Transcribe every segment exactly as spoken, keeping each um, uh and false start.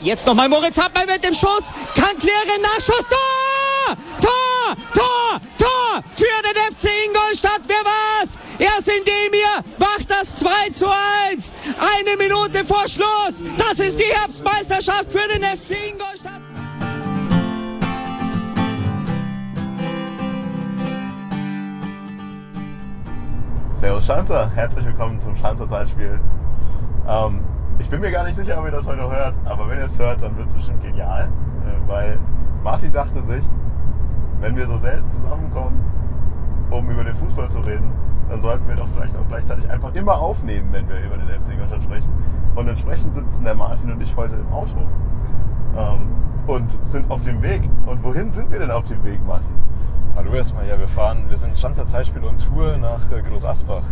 Jetzt nochmal Moritz Hartmann mit dem Schuss. Kann klären, Nachschuss. Tor! Tor! Tor! Tor! Für den F C Ingolstadt. Wer war's? Erst Indemir macht das zwei zu eins. Eine Minute vor Schluss. Das ist die Herbstmeisterschaft für den F C Ingolstadt. Servus Schanzer, herzlich willkommen zum Schanzer Zeitspiel. Ähm, ich bin mir gar nicht sicher, ob ihr das heute hört, aber wenn ihr es hört, dann wird es bestimmt genial, äh, weil Martin dachte sich, wenn wir so selten zusammenkommen, um über den Fußball zu reden, dann sollten wir doch vielleicht auch gleichzeitig einfach immer aufnehmen, wenn wir über den F C Ingolstadt sprechen. Und entsprechend sitzen der Martin und ich heute im Auto ähm, und sind auf dem Weg. Und wohin sind wir denn auf dem Weg, Martin? Hallo erstmal, ja, wir fahren, wir sind Schanzer Zeitspiel und Tour nach äh, Groß Asbach.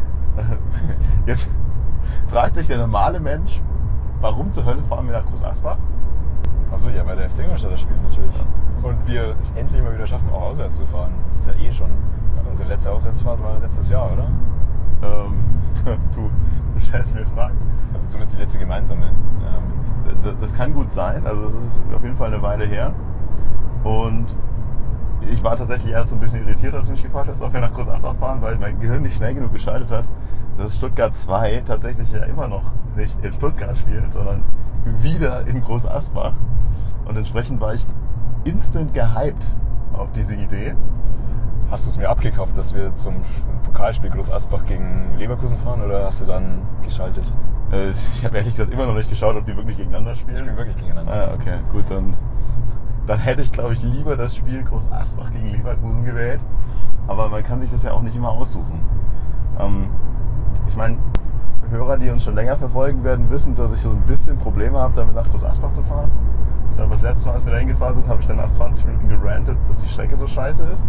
Jetzt fragt sich der normale Mensch, warum zur Hölle fahren wir nach Groß Asbach? Achso, ja, weil der F C Ingolstadt das spielt natürlich. Und wir es endlich mal wieder schaffen, auch auswärts zu fahren. Das ist ja eh schon, unsere letzte Auswärtsfahrt war letztes Jahr, oder? Ähm, du, du stellst mir Fragen. Also zumindest die letzte gemeinsame. Ähm, das, das kann gut sein, also das ist auf jeden Fall eine Weile her. Und ich war tatsächlich erst so ein bisschen irritiert, als du mich gefragt hast, ob wir nach Groß Asbach fahren, weil mein Gehirn nicht schnell genug geschaltet hat, dass Stuttgart zwei tatsächlich ja immer noch nicht in Stuttgart spielt, sondern wieder in Groß Asbach. Und entsprechend war ich instant gehypt auf diese Idee. Hast du es mir abgekauft, dass wir zum Pokalspiel Groß Asbach gegen Leverkusen fahren, oder hast du dann geschaltet? Äh, ich habe ehrlich gesagt immer noch nicht geschaut, ob die wirklich gegeneinander spielen. Die spielen wirklich gegeneinander. Ah, okay, gut, dann... Dann hätte ich, glaube ich, lieber das Spiel Groß Asbach gegen Leverkusen gewählt. Aber man kann sich das ja auch nicht immer aussuchen. Ähm, ich meine, Hörer, die uns schon länger verfolgen werden, wissen, dass ich so ein bisschen Probleme habe, damit nach Groß Asbach zu fahren. Ich glaube, das letzte Mal, als wir da hingefahren sind, habe ich dann nach zwanzig Minuten gerantet, dass die Strecke so scheiße ist.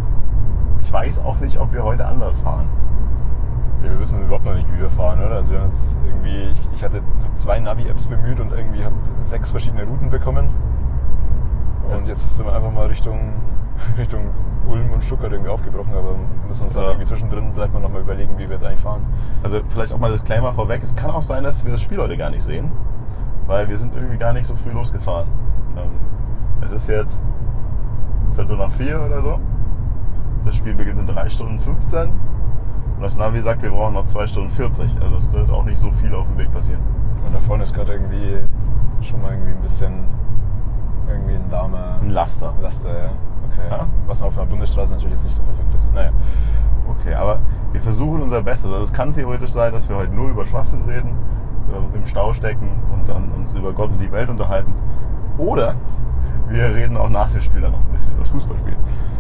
Ich weiß auch nicht, ob wir heute anders fahren. Ja, wir wissen überhaupt noch nicht, wie wir fahren, oder? Also wir haben jetzt irgendwie, ich, ich hatte habe zwei Navi-Apps bemüht und irgendwie habe sechs verschiedene Routen bekommen. Und jetzt sind wir einfach mal Richtung, Richtung Ulm und Stuttgart irgendwie aufgebrochen, aber wir müssen uns dann ja. irgendwie zwischendrin vielleicht mal nochmal überlegen, wie wir jetzt eigentlich fahren. Also vielleicht auch mal das Disclaimer vorweg, es kann auch sein, dass wir das Spiel heute gar nicht sehen, weil wir sind irgendwie gar nicht so früh losgefahren. Ähm, es ist jetzt Viertel nach vier oder so, das Spiel beginnt in drei Stunden fünfzehn und das Navi sagt, wir brauchen noch zwei Stunden vierzig, also es wird auch nicht so viel auf dem Weg passieren. Und da vorne ist gerade irgendwie schon mal irgendwie ein bisschen... Irgendwie ein lahmer... Ein Laster. Laster, ja. Okay. Ja? Was auf einer Bundesstraße natürlich jetzt nicht so perfekt ist. Naja. Okay, aber wir versuchen unser Bestes. Also es kann theoretisch sein, dass wir heute nur über Schwachsinn reden, im Stau stecken und dann uns über Gott und die Welt unterhalten. Oder wir reden auch nach dem Spiel dann noch ein bisschen über das Fußballspiel.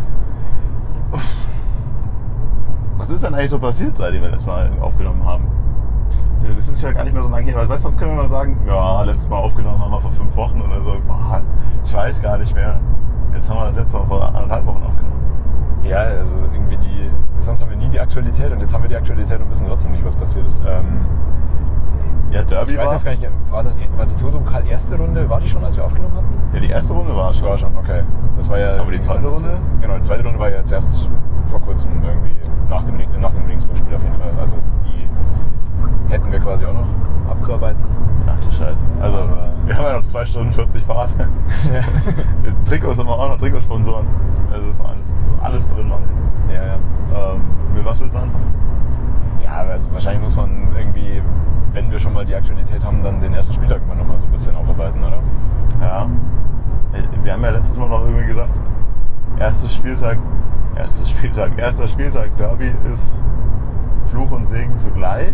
Was ist denn eigentlich so passiert, seitdem wir das mal aufgenommen haben? Das ist ja gar nicht mehr so lange her. Weißt du, sonst können wir mal sagen, ja, letztes Mal aufgenommen haben wir vor fünf Wochen oder so. Boah, ich weiß gar nicht mehr. Jetzt haben wir das letzte Mal vor anderthalb Wochen aufgenommen. Ja, also irgendwie die, sonst haben wir nie die Aktualität und jetzt haben wir die Aktualität und wissen trotzdem nicht, was passiert ist. Ähm, ja, Derby ich weiß war... jetzt gar nicht, war, das, war die Toto-Pokal erste Runde, war die schon, als wir aufgenommen hatten? Ja, die erste Runde war schon. War schon, okay. Das war ja... Aber die zweite sonst, Runde? Genau, die zweite Runde war ja zuerst vor kurzem irgendwie nach dem, nach dem Regensburg-Spiel auf jeden Fall. Also die hätten wir quasi auch noch abzuarbeiten. Ach du Scheiße. Also, aber wir haben ja noch zwei Stunden vierzig Fahrt. Trikots haben wir auch noch, Trikotsponsoren. Also, ist noch alles, ist alles drin, Mann. Ja, ja. Ähm, mit was willst du anfangen? Ja, also wahrscheinlich muss man irgendwie, wenn wir schon mal die Aktualität haben, dann den ersten Spieltag mal noch mal so ein bisschen aufarbeiten, oder? Ja. Wir haben ja letztes Mal noch irgendwie gesagt, erstes Spieltag, erstes Spieltag, erster Spieltag Derby ist Fluch und Segen zugleich.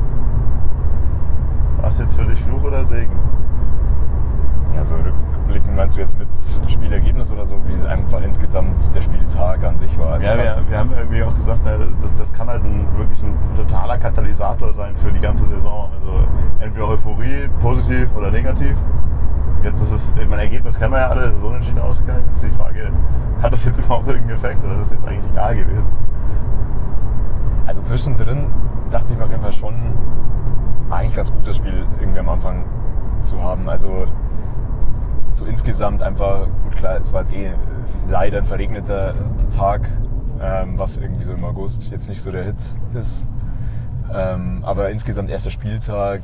Was jetzt für dich, Fluch oder Segen? Ja, so rückblickend meinst du jetzt mit Spielergebnis oder so, wie es einfach insgesamt der Spieltag an sich war? Also ja, wir, wir haben irgendwie auch gesagt, das, das kann halt ein, wirklich ein totaler Katalysator sein für die ganze Saison. Also entweder Euphorie, positiv oder negativ. Jetzt ist es, mein Ergebnis kennen wir ja alle, es ist unentschieden ausgegangen. Jetzt ist die Frage, hat das jetzt überhaupt irgendeinen Effekt oder ist es jetzt eigentlich egal gewesen? Also zwischendrin dachte ich mir auf jeden Fall schon, eigentlich ganz gut das Spiel irgendwie am Anfang zu haben. Also so insgesamt einfach, gut klar, es war jetzt eh leider ein verregneter Tag, ähm, was irgendwie so im August jetzt nicht so der Hit ist. Ähm, aber insgesamt erster Spieltag,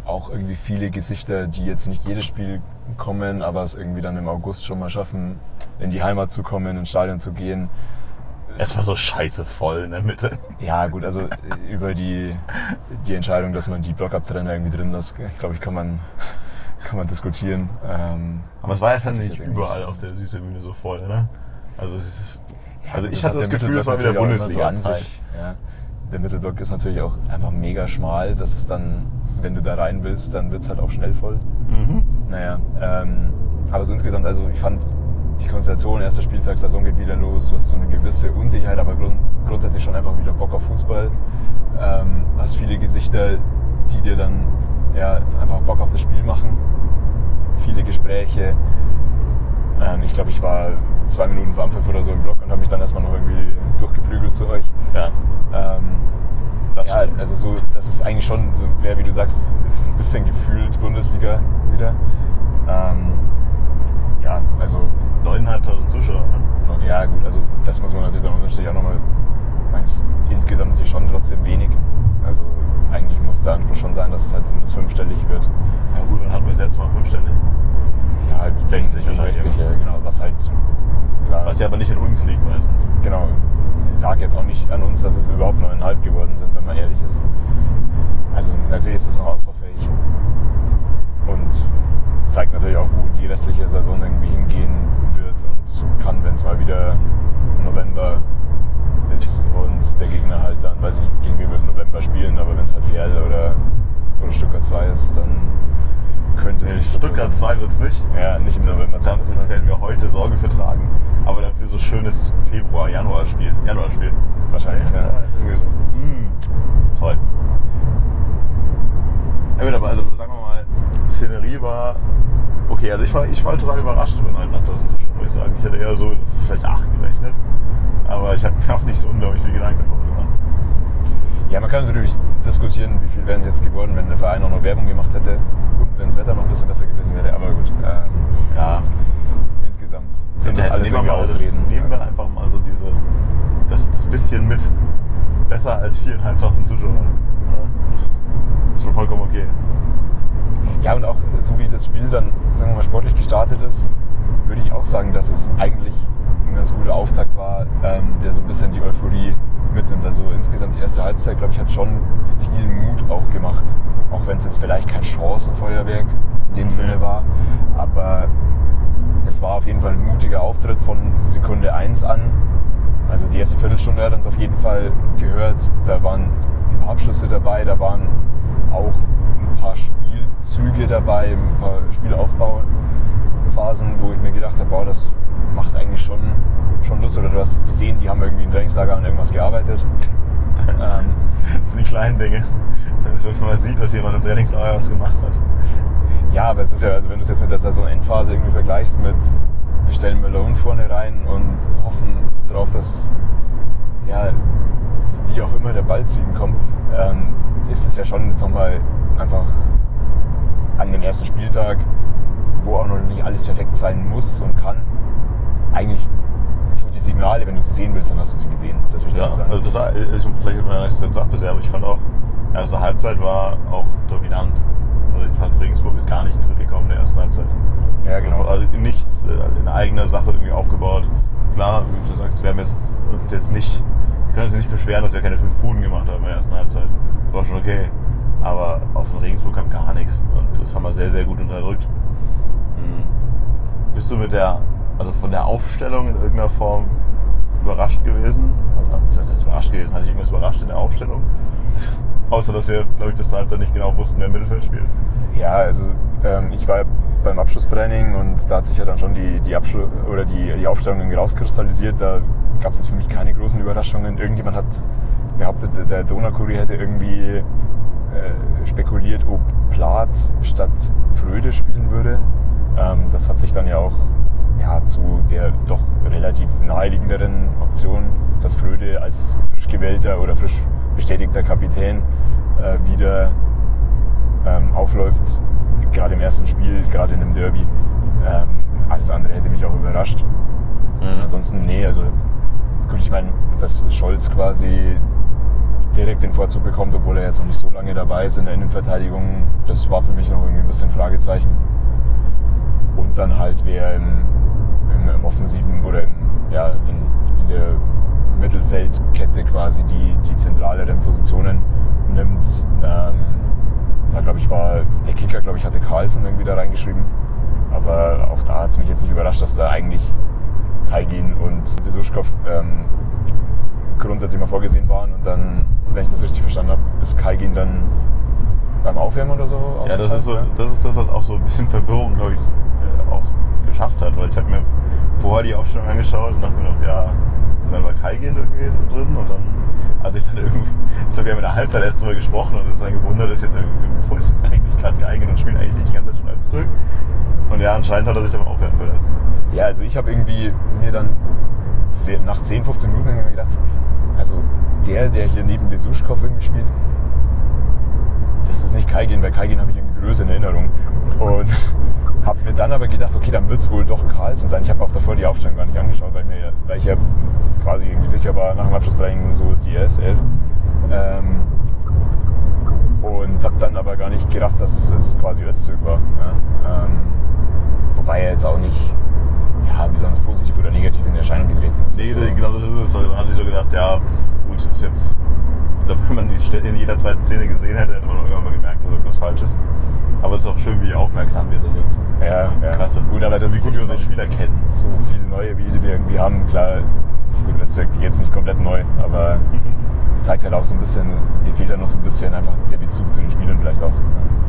auch irgendwie viele Gesichter, die jetzt nicht jedes Spiel kommen, aber es irgendwie dann im August schon mal schaffen, in die Heimat zu kommen, ins Stadion zu gehen. Es war so scheiße voll in der Mitte. Ja gut, also über die, die Entscheidung, dass man die Blockabtrenner irgendwie drin lässt, glaube ich, kann man, kann man diskutieren. Ähm, aber es war ja schon nicht überall auf der Südtribüne so voll, ne? Also, es ist, ja, also ich das hatte das Gefühl, es war wieder Bundesliga. So ja. Der Mittelblock ist natürlich auch einfach mega schmal, dass es dann, wenn du da rein willst, dann wird es halt auch schnell voll. Mhm. Naja, ähm, aber so insgesamt, also ich fand die Konstellation, erster Spieltag, Saison geht wieder los, du hast so eine gewisse Unsicherheit, aber grund, grundsätzlich schon einfach wieder Bock auf Fußball. Ähm, hast viele Gesichter, die dir dann ja, einfach Bock auf das Spiel machen. Viele Gespräche. Ähm, ich glaube, ich war zwei Minuten vor Anpfiff oder so im Block und habe mich dann erstmal noch irgendwie durchgeprügelt zu euch. Ja. Ähm, das ja, stimmt. also so, das ist eigentlich schon, so, wer, wie du sagst, ist ein bisschen gefühlt Bundesliga wieder. Ähm, ja, also neuntausendfünfhundert Zuschauer, ne? Ja gut, also das muss man natürlich dann unterschiedlich auch nochmal sagen, ist insgesamt natürlich schon trotzdem wenig. Also eigentlich muss der Anspruch schon sein, dass es halt zumindest fünfstellig wird. Ja gut, dann hatten wir es jetzt mal fünfstellig. Ja, halt sechzig, sechzig, ja, genau, was halt klar. Was ja aber nicht in uns liegt meistens. Genau, lag jetzt auch nicht an uns, dass es überhaupt neuneinhalb geworden sind, wenn man ehrlich ist. Also natürlich ist das noch ausbaufähig und zeigt natürlich auch, wo die restliche Saison irgendwie hingehen wird und kann, wenn es mal wieder November ist und der Gegner halt dann, weiß ich nicht, gegen wen wir im November spielen, aber wenn es halt Ferl oder, oder Stuttgart zwei ist, dann könnte es nee, nicht Stuttgart so zwei wird es nicht. Ja, nicht im das, November. Damit werden wir heute Sorge für tragen. Aber dafür so schönes Februar-Januar-Spiel. Januar-Spiel. Wahrscheinlich, ja. ja. Irgendwie so. Mm, toll. Ja gut, aber also sagen wir mal, Szenerie war okay. Also ich war, ich war total überrascht über neuntausendfünfhundert Zuschauer, muss ich sagen. Ich hätte eher so vielleicht acht gerechnet. Aber ich habe mir auch nicht so unglaublich viel Gedanken darüber gemacht. Ja, man kann natürlich diskutieren, wie viel wären jetzt geworden, wenn der Verein auch noch Werbung gemacht hätte und wenn das Wetter noch ein bisschen besser gewesen wäre. Aber gut, ähm, ja, insgesamt sind das alles irgendwie Ausreden. Das, nehmen wir einfach mal so diese, das, das bisschen mit. Besser als viertausendfünfhundert Zuschauer. Ja. Schon vollkommen okay. Ja, und auch so wie das Spiel dann, sagen wir mal, sportlich gestartet ist, würde ich auch sagen, dass es eigentlich ein ganz guter Auftakt war, ähm, der so ein bisschen die Euphorie mitnimmt. Also insgesamt die erste Halbzeit, glaube ich, hat schon viel Mut auch gemacht. Auch wenn es jetzt vielleicht kein Chancenfeuerwerk in dem mhm. Sinne war. Aber es war auf jeden Fall ein mutiger Auftritt von Sekunde eins an. Also die erste Viertelstunde hat uns auf jeden Fall gehört. Da waren ein paar Abschlüsse dabei, da waren auch ein paar Spielzüge dabei, ein paar Spielaufbauphasen, wo ich mir gedacht habe, boah, das macht eigentlich schon, schon Lust. Oder du hast gesehen, die haben irgendwie im Trainingslager an irgendwas gearbeitet. ähm, das sind die kleinen Dinge. Wenn man sieht, dass jemand im Trainingslager was gemacht hat. Ja, aber es ist ja, also wenn du es jetzt mit der Saison-Endphase irgendwie vergleichst mit, wir stellen Malone vorne rein und hoffen darauf, dass, ja, wie auch immer der Ball zu ihm kommt, ähm, ist es ja schon jetzt nochmal einfach an dem ersten Spieltag, wo auch noch nicht alles perfekt sein muss und kann, eigentlich so die Signale, wenn du sie sehen willst, dann hast du sie gesehen. Das will ich ja, sagen. Also total, ich, vielleicht hat man ja nicht gesagt bisher, aber ich fand auch, die erste Halbzeit war auch dominant. Also ich fand, Regensburg ist gar nicht in den Tritt gekommen in der ersten Halbzeit. Ja, genau. Also nichts in eigener Sache irgendwie aufgebaut. Klar, wie du sagst, wir haben jetzt, uns jetzt nicht, wir können uns nicht beschweren, dass wir keine fünf Buden gemacht haben in der ersten Halbzeit. Das war schon okay. Aber auf von Regensburg kam gar nichts. Und das haben wir sehr, sehr gut unterdrückt. Hm. Bist du mit der, also von der Aufstellung in irgendeiner Form überrascht gewesen? Also, das heißt überrascht gewesen? Hatte ich irgendwas überrascht in der Aufstellung? Außer, dass wir, glaube ich, bis zur Halbzeit nicht genau wussten, wer im Mittelfeld spielt. Ja, also ähm, ich war beim Abschlusstraining und da hat sich ja dann schon die, die, Abschluss oder die, die Aufstellung irgendwie rauskristallisiert. Da gab es jetzt für mich keine großen Überraschungen. Irgendjemand hat behauptet, der Donaukurier hätte irgendwie äh, spekuliert, ob Plath statt Fröde spielen würde. Ähm, das hat sich dann ja auch ja, zu der doch relativ naheliegenderen Option, dass Fröde als frisch gewählter oder frisch bestätigter Kapitän äh, wieder ähm, aufläuft, gerade im ersten Spiel, gerade in einem Derby. Ähm, alles andere hätte mich auch überrascht. Mhm. Ansonsten, nee, also gut, ich meine, dass Scholz quasi direkt den Vorzug bekommt, obwohl er jetzt noch nicht so lange dabei ist in der Innenverteidigung. Das war für mich noch irgendwie ein bisschen Fragezeichen. Und dann halt, wer im, im, im Offensiven oder im, ja, in, in der Mittelfeldkette quasi die, die zentraleren Positionen nimmt. Ähm, da glaube ich war, der Kicker glaube ich hatte Carlsen irgendwie da reingeschrieben. Aber auch da hat es mich jetzt nicht überrascht, dass da eigentlich Kaygin und Besuschkow ähm, grundsätzlich mal vorgesehen waren. Und dann, wenn ich das richtig verstanden habe, ist Kaygin dann beim Aufwärmen oder so ausgefallen. Ja, das ist, so, das ist das, was auch so ein bisschen Verwirrung, glaube ich, auch geschafft hat. Weil ich habe mir vorher die Aufstellung angeschaut und dachte mir noch, ja, und dann war Kaygin irgendwie drin und dann, als ich dann irgendwie, ich glaube, wir haben in der Halbzeit erst drüber gesprochen und es ist dann gewundert, dass jetzt irgendwie, wo ist jetzt eigentlich gerade Kaygin und spielt eigentlich nicht die ganze Zeit schon als Stück. Und ja, anscheinend hat er sich dann aufwärmen verletzt. Ja, also ich habe irgendwie mir dann nach zehn, fünfzehn Minuten irgendwie gedacht, also der, der hier neben Besuschkow irgendwie spielt, das ist nicht Kaygin, weil Kaygin habe ich irgendwie größer in Erinnerung. Und habe mir dann aber gedacht, okay, dann wird es wohl doch Carlsen sein. Ich habe auch davor die Aufstellung gar nicht angeschaut, weil, mir, weil ich ja quasi irgendwie sicher war, nach dem Abschlusstraining, so ist die elf. Ähm, und habe dann aber gar nicht gerafft, dass es quasi Öztürk war. Ja? Ähm, wobei er jetzt auch nicht, ja, wie sonst positiv oder negativ in Erscheinung getreten ist. Nee, so. Genau das ist es. Weil man hat sich so gedacht, ja, gut, ist jetzt. Ich glaube, wenn man die in jeder zweiten Szene gesehen hätte, hätte man irgendwann mal gemerkt, dass irgendwas falsch ist. Aber es ist auch schön, wie aufmerksam wir so sind. Ja, ja. Klasse. Gut, aber das wie ist gut wir unsere Spieler kennen. So viele neue, wie wir irgendwie haben, klar, gut, das ist ja jetzt nicht komplett neu, aber zeigt halt auch so ein bisschen, dir fehlt ja noch so ein bisschen einfach der Bezug zu den Spielern vielleicht auch.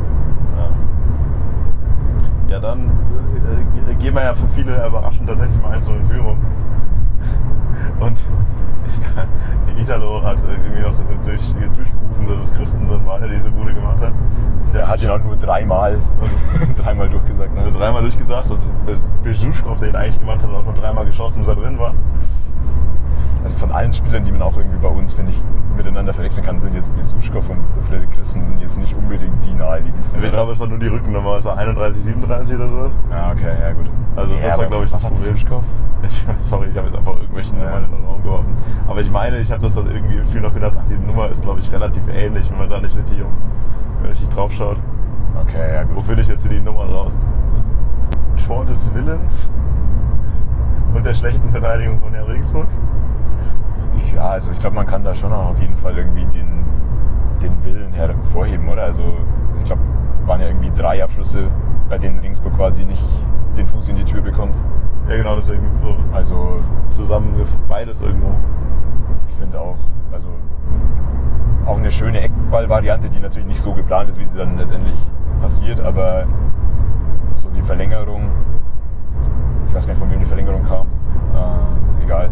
Ja, ja dann äh, gehen wir ja für viele überraschend tatsächlich mal eins null in Führung. Und Italo hat irgendwie noch durch, durchgerufen, dass es Christensen war, der diese Bude gemacht hat. Der hat ihn auch nur dreimal, dreimal durchgesagt. Ne? Nur dreimal durchgesagt und Besuschkow, der ihn eigentlich gemacht hat, hat auch nur dreimal geschossen, bis er drin war. Also von allen Spielern, die man auch irgendwie bei uns, finde ich, miteinander verwechseln kann, sind jetzt Besuschkow und Frederik Christensen jetzt nicht unbedingt die naheliegendsten. Ich glaube, es war nur die Rückennummer, es war einunddreißig, siebenunddreißig oder sowas. Ja, okay, ja gut. Also ja, das war, glaube ich, das Problem. Besuschkow? Ich, sorry, ich habe jetzt einfach irgendwelche ja. Nummern in den Raum geworfen. Aber ich meine, ich habe das dann irgendwie viel noch gedacht, ach, die Nummer ist, glaube ich, relativ ähnlich, wenn man da nicht richtig, um, richtig drauf schaut. Okay, ja gut. Wo finde ich jetzt die Nummern raus? Tor des Willens und der schlechten Verteidigung von Jan Regensburg? Ja, also ich glaube, man kann da schon auch auf jeden Fall irgendwie den, den Willen hervorheben, oder? Also ich glaube, waren ja irgendwie drei Abschlüsse, bei denen Regensburg quasi nicht den Fuß in die Tür bekommt. Ja genau, deswegen so also zusammen beides irgendwo. Ich finde auch, also auch eine schöne Eckball-Variante, die natürlich nicht so geplant ist, wie sie dann letztendlich passiert, aber so die Verlängerung, ich weiß gar nicht, von wem die Verlängerung kam, äh, egal.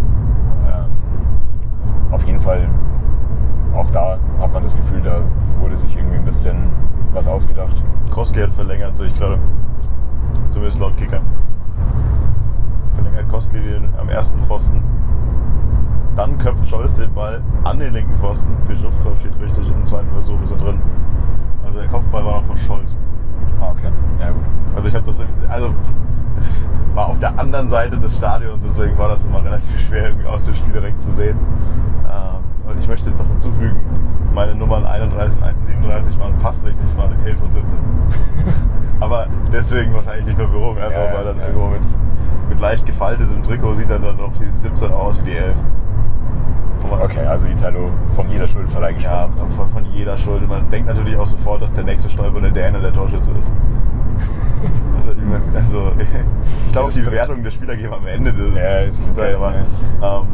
Auf jeden Fall, auch da hat man das Gefühl, da wurde sich irgendwie ein bisschen was ausgedacht. Koski hat verlängert, sehe ich gerade. Zumindest laut Kicker. Verlängert Koski am ersten Pfosten. Dann köpft Scholz den Ball an den linken Pfosten. Besuschkow steht richtig, im zweiten Versuch ist er drin. Also der Kopfball war noch von Scholz. Ah, okay. Ja, gut. Also ich habe das, also es war auf der anderen Seite des Stadions, deswegen war das immer relativ schwer irgendwie aus dem Spiel direkt zu sehen. Und ich möchte noch hinzufügen, meine Nummern einunddreißig und siebenunddreißig waren fast richtig, es waren elf und siebzehn. Aber deswegen wahrscheinlich die Verwirrung, einfach ja, weil dann ja. irgendwo mit, mit leicht gefaltetem Trikot sieht dann, dann doch die siebzehn aus wie die elf. Okay, also Italo von jeder Schuld freigesprochen. Ja, von, von jeder Schuld. Man denkt natürlich auch sofort, dass der nächste stolpernde Däne der Torschütze ist. Also, also ich glaube, die Bewertung der Spieler geben am Ende des ja, Spielzeit, aber ja. ähm,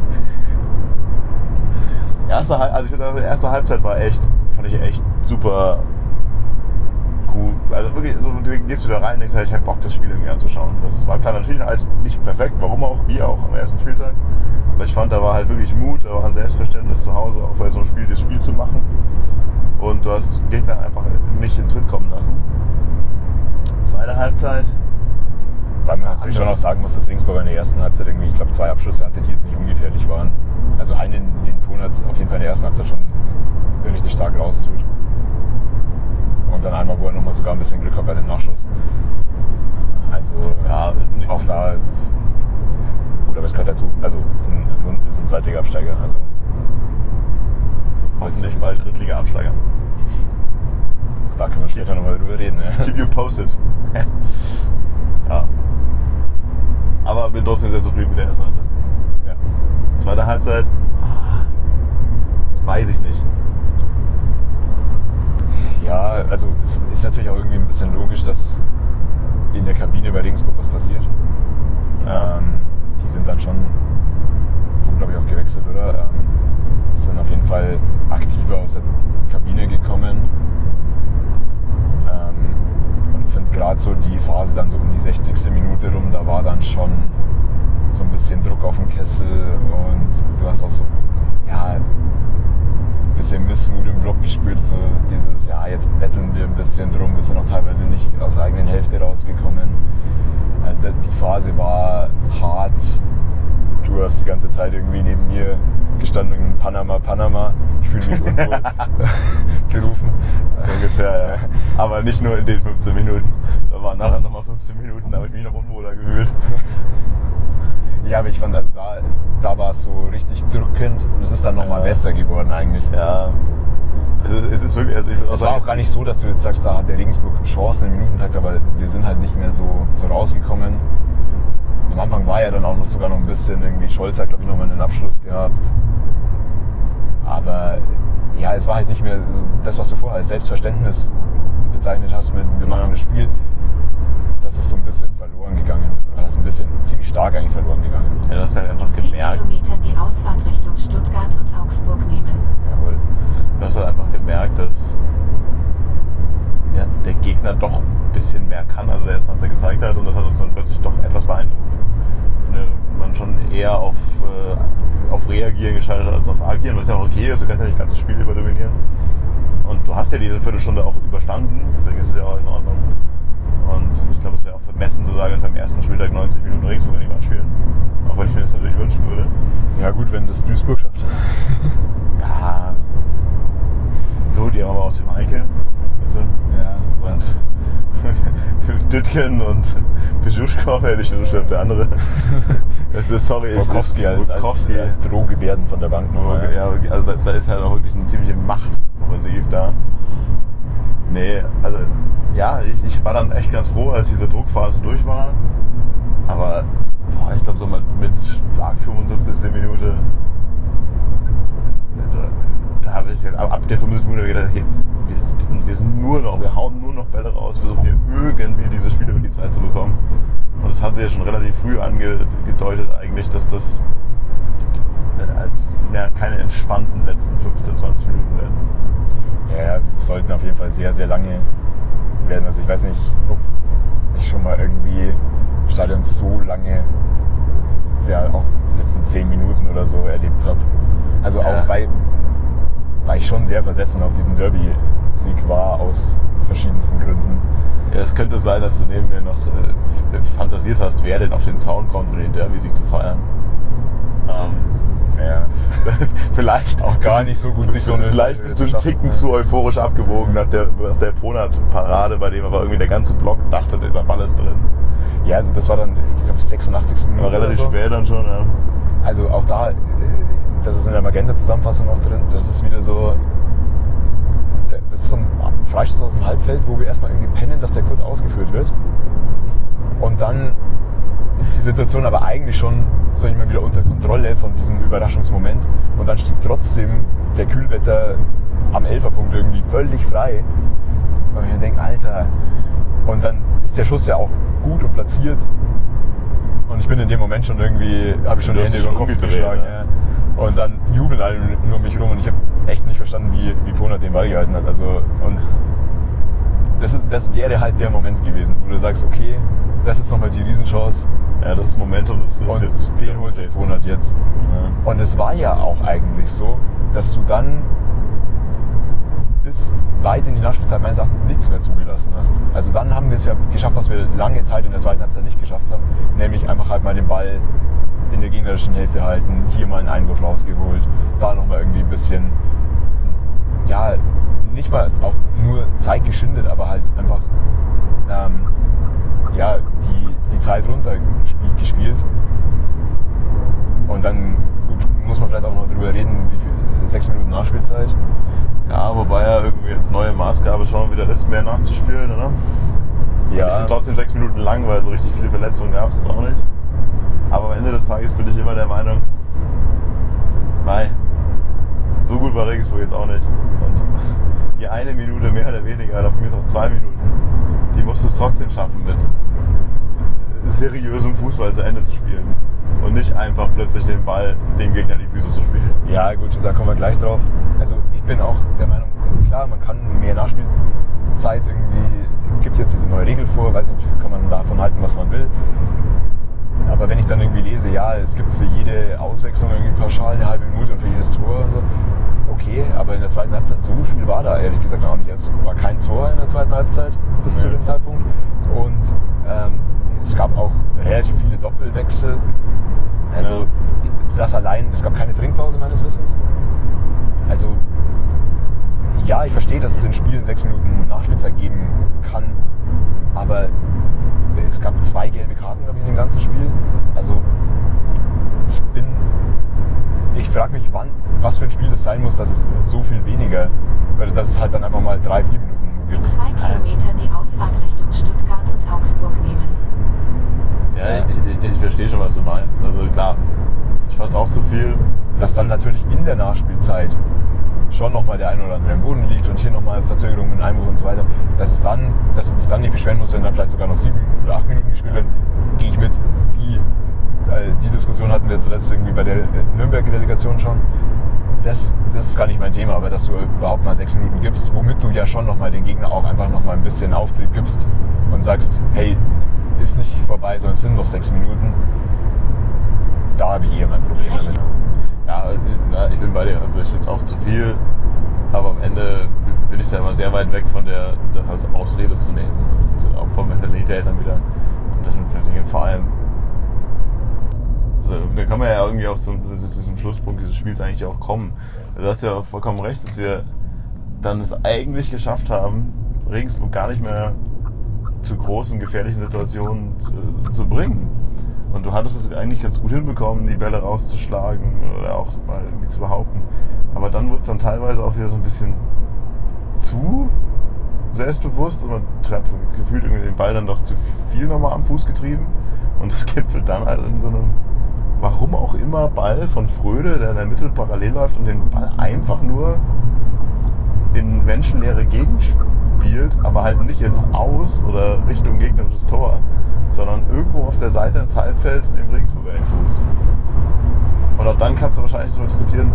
erste, also ich finde, die erste Halbzeit war echt, fand ich echt super cool. Also wirklich, so, du gehst wieder rein und denkst, ich hab Bock, das Spiel irgendwie anzuschauen. Das war klar natürlich alles nicht perfekt, warum auch, wie auch am ersten Spieltag. Aber ich fand, da war halt wirklich Mut, da war ein Selbstverständnis zu Hause, auch bei so einem Spiel das Spiel zu machen. Und du hast den Gegner einfach nicht in den Tritt kommen lassen. Zweite Halbzeit. Weil man natürlich schon auch sagen muss, dass Regensburg in der ersten Halbzeit irgendwie, ich glaube, zwei Abschlüsse hatte, die jetzt nicht ungefährlich waren. Also einen, den Ponat auf jeden Fall in der ersten Halbzeit schon richtig stark raustut. Und dann einmal, wo er nochmal sogar ein bisschen Glück hat bei dem Nachschuss. Also ja, auch da, gut, aber es gehört dazu. Also es ist ein, ist ein Zweitliga-Absteiger. Also. hoffentlich bald Drittliga-Absteiger. Da können wir später nochmal drüber reden. Ja. Keep you posted. Ja. Aber bin trotzdem sehr zufrieden mit der ersten Halbzeit. Ja. Zweite Halbzeit, ah, weiß ich nicht. Ja, also es ist natürlich auch irgendwie ein bisschen logisch, dass in der Kabine bei Regensburg was passiert. Ja. Ähm, die sind dann schon, haben glaube ich auch gewechselt, oder? Ähm, sind auf jeden Fall aktiver aus der Kabine gekommen. Ähm, und finde gerade so die Phase dann so um die sechzigste Minute rum, da war dann schon so ein bisschen Druck auf dem Kessel und du hast auch so, ja, ein bisschen Missmut im Block gespürt, so dieses, ja, jetzt betteln wir ein bisschen drum, wir sind auch teilweise nicht aus der eigenen Hälfte rausgekommen. Also die Phase war hart. Du hast die ganze Zeit irgendwie neben mir gestanden, Panama, Panama. Ich fühle mich unwohl gerufen. So ungefähr, ja. Aber nicht nur in den fünfzehn Minuten. Da waren nachher nochmal fünfzehn Minuten, da habe ich mich noch unwohler gefühlt. Ja, aber ich fand, also da, da war es so richtig drückend und es ist dann nochmal Ja. besser geworden eigentlich. Ja. Es ist, es ist wirklich. Also ich Es war auch gar nicht so, dass du jetzt sagst, da hat der Regensburg Chancen im Minutentakt, aber wir sind halt nicht mehr so, so rausgekommen. Am Anfang war ja dann auch noch sogar noch ein bisschen, irgendwie Scholz hat glaube ich nochmal einen Abschluss gehabt. Aber ja, es war halt nicht mehr so das, was du vorher als Selbstverständnis bezeichnet hast mit wir machen Ja. das Spiel. Das ist so ein bisschen verloren gegangen. Oder das ist ein bisschen ziemlich stark eigentlich verloren gegangen. Ja, du hast halt einfach In zehn gemerkt. Kilometern die Ausfahrt Richtung Stuttgart und Augsburg nehmen. Jawohl. Du hast halt einfach gemerkt, dass ja, der Gegner doch ein bisschen mehr kann, als er erst als er gezeigt hat, und das hat uns dann plötzlich doch etwas beeindruckt. Ne, man schon eher auf, äh, auf Reagieren geschaltet hat als auf Agieren, was ja auch okay ist, du kannst ja nicht das ganze Spiel über dominieren. Und du hast ja diese Viertelstunde auch überstanden, deswegen ist es ja auch alles in Ordnung. Und ich glaube, es wäre auch vermessen zu sagen, dass wir am ersten Spieltag neunzig Minuten Regensburg nicht mal spielen. Auch wenn ich mir das natürlich wünschen würde. Ja gut, wenn das Duisburg schafft. Ja. Gut, die haben aber auch Tim Eike. Weißt du? Ja. Und Düttgen und Bejuschkow, hätte ich gesagt, der andere. Das ist, sorry, ich- Borkowski als, als, Borkowski. als Drohgebärden von der Bank nochmal. Ja, also da, da ist halt auch wirklich eine ziemliche Macht offensiv da. Nee, also ja, ich, ich war dann echt ganz froh, als diese Druckphase durch war. Aber boah, ich glaube so mit, mit stark fünfundsiebzigste Minute, da habe ich ab ab der fünfundsiebzigsten Minute gedacht, hey, wir, sind, wir sind nur noch, wir hauen nur noch Bälle raus, versuchen hier irgendwie diese Spiele über die Zeit zu bekommen. Und das hat sich ja schon relativ früh angedeutet eigentlich, dass das äh, ja, keine entspannten letzten fünfzehn, zwanzig Minuten werden. Ja, sie sollten auf jeden Fall sehr, sehr lange werden. Also ich weiß nicht, ob ich schon mal irgendwie im Stadion so lange, ja auch die letzten zehn Minuten oder so erlebt habe. Also Ja. auch weil, weil ich schon sehr versessen auf diesen Derby-Sieg war, aus verschiedensten Gründen. Ja, es könnte sein, dass du neben mir noch äh, fantasiert hast, wer denn auf den Zaun kommt, um den Derby-Sieg zu feiern. Ähm, Ja. vielleicht Auch gar nicht so gut, sich so eine Vielleicht bist du zu einen schaffen, Ticken ne? zu euphorisch abgewogen nach der, nach der Pronat-Parade, bei dem aber irgendwie der ganze Block dachte, dieser Ball ist drin. Ja, also das war dann, ich glaube, sechsundachtzigste Minute. Aber relativ oder so. spät dann schon, ja. Also auch da, äh, das ist in der Magenta-Zusammenfassung auch drin, das ist wieder so, das ist so ein Freistoß aus dem Halbfeld, wo wir erstmal irgendwie pennen, dass der kurz ausgeführt wird. Und dann ist die Situation aber eigentlich schon, sag ich mal, wieder unter Kontrolle von diesem Überraschungsmoment. Und dann steht trotzdem der Kühlwetter am Elferpunkt irgendwie völlig frei. Und ich mir denke, Alter. Und dann ist der Schuss ja auch gut und platziert. Und ich bin in dem Moment schon irgendwie, habe ich schon Du die hast Hände dich über den schon Kopf umgedreht, geschlagen. ja. Ja. Und dann jubeln alle nur um mich rum und ich habe echt nicht verstanden, wie, wie Ponat den Ball gehalten hat. Also, und das, ist, das wäre halt der Moment gewesen, wo du sagst, okay, das ist nochmal die Riesenchance. Ja, das ist Momentum, das ist Und jetzt den holt sich Ponat jetzt. Ja. Und es war ja auch eigentlich so, dass du dann bis weit in die Nachspielzeit meines Erachtens nichts mehr zugelassen hast. Also dann haben wir es ja geschafft, was wir lange Zeit in der zweiten Halbzeit nicht geschafft haben, nämlich einfach halt mal den Ball in der gegnerischen Hälfte halten, hier mal einen Einwurf rausgeholt, da nochmal irgendwie ein bisschen, ja, nicht mal auf nur Zeit geschindet, aber halt einfach ähm, ja, die, die Zeit runter gespielt. Und dann gut, muss man vielleicht auch noch drüber reden, wie viel, sechs Minuten Nachspielzeit. gewusst, mehr nachzuspielen, oder? Ja. Ich finde trotzdem sechs Minuten lang, weil so richtig viele Verletzungen gab es auch nicht. Aber am Ende des Tages bin ich immer der Meinung, nein, so gut war Regensburg jetzt auch nicht. Und die eine Minute mehr oder weniger, oder von mir ist auch zwei Minuten, die musst du es trotzdem schaffen, mit seriösem Fußball zu Ende zu spielen. Und nicht einfach plötzlich den Ball dem Gegner in die Füße zu spielen. Ja gut, da kommen wir gleich drauf. Also ich bin auch der Meinung, klar, man kann mehr Nachspielzeit irgendwie, gibt jetzt diese neue Regel vor, weiß nicht, kann man davon halten, was man will. Aber wenn ich dann irgendwie lese, ja, es gibt für jede Auswechslung irgendwie pauschal eine halbe Minute und für jedes Tor und so, okay, aber in der zweiten Halbzeit so viel war da ehrlich gesagt auch nicht. Es war kein Tor in der zweiten Halbzeit bis nee. zu dem Zeitpunkt und ähm, es gab auch relativ viele Doppelwechsel. Also ja. das allein, es gab keine Trinkpause meines Wissens. Also ja, ich verstehe, dass es in Spielen sechs Minuten Nachspielzeit geben kann, aber es gab zwei gelbe Karten, glaube ich, in dem ganzen Spiel. Also ich bin, ich frage mich, wann, was für ein Spiel es sein muss, dass es so viel weniger, also dass es halt dann einfach mal drei, vier Minuten gibt. In zwei Kilometern die Ausfahrt Richtung Stuttgart und Augsburg nehmen. Ja, ich, ich, ich verstehe schon, was du meinst. Also klar, ich fand es auch zu viel. Dass dann natürlich in der Nachspielzeit schon nochmal der ein oder andere am Boden liegt und hier nochmal Verzögerungen, Einbruch und so weiter. Dass es dann, dass du dich dann nicht beschweren musst, wenn dann vielleicht sogar noch sieben oder acht Minuten gespielt werden, gehe ich mit. Die, äh, die Diskussion hatten wir zuletzt irgendwie bei der Nürnberger Delegation schon. Das, das ist gar nicht mein Thema, aber dass du überhaupt mal sechs Minuten gibst, womit du ja schon nochmal den Gegner auch einfach nochmal ein bisschen Auftrieb gibst und sagst, hey, ist nicht vorbei, sondern es sind noch sechs Minuten. Da habe ich eher mein Problem damit. Ja, ich bin bei dir. Also ich finde es auch zu viel, aber am Ende bin ich da immer sehr weit weg von der, das als Ausrede zu nehmen. Also auch von Mentalität dann wieder. Und das sind vor allem. Also da kann man ja irgendwie auch zum, zum Schlusspunkt dieses Spiels eigentlich auch kommen. Also du hast ja auch vollkommen recht, dass wir dann es eigentlich geschafft haben, Regensburg gar nicht mehr zu großen, gefährlichen Situationen zu, zu bringen. Und du hattest es eigentlich ganz gut hinbekommen, die Bälle rauszuschlagen oder auch mal irgendwie zu behaupten. Aber dann wird es dann teilweise auch wieder so ein bisschen zu selbstbewusst und man hat gefühlt irgendwie den Ball dann doch zu viel nochmal am Fuß getrieben. Und das gipfelt dann halt in so einem, warum auch immer, Ball von Fröde, der in der Mitte parallel läuft und den Ball einfach nur in menschenleere Gegend spielt, aber halt nicht ins Aus oder Richtung gegnerisches Tor, sondern irgendwo auf der Seite ins Halbfeld im Regensburger Endfuß. Und auch dann kannst du wahrscheinlich so diskutieren,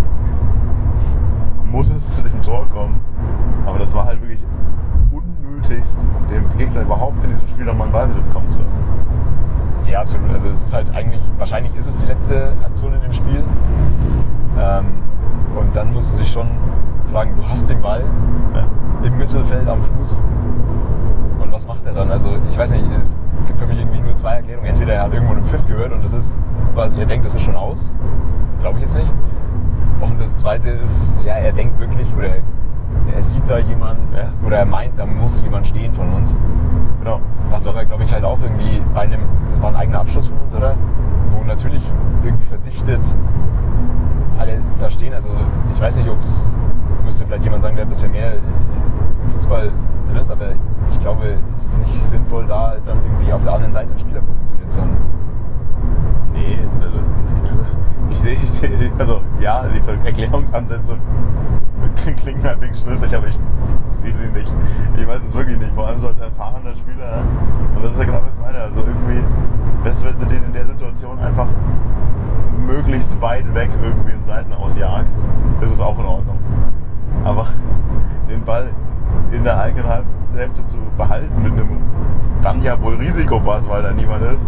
muss es zu dem Tor kommen, aber das war halt wirklich unnötigst, dem Gegner überhaupt in diesem Spiel nochmal einen Ballbesitz kommen zu lassen. Ja, absolut. Also es ist halt eigentlich, wahrscheinlich ist es die letzte Aktion in dem Spiel. Ähm, und dann musst du dich schon fragen, du hast den Ball ja. im Mittelfeld am Fuß. Und was macht er dann? Also ich weiß nicht, es gibt für mich irgendwie nur zwei Erklärungen. Entweder er hat irgendwo einen Pfiff gehört und das ist quasi, er denkt, das ist schon aus. Glaube ich jetzt nicht. Und das zweite ist, ja, er denkt wirklich, oder er sieht da jemand, ja. oder er meint, da muss jemand stehen von uns. Genau. Was aber, glaube ich, halt auch irgendwie bei einem, das war ein eigener Abschluss von uns, oder? Wo natürlich irgendwie verdichtet alle da stehen. Also ich weiß nicht, ob es, müsste vielleicht jemand sagen, der ein bisschen mehr im Fußball drin ist, aber ich glaube, es ist nicht sinnvoll, da dann irgendwie auf der anderen Seite einen Spieler positioniert zu haben. Nee, also, also ich sehe, ich sehe, also ja, die Erklärungsansätze klingen halbwegs schlüssig, aber ich sehe sie nicht. Ich weiß es wirklich nicht, vor allem so als erfahrener Spieler. Und das ist ja genau, was ich meine. Also irgendwie, wenn du den in der Situation einfach möglichst weit weg irgendwie in Seiten ausjagst, ist es auch in Ordnung. Aber den Ball in der eigenen Halbhälfte zu behalten mit einem dann ja wohl Risikopass, weil da niemand ist,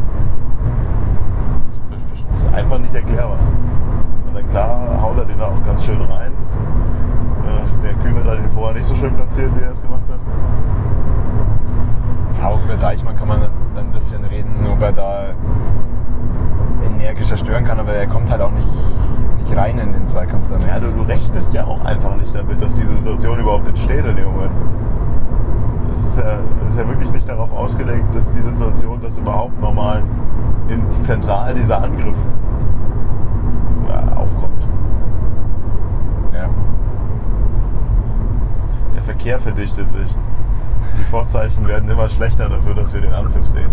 das ist einfach nicht erklärbar. Und dann klar haut er den da auch ganz schön rein. Der Kühner hat den vorher nicht so schön platziert, wie er es gemacht hat. Ja, auch über Deichmann kann man dann ein bisschen reden, ob er da energischer stören kann, aber er kommt halt auch nicht, nicht rein in den Zweikampf damit. Ja, du, du rechnest ja auch einfach nicht damit, dass diese Situation überhaupt entsteht in dem Moment. Es ist ja, ist ja wirklich nicht darauf ausgelegt, dass die Situation, dass überhaupt nochmal in zentral dieser Angriff ja, aufkommt. Ja. Der Verkehr verdichtet sich. Die Vorzeichen werden immer schlechter dafür, dass wir den Anpfiff sehen.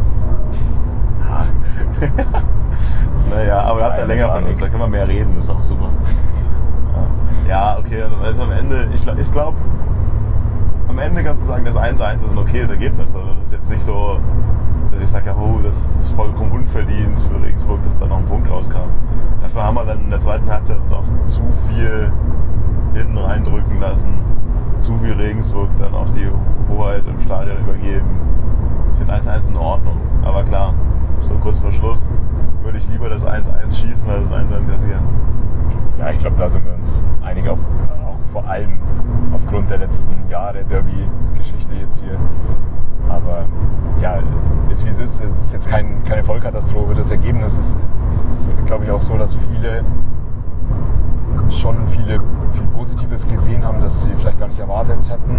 Naja, aber er hat ja länger von uns, da können wir mehr reden, das ist auch super. Ja, okay, also am Ende, ich, ich glaube, am Ende kannst du sagen, das eins eins ist ein okayes Ergebnis. Also das ist jetzt nicht so, dass ich sage, oh, das ist vollkommen unverdient für Regensburg, dass da noch ein Punkt rauskam. Dafür haben wir dann in der zweiten Halbzeit uns auch zu viel hinten reindrücken lassen. Zu viel Regensburg dann auch die Hoheit im Stadion übergeben. Ich finde eins eins in Ordnung, aber klar, so kurz vor Schluss würde ich lieber das eins eins schießen, als das eins eins kassieren. Ja, ich glaube, da sind wir uns einig, auf, auch vor allem aufgrund der letzten Jahre Derby-Geschichte jetzt hier. Aber ja, ist wie es ist. Es ist jetzt kein, keine Vollkatastrophe. Das Ergebnis ist, es ist, glaube ich, auch so, dass viele schon viele, viel Positives gesehen haben, das sie vielleicht gar nicht erwartet hätten.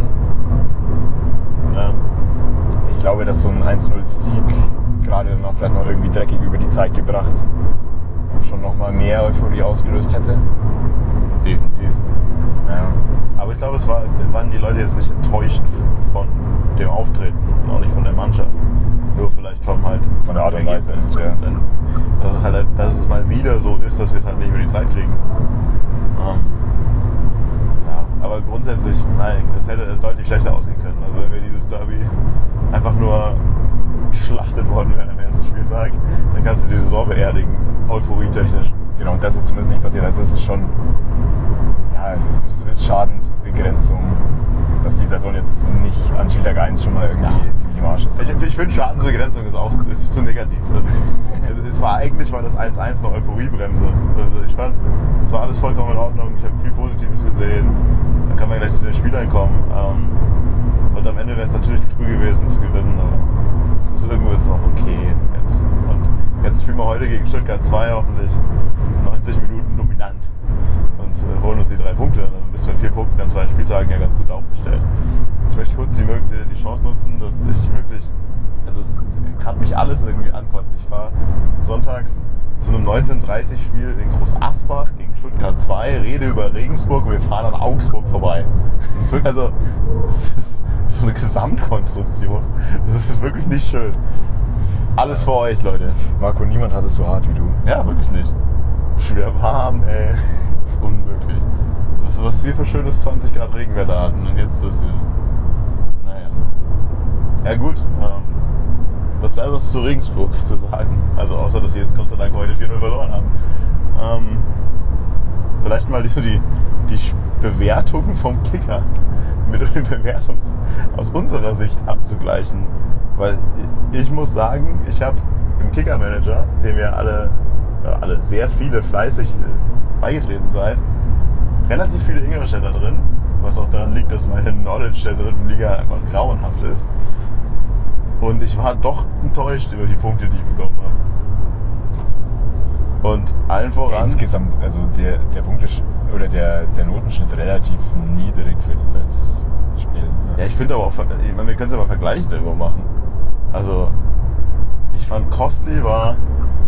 Ja. Ich glaube, dass so ein eins null Sieg gerade dann auch vielleicht noch irgendwie dreckig über die Zeit gebracht schon nochmal mehr Euphorie ausgelöst hätte. Definitiv. Ja. Aber ich glaube, es war, waren die Leute jetzt nicht enttäuscht von dem Auftreten und auch nicht von der Mannschaft. Nur vielleicht vom halt Von der Art und Weise. Ergebnis. Ja. Denn, dass es halt, dass es mal wieder so ist, dass wir es halt nicht über die Zeit kriegen. Ähm, ja, aber grundsätzlich, nein, es hätte deutlich schlechter aussehen können. Also wenn wir dieses Derby einfach nur geschlachtet worden wären am ersten Spieltag, dann kannst du die Saison beerdigen, euphorietechnisch. Genau, und das ist zumindest nicht passiert. Also es ist schon, ja, so ist Schadensbegrenzung, dass die Saison jetzt nicht an Spieltag eins schon mal irgendwie Ja. ziemlich im Arsch ist. Ich, ich finde, Schadensbegrenzung ist auch ist zu negativ. Also es, ist, es, es war eigentlich war das eins eins eine Euphoriebremse. Also ich fand, es war alles vollkommen in Ordnung. Ich habe viel Positives gesehen. Dann kann man gleich zu den Spielern kommen. Ähm, und am Ende wäre es natürlich früh gewesen zu gewinnen. Aber ist, irgendwo ist es auch okay jetzt. Und jetzt spielen wir heute gegen Stuttgart zwei hoffentlich neunzig Minuten dominant und äh, holen uns die drei Punkte. Und dann bist du mit vier Punkten an zwei Spieltagen ja ganz gut aufgestellt. Ich möchte kurz die, die Chance nutzen, dass ich wirklich, also es kann mich alles irgendwie ankosten. Ich fahre sonntags zu einem neunzehn Uhr dreißig Spiel in Groß Asbach gegen Stuttgart zwei, rede über Regensburg und wir fahren an Augsburg vorbei. Das ist wirklich, also, das ist so eine Gesamtkonstruktion. Das ist wirklich nicht schön. Alles für euch, Leute. Marco, niemand hat es so hart wie du. Ja, wirklich nicht. Schwer warm, ey. Das ist unmöglich. Was, was wir für schönes zwanzig Grad Regenwetter hatten und jetzt das wieder. Naja. Ja gut, ähm, was bleibt uns zu Regensburg zu sagen? Also außer, dass sie jetzt Gott sei Dank heute vier null verloren haben. Ähm, vielleicht mal die, die, die Bewertungen vom Kicker mit den Bewertungen aus unserer Sicht abzugleichen. Weil ich muss sagen, ich habe im Kicker-Manager, dem ihr alle, ja, alle sehr viele fleißig beigetreten seid, relativ viele Ingolstädter drin, was auch daran liegt, dass meine Knowledge der dritten Liga einfach grauenhaft ist. Und ich war doch enttäuscht über die Punkte, die ich bekommen habe. Und allen voran... Insgesamt, also der, der Punkte oder der, der Notenschnitt relativ niedrig für dieses Spiel. Ja, ich finde aber auch, ich meine, wir können es ja mal vergleichen irgendwo machen. Also, ich fand Kostli war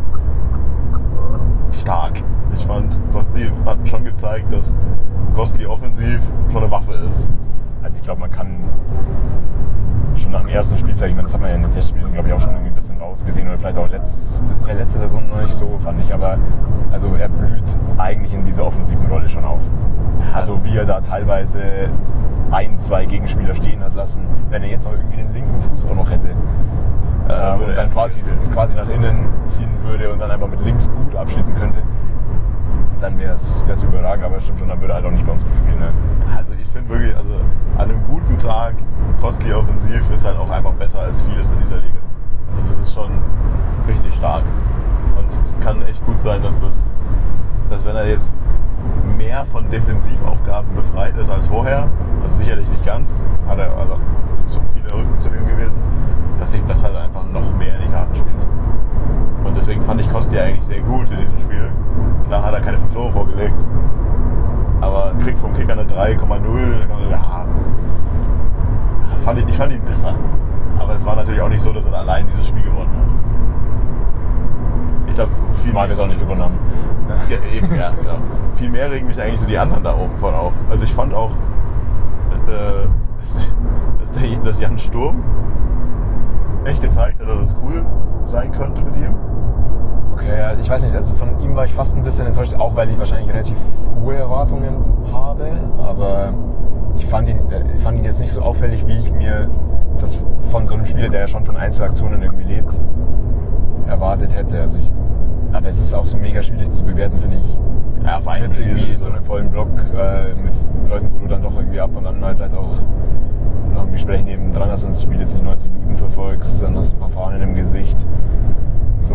stark. Ich fand, Kostli hat schon gezeigt, dass Kostli offensiv schon eine Waffe ist. Also ich glaube, man kann schon nach dem ersten Spieltag, ich meine, das hat man ja in den Testspielen, glaube ich, auch schon irgendwie ein bisschen rausgesehen oder vielleicht auch letzte, ja, letzte Saison noch nicht so, fand ich, aber also er blüht eigentlich in dieser offensiven Rolle schon auf. Also wie er da teilweise ein, zwei Gegenspieler stehen hat lassen, wenn er jetzt noch irgendwie den linken Fuß auch noch hätte. Ja, ähm, und dann quasi, quasi nach innen ziehen würde und dann einfach mit links gut abschließen könnte, dann wäre es überragend, aber stimmt schon, dann würde er halt auch nicht bei uns spielen. Ne? Also ich finde wirklich, also an einem guten Tag, Kostli offensiv ist halt auch einfach besser als vieles in dieser Liga. Also das ist schon richtig stark. Und es kann echt gut sein, dass das, dass wenn er jetzt mehr von Defensivaufgaben befreit ist als vorher, also sicherlich nicht ganz, hat er also zu viele Rücken zu ihm gewesen, dass ihm das halt einfach noch mehr in die Karten spielt. Und deswegen fand ich Kostli eigentlich sehr gut in diesem Spiel. Klar hat er keine fünf Tore vorgelegt, aber kriegt vom Kicker eine drei Komma null. Ja, fand ich, ich fand ihn besser. Aber es war natürlich auch nicht so, dass er allein dieses Spiel gewonnen hat. Ich glaube, viel Zumal wir es auch nicht gewonnen haben. Ja, eben, ja, genau. Viel mehr regen mich eigentlich so die anderen da oben von auf. Also ich fand auch, äh, das dass, der, dass Jan Sturm echt gezeigt hat, dass es cool sein könnte mit ihm. Okay, ja, ich weiß nicht, also von ihm war ich fast ein bisschen enttäuscht, auch weil ich wahrscheinlich relativ hohe Erwartungen habe, aber ich fand ihn, ich fand ihn jetzt nicht so auffällig, wie ich mir das von so einem Spieler, der ja schon von Einzelaktionen irgendwie lebt, erwartet hätte. Also ich, aber es ist auch so mega schwierig zu bewerten, finde ich. Ja, auf einen Mit irgendwie so einem vollen Block, äh, mit Leuten, wo du dann doch irgendwie ab und an halt vielleicht auch noch ein Gespräch nebendran hast und das Spiel jetzt nicht neunzig Minuten verfolgst, dann hast du ein paar Fahnen im Gesicht. So,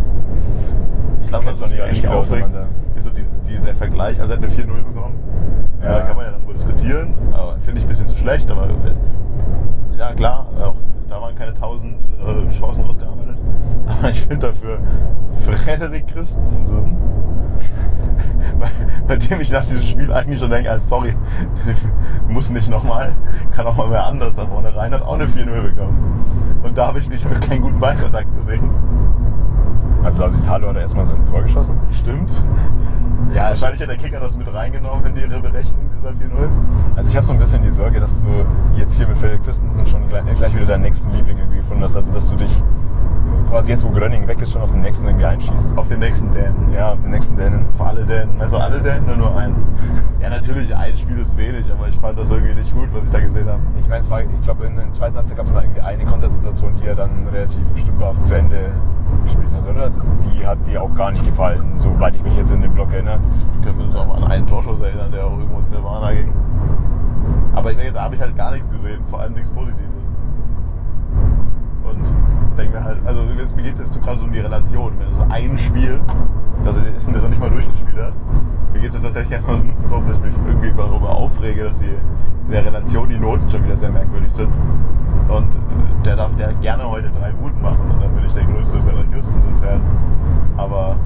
ich glaube, was mich eigentlich aufregt, ist so die, die, der Vergleich. Also er hat eine vier null bekommen. Ja. Da kann man ja darüber diskutieren, aber finde ich ein bisschen zu schlecht. Aber äh, ja, klar, auch da waren keine tausend äh, Chancen ausgearbeitet. Aber ich finde dafür Frederik Christensen, bei, bei dem ich nach diesem Spiel eigentlich schon denke, also sorry, muss nicht nochmal, kann auch mal wer anders da vorne rein, hat auch eine vier null bekommen. Und da habe ich nicht keinen guten Ballkontakt gesehen. Also laut Italo hat er erstmal so ein Tor geschossen. Stimmt. Ja, wahrscheinlich hat der Kicker das mit reingenommen in ihre Berechnung dieser vier null. Also ich habe so ein bisschen die Sorge, dass du jetzt hier mit Frederik Christensen schon gleich, gleich wieder deinen nächsten Liebling irgendwie gefunden hast. Also dass du dich quasi jetzt, wo Gröning weg ist, schon auf den nächsten irgendwie einschießt. Auf den nächsten Dänen. Ja, auf den nächsten Dänen. Auf alle Dänen. Also alle Dänen oder nur einen? Ja, natürlich, ein Spiel ist wenig, aber ich fand das irgendwie nicht gut, was ich da gesehen habe. Ich meine, es war, ich glaube, in der zweiten Halbzeit gab es mal irgendwie eine Kontersituation, die er dann relativ stümperhaft zu Ende gespielt hat, oder? Die hat dir auch gar nicht gefallen, soweit ich mich jetzt in den Block erinnere. Ich kann mich auch an einen Torschuss erinnern, der auch irgendwo ins Nirvana ging. Aber da habe ich halt gar nichts gesehen, vor allem nichts Positives. Und denke mir halt, also mir geht es jetzt gerade so um die Relation. Wenn es ein Spiel, das er, das er nicht mal durchgespielt hat, mir geht es jetzt tatsächlich einfach darum, dass ich mich irgendwie darüber aufrege, dass die in der Relation die Noten schon wieder sehr merkwürdig sind. Und der darf der gerne heute drei Guten machen und dann bin ich der größte Frederik Christensen-Fan. Aber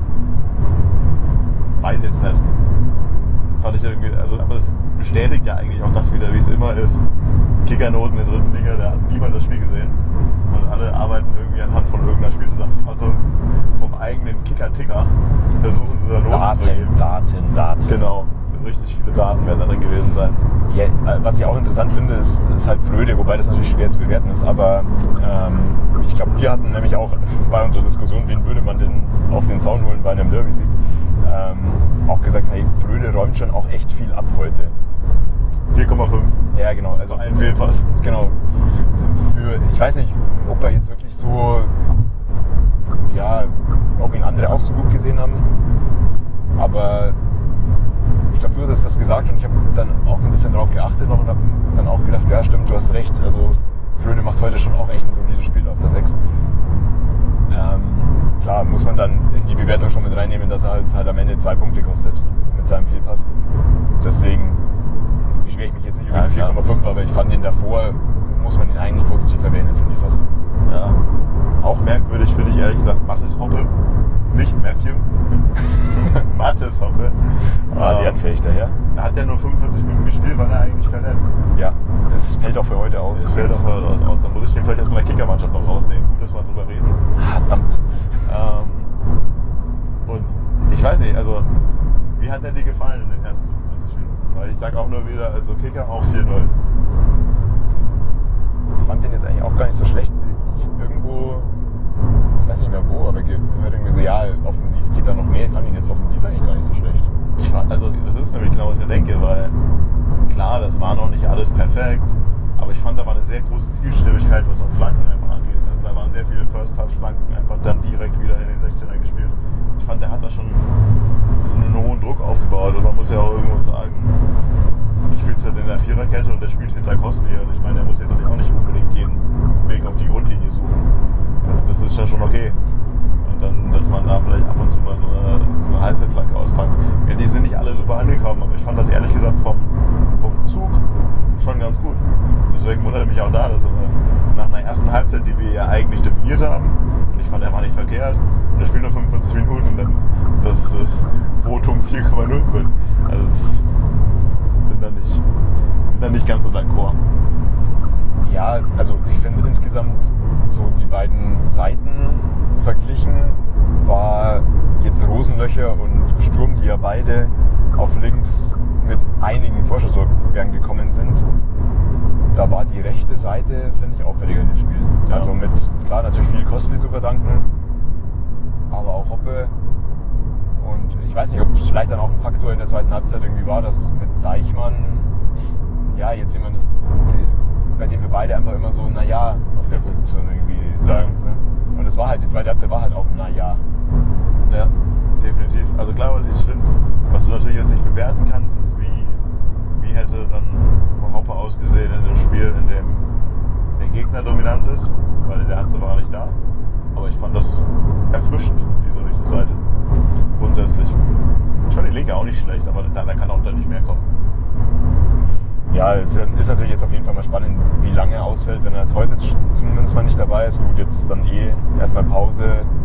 weiß jetzt nicht. Fand ich irgendwie, also, aber es bestätigt ja eigentlich auch das wieder, wie es immer ist. Kickernoten der dritten Liga, da hat niemand das Spiel gesehen. Und alle arbeiten irgendwie anhand von irgendeiner Spielzusammenfassung vom eigenen Kicker-Ticker. Versuchen sie da Noten Daten, zu geben. Daten, Daten. Genau. Richtig viele Daten werden da drin gewesen sein. Ja, was ich auch interessant finde, ist, ist halt Fröde, wobei das natürlich schwer zu bewerten ist. Aber ähm, ich glaube, wir hatten nämlich auch bei unserer Diskussion, wen würde man denn auf den Zaun holen bei einem Derby-Sieg, ähm, auch gesagt, hey, Fröde räumt schon auch echt viel ab heute. vier Komma fünf. Ja, genau. Also ein Fehlpass. Genau. Für, ich weiß nicht, ob er jetzt wirklich so, ja, ob ihn andere auch so gut gesehen haben, aber ich glaube, du hast das gesagt und ich habe dann auch ein bisschen darauf geachtet noch und habe dann auch gedacht, ja stimmt, du hast recht. Also Fröde macht heute schon auch echt ein solides Spiel auf der sechs. Ähm, klar, muss man dann in die Bewertung schon mit reinnehmen, dass er halt, halt am Ende zwei Punkte kostet mit seinem Fehlpass. Deswegen beschwere ich mich jetzt nicht über die vier Komma fünf, aber ich fand ihn davor, muss man ihn eigentlich positiv erwähnen, finde ich fast. Ja, auch merkwürdig finde ich ehrlich gesagt Mathis Hoppe, nicht Matthew. Mathis Hoppe. Ah, wertfähig daher. Er hat ja nur fünfundvierzig Minuten gespielt, war er eigentlich verletzt. Ja, es fällt auch für heute aus. Es fällt auch für heute aus. Dann muss ich den vielleicht erstmal in der Kickermannschaft noch rausnehmen. Gut, dass wir drüber reden. Verdammt. Ähm, und ich weiß nicht, also wie hat er dir gefallen in den ersten fünfundvierzig Minuten? Weil ich sag auch nur wieder, also Kicker auch vier null. Ich fand den jetzt eigentlich auch gar nicht so schlecht. Ich habe irgendwo, ich weiß nicht mehr wo, aber gehört irgendwie so, ja, offensiv geht da noch mehr. Ich fand ihn jetzt offensiv eigentlich gar nicht so schlecht. Ich fand, also das ist nämlich genau, was ich mir denke, weil klar, das war noch nicht alles perfekt, aber ich fand, da war eine sehr große Zielstrebigkeit, was auch Flanken einfach angeht. Also da waren sehr viele First-Touch-Flanken einfach dann direkt wieder in den sechzehner gespielt. Ich fand, der hat da schon einen hohen Druck aufgebaut und man muss ja auch irgendwo sagen, du spielst halt in der Viererkette und der spielt hinter Kosti. Also ich meine, der muss jetzt auch nicht unbedingt jeden Weg auf die Grundlinie suchen. Also das ist ja schon okay. Und dann, dass man da vielleicht ab und zu mal so eine, so eine Halbfeldflanke auspackt. Ja, die sind nicht alle super angekommen, aber ich fand das ehrlich gesagt vom, vom Zug schon ganz gut. Deswegen wundert mich auch da, dass er nach einer ersten Halbzeit, die wir ja eigentlich dominiert haben, und ich fand, er war nicht verkehrt, und er spielt nur fünfundvierzig Minuten, dann das äh, Votum vier Komma null wird. Also das bin da nicht, bin da nicht ganz so d'accord. Ja, also ich finde insgesamt so die beiden Seiten verglichen war jetzt Rosenlöcher und Sturm, die ja beide auf links mit einigen Vorschusslorbeeren gekommen sind, da war die rechte Seite, finde ich, auffälliger in dem Spiel. Ja. Also mit, klar, natürlich viel Kostli zu verdanken, aber auch Hoppe. Und ich weiß nicht, ob es vielleicht dann auch ein Faktor in der zweiten Halbzeit irgendwie war, dass mit Deichmann, ja, jetzt jemand, bei dem wir beide einfach immer so, naja, auf der Position irgendwie sagen. Ne? Und es war halt, die zweite Halbzeit war halt auch, naja. Ja, definitiv. Also klar, was ich finde, was du natürlich jetzt nicht bewerten kannst, ist, wie, wie hätte dann Hoppe ausgesehen in dem Spiel, in dem der Gegner dominant ist, weil der Erste war nicht da. Aber ich fand das erfrischend, diese rechte Seite. Grundsätzlich. Ich fand die linke auch nicht schlecht, aber da, da kann auch dann nicht mehr kommen. Ja, es ist natürlich jetzt auf jeden Fall mal spannend, wie lange er ausfällt, wenn er jetzt heute zumindest mal nicht dabei ist. Gut, jetzt dann eh erstmal Pause.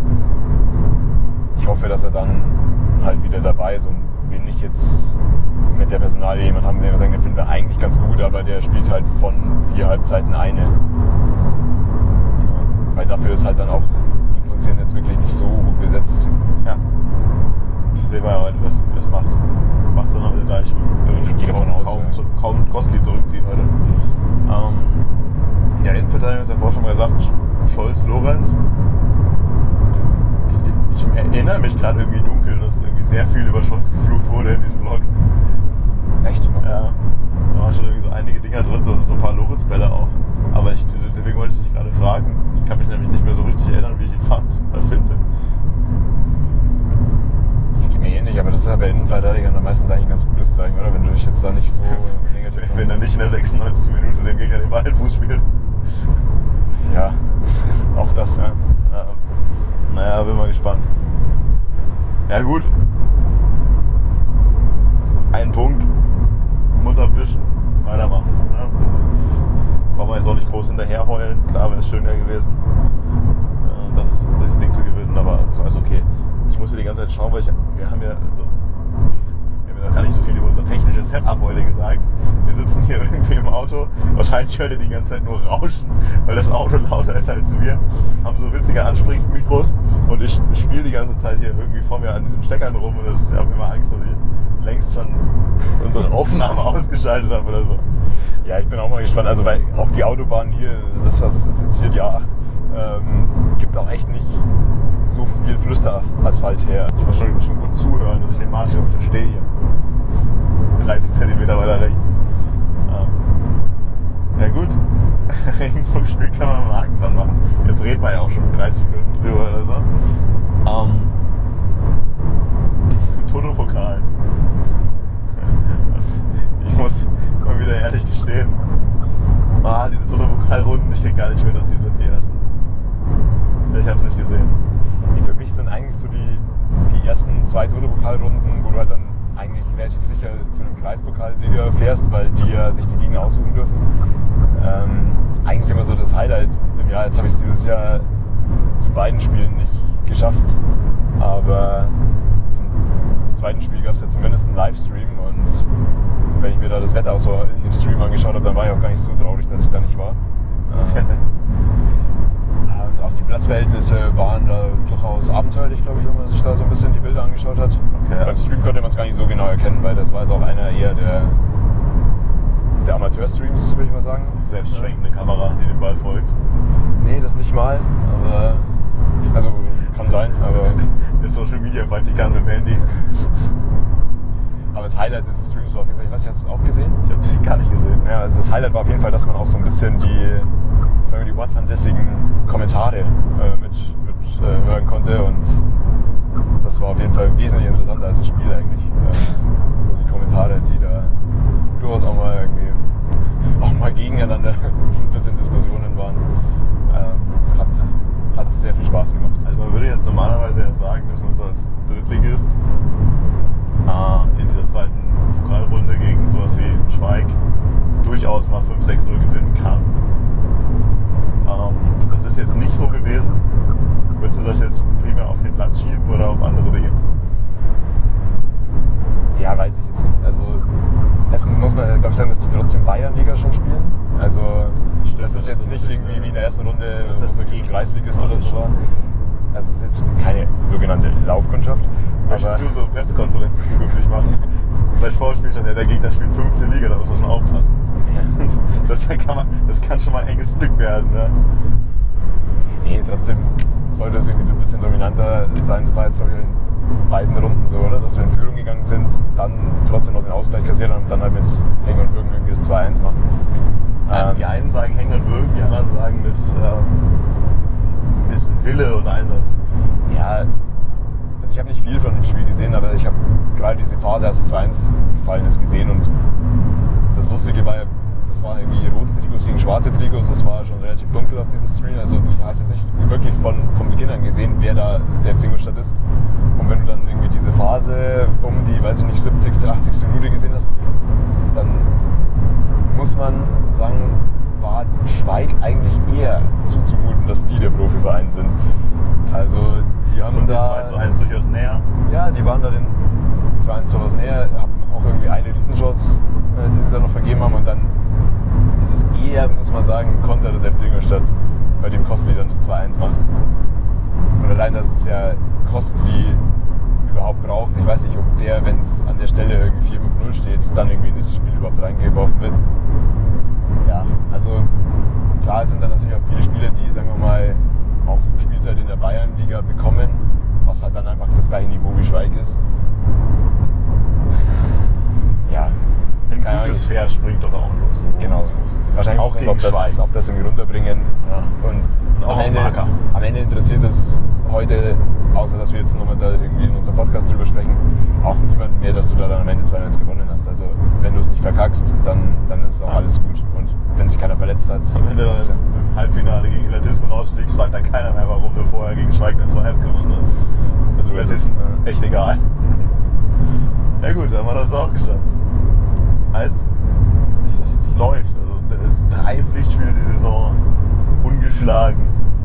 Ich hoffe, dass er dann halt wieder dabei ist und wir nicht jetzt mit der Personalie jemand haben, den wir sagen, den finden wir eigentlich ganz gut, aber der spielt halt von vier Halbzeiten eine. Ja. Weil dafür ist halt dann auch die Position jetzt wirklich nicht so gut besetzt. Ja. Das sehen wir ja heute, was das macht. Macht es dann noch in der Deich. Ich gehe davon aus, kaum, ja. zu, kaum Kostli zurückziehen heute. Ähm, ja, Innenverteidigung ist ja vorher schon mal gesagt, Scholz, Lorenz. Ich, ich erinnere mich gerade irgendwie dunkel, dass irgendwie sehr viel über Scholz geflucht wurde in diesem Vlog. Echt? Ja, da waren schon irgendwie so einige Dinger drin, so, so ein paar Lorenz-Bälle auch. Aber ich, deswegen wollte ich dich gerade fragen. Ich kann mich nämlich nicht mehr so richtig erinnern, wie ich ihn fand oder finde. Geht mir ähnlich, aber das ist ja bei Innenverteidigern dann meistens eigentlich ein ganz gutes Zeichen, oder? Wenn du dich jetzt da nicht so negativ... Wenn er nicht in der sechsundneunzigsten Minute dem Gegner den Ball in den Fuß spielt. Ja, auch das, ja. Ja. Naja, bin mal gespannt. Ja gut. Ein Punkt. Mund abwischen. Weitermachen. Ne? Brauchen wir jetzt auch nicht groß hinterher heulen. Klar wäre es schöner gewesen, das, das Ding zu gewinnen, aber es war alles okay. Ich musste die ganze Zeit schauen, weil ich, wir haben ja so, wir haben ja gar nicht so viel über unser technisches Setup heute gesagt. Wir sitzen hier irgendwie im Auto, wahrscheinlich hört ihr die ganze Zeit nur Rauschen, weil das Auto lauter ist als wir. Haben so witzige Ansprechmikros und ich spiele die ganze Zeit hier irgendwie vor mir an diesen Steckern rum und das, ich habe immer Angst, dass ich längst schon unsere Aufnahme ausgeschaltet habe oder so. Ja, ich bin auch mal gespannt, also weil auch die Autobahn hier, das was ist jetzt hier, die A acht, ähm, gibt auch echt nicht so viel Flüsterasphalt her. Ich muss schon, schon gut zuhören, dass ich den Martin verstehe hier. dreißig Zentimeter weiter rechts. Ähm, ja gut, Regensburg-Spiel kann man mal einen Haken dran machen. Jetzt reden wir ja auch schon dreißig Minuten drüber oder so. Ähm, Toto-Pokal. Ich muss mal wieder ehrlich gestehen, ah, diese Toto-Pokal-Runden, ich krieg gar nicht mit, dass die sind, die ersten. Ich hab's nicht gesehen. Für mich sind eigentlich so die, die ersten zwei Toto-Pokal-Runden, wo du halt dann eigentlich relativ sicher zu einem Kreispokalsieger fährst, weil die ja sich die Gegner aussuchen dürfen. Ähm, eigentlich immer so das Highlight im Jahr. Jetzt habe ich es dieses Jahr zu beiden Spielen nicht geschafft, aber zum zweiten Spiel gab es ja zumindest einen Livestream und wenn ich mir da das Wetter auch so in dem Stream angeschaut habe, dann war ich auch gar nicht so traurig, dass ich da nicht war. Ähm, und auch die Platzverhältnisse waren da durchaus abenteuerlich, glaube ich, wenn man sich da so ein bisschen die Bilder angeschaut hat. Okay, ja. Beim Stream konnte man es gar nicht so genau erkennen, weil das war jetzt auch einer eher der, der Amateur-Streams, würde ich mal sagen. Die selbstschwenkende Kamera, die dem Ball folgt. Nee, das nicht mal, aber also kann sein, aber der Social Media Praktikant mit dem Handy. Aber das Highlight dieses Streams war auf jeden Fall, ich weiß nicht, hast du es auch gesehen? Ich habe sie gar nicht gesehen. Ja, also das Highlight war auf jeden Fall, dass man auch so ein bisschen die, sagen wir, die ortsansässigen Kommentare äh, mit, mit äh, hören konnte und das war auf jeden Fall wesentlich interessanter als das Spiel eigentlich. Äh, so die Kommentare, die da durchaus auch mal irgendwie auch mal gegeneinander ein bisschen Diskussionen waren. Ähm, hat, hat sehr viel Spaß gemacht. Also man würde jetzt normalerweise ja sagen, dass man so als Drittligist äh, in dieser zweiten Pokalrunde gegen sowas wie Schweig durchaus mal fünf sechs null gewinnen kann. Ähm, das ist jetzt nicht so gewesen. Würdest du das jetzt primär auf den Platz schieben oder auf andere Dinge? Ja, weiß ich jetzt nicht. Also erstens muss man, glaube ich, sagen, dass die trotzdem Bayernliga schon spielen. Also Stimmt, das ist jetzt nicht irgendwie wie in der ersten Runde, das ist wirklich ein Kreisligist oder so war. Das ist jetzt keine sogenannte Laufkundschaft. Möchtest du so Pressekonferenzen zukünftig machen? Vielleicht vorspielt schon, ja, der Gegner spielt fünfte Liga, da muss man schon aufpassen. Ja. Das kann, man, das kann schon mal ein enges Stück werden. Ne? Nee, trotzdem sollte es irgendwie ein bisschen dominanter sein. Das war jetzt, glaube ich, in beiden Runden so, oder? Dass wir in Führung gegangen sind, dann trotzdem noch den Ausgleich kassiert haben und dann halt mit Hängen und Würgen irgendwie das zwei eins machen. Ähm, die einen sagen Hängen und Würgen, die anderen sagen mit, ähm, mit Wille und Einsatz. Ja, also ich habe nicht viel von dem Spiel gesehen, aber ich habe gerade diese Phase, als es zwei eins gefallen ist, gesehen und das Lustige war ja, das waren irgendwie rote Trikots gegen schwarze Trikots, das war schon relativ dunkel auf diesem Screen, also du hast jetzt nicht wirklich von, von Beginn an gesehen, wer da der F C Ingolstadt ist. Und wenn du dann irgendwie diese Phase um die, weiß ich nicht, siebzigste, achtzigste Minute gesehen hast, dann muss man sagen, war Schweig eigentlich eher zuzumuten, dass die der Profiverein sind. Also die haben und da... zwei zu eins durchaus näher. Ja, die waren da den zwei eins durchaus näher, haben auch irgendwie eine Riesenchance, die sie dann noch vergeben haben und dann ist es eher, muss man sagen, ein Konter des F C Ingolstadt, bei dem Kostli dann das zwei eins macht. Und allein, dass es ja Kostli überhaupt braucht, ich weiß nicht, ob der, wenn es an der Stelle irgendwie vier fünf null steht, dann irgendwie in das Spiel überhaupt reingeworfen wird. Ja, also klar sind da natürlich auch viele Spieler, die, sagen wir mal, auch Spielzeit in der Bayernliga bekommen, was halt dann einfach das gleiche Niveau wie Schweig ist. Ja. Ein gutes Pferd springt doch auch los. Genau. Wahrscheinlich auch muss man es auf das, auf das irgendwie runterbringen. Ja. Und, Und auch am, Ende, Marker. am Ende interessiert es heute, außer dass wir jetzt nochmal da irgendwie in unserem Podcast drüber sprechen, auch niemanden mehr, dass du da dann am Ende zwei eins gewonnen hast. Also wenn du es nicht verkackst, dann, dann ist es auch ja. alles gut. Und wenn sich keiner verletzt hat, wenn du dann ja. im Halbfinale gegen Illertissen rausfliegst, fragt dann keiner mehr, warum du vorher gegen Schweig eine zwei eins gewonnen hast. Also das ist ja. echt egal. Ja gut, dann haben wir das auch geschafft. Heißt, es, es, es läuft. Also drei Pflichtspiele die Saison, ungeschlagen.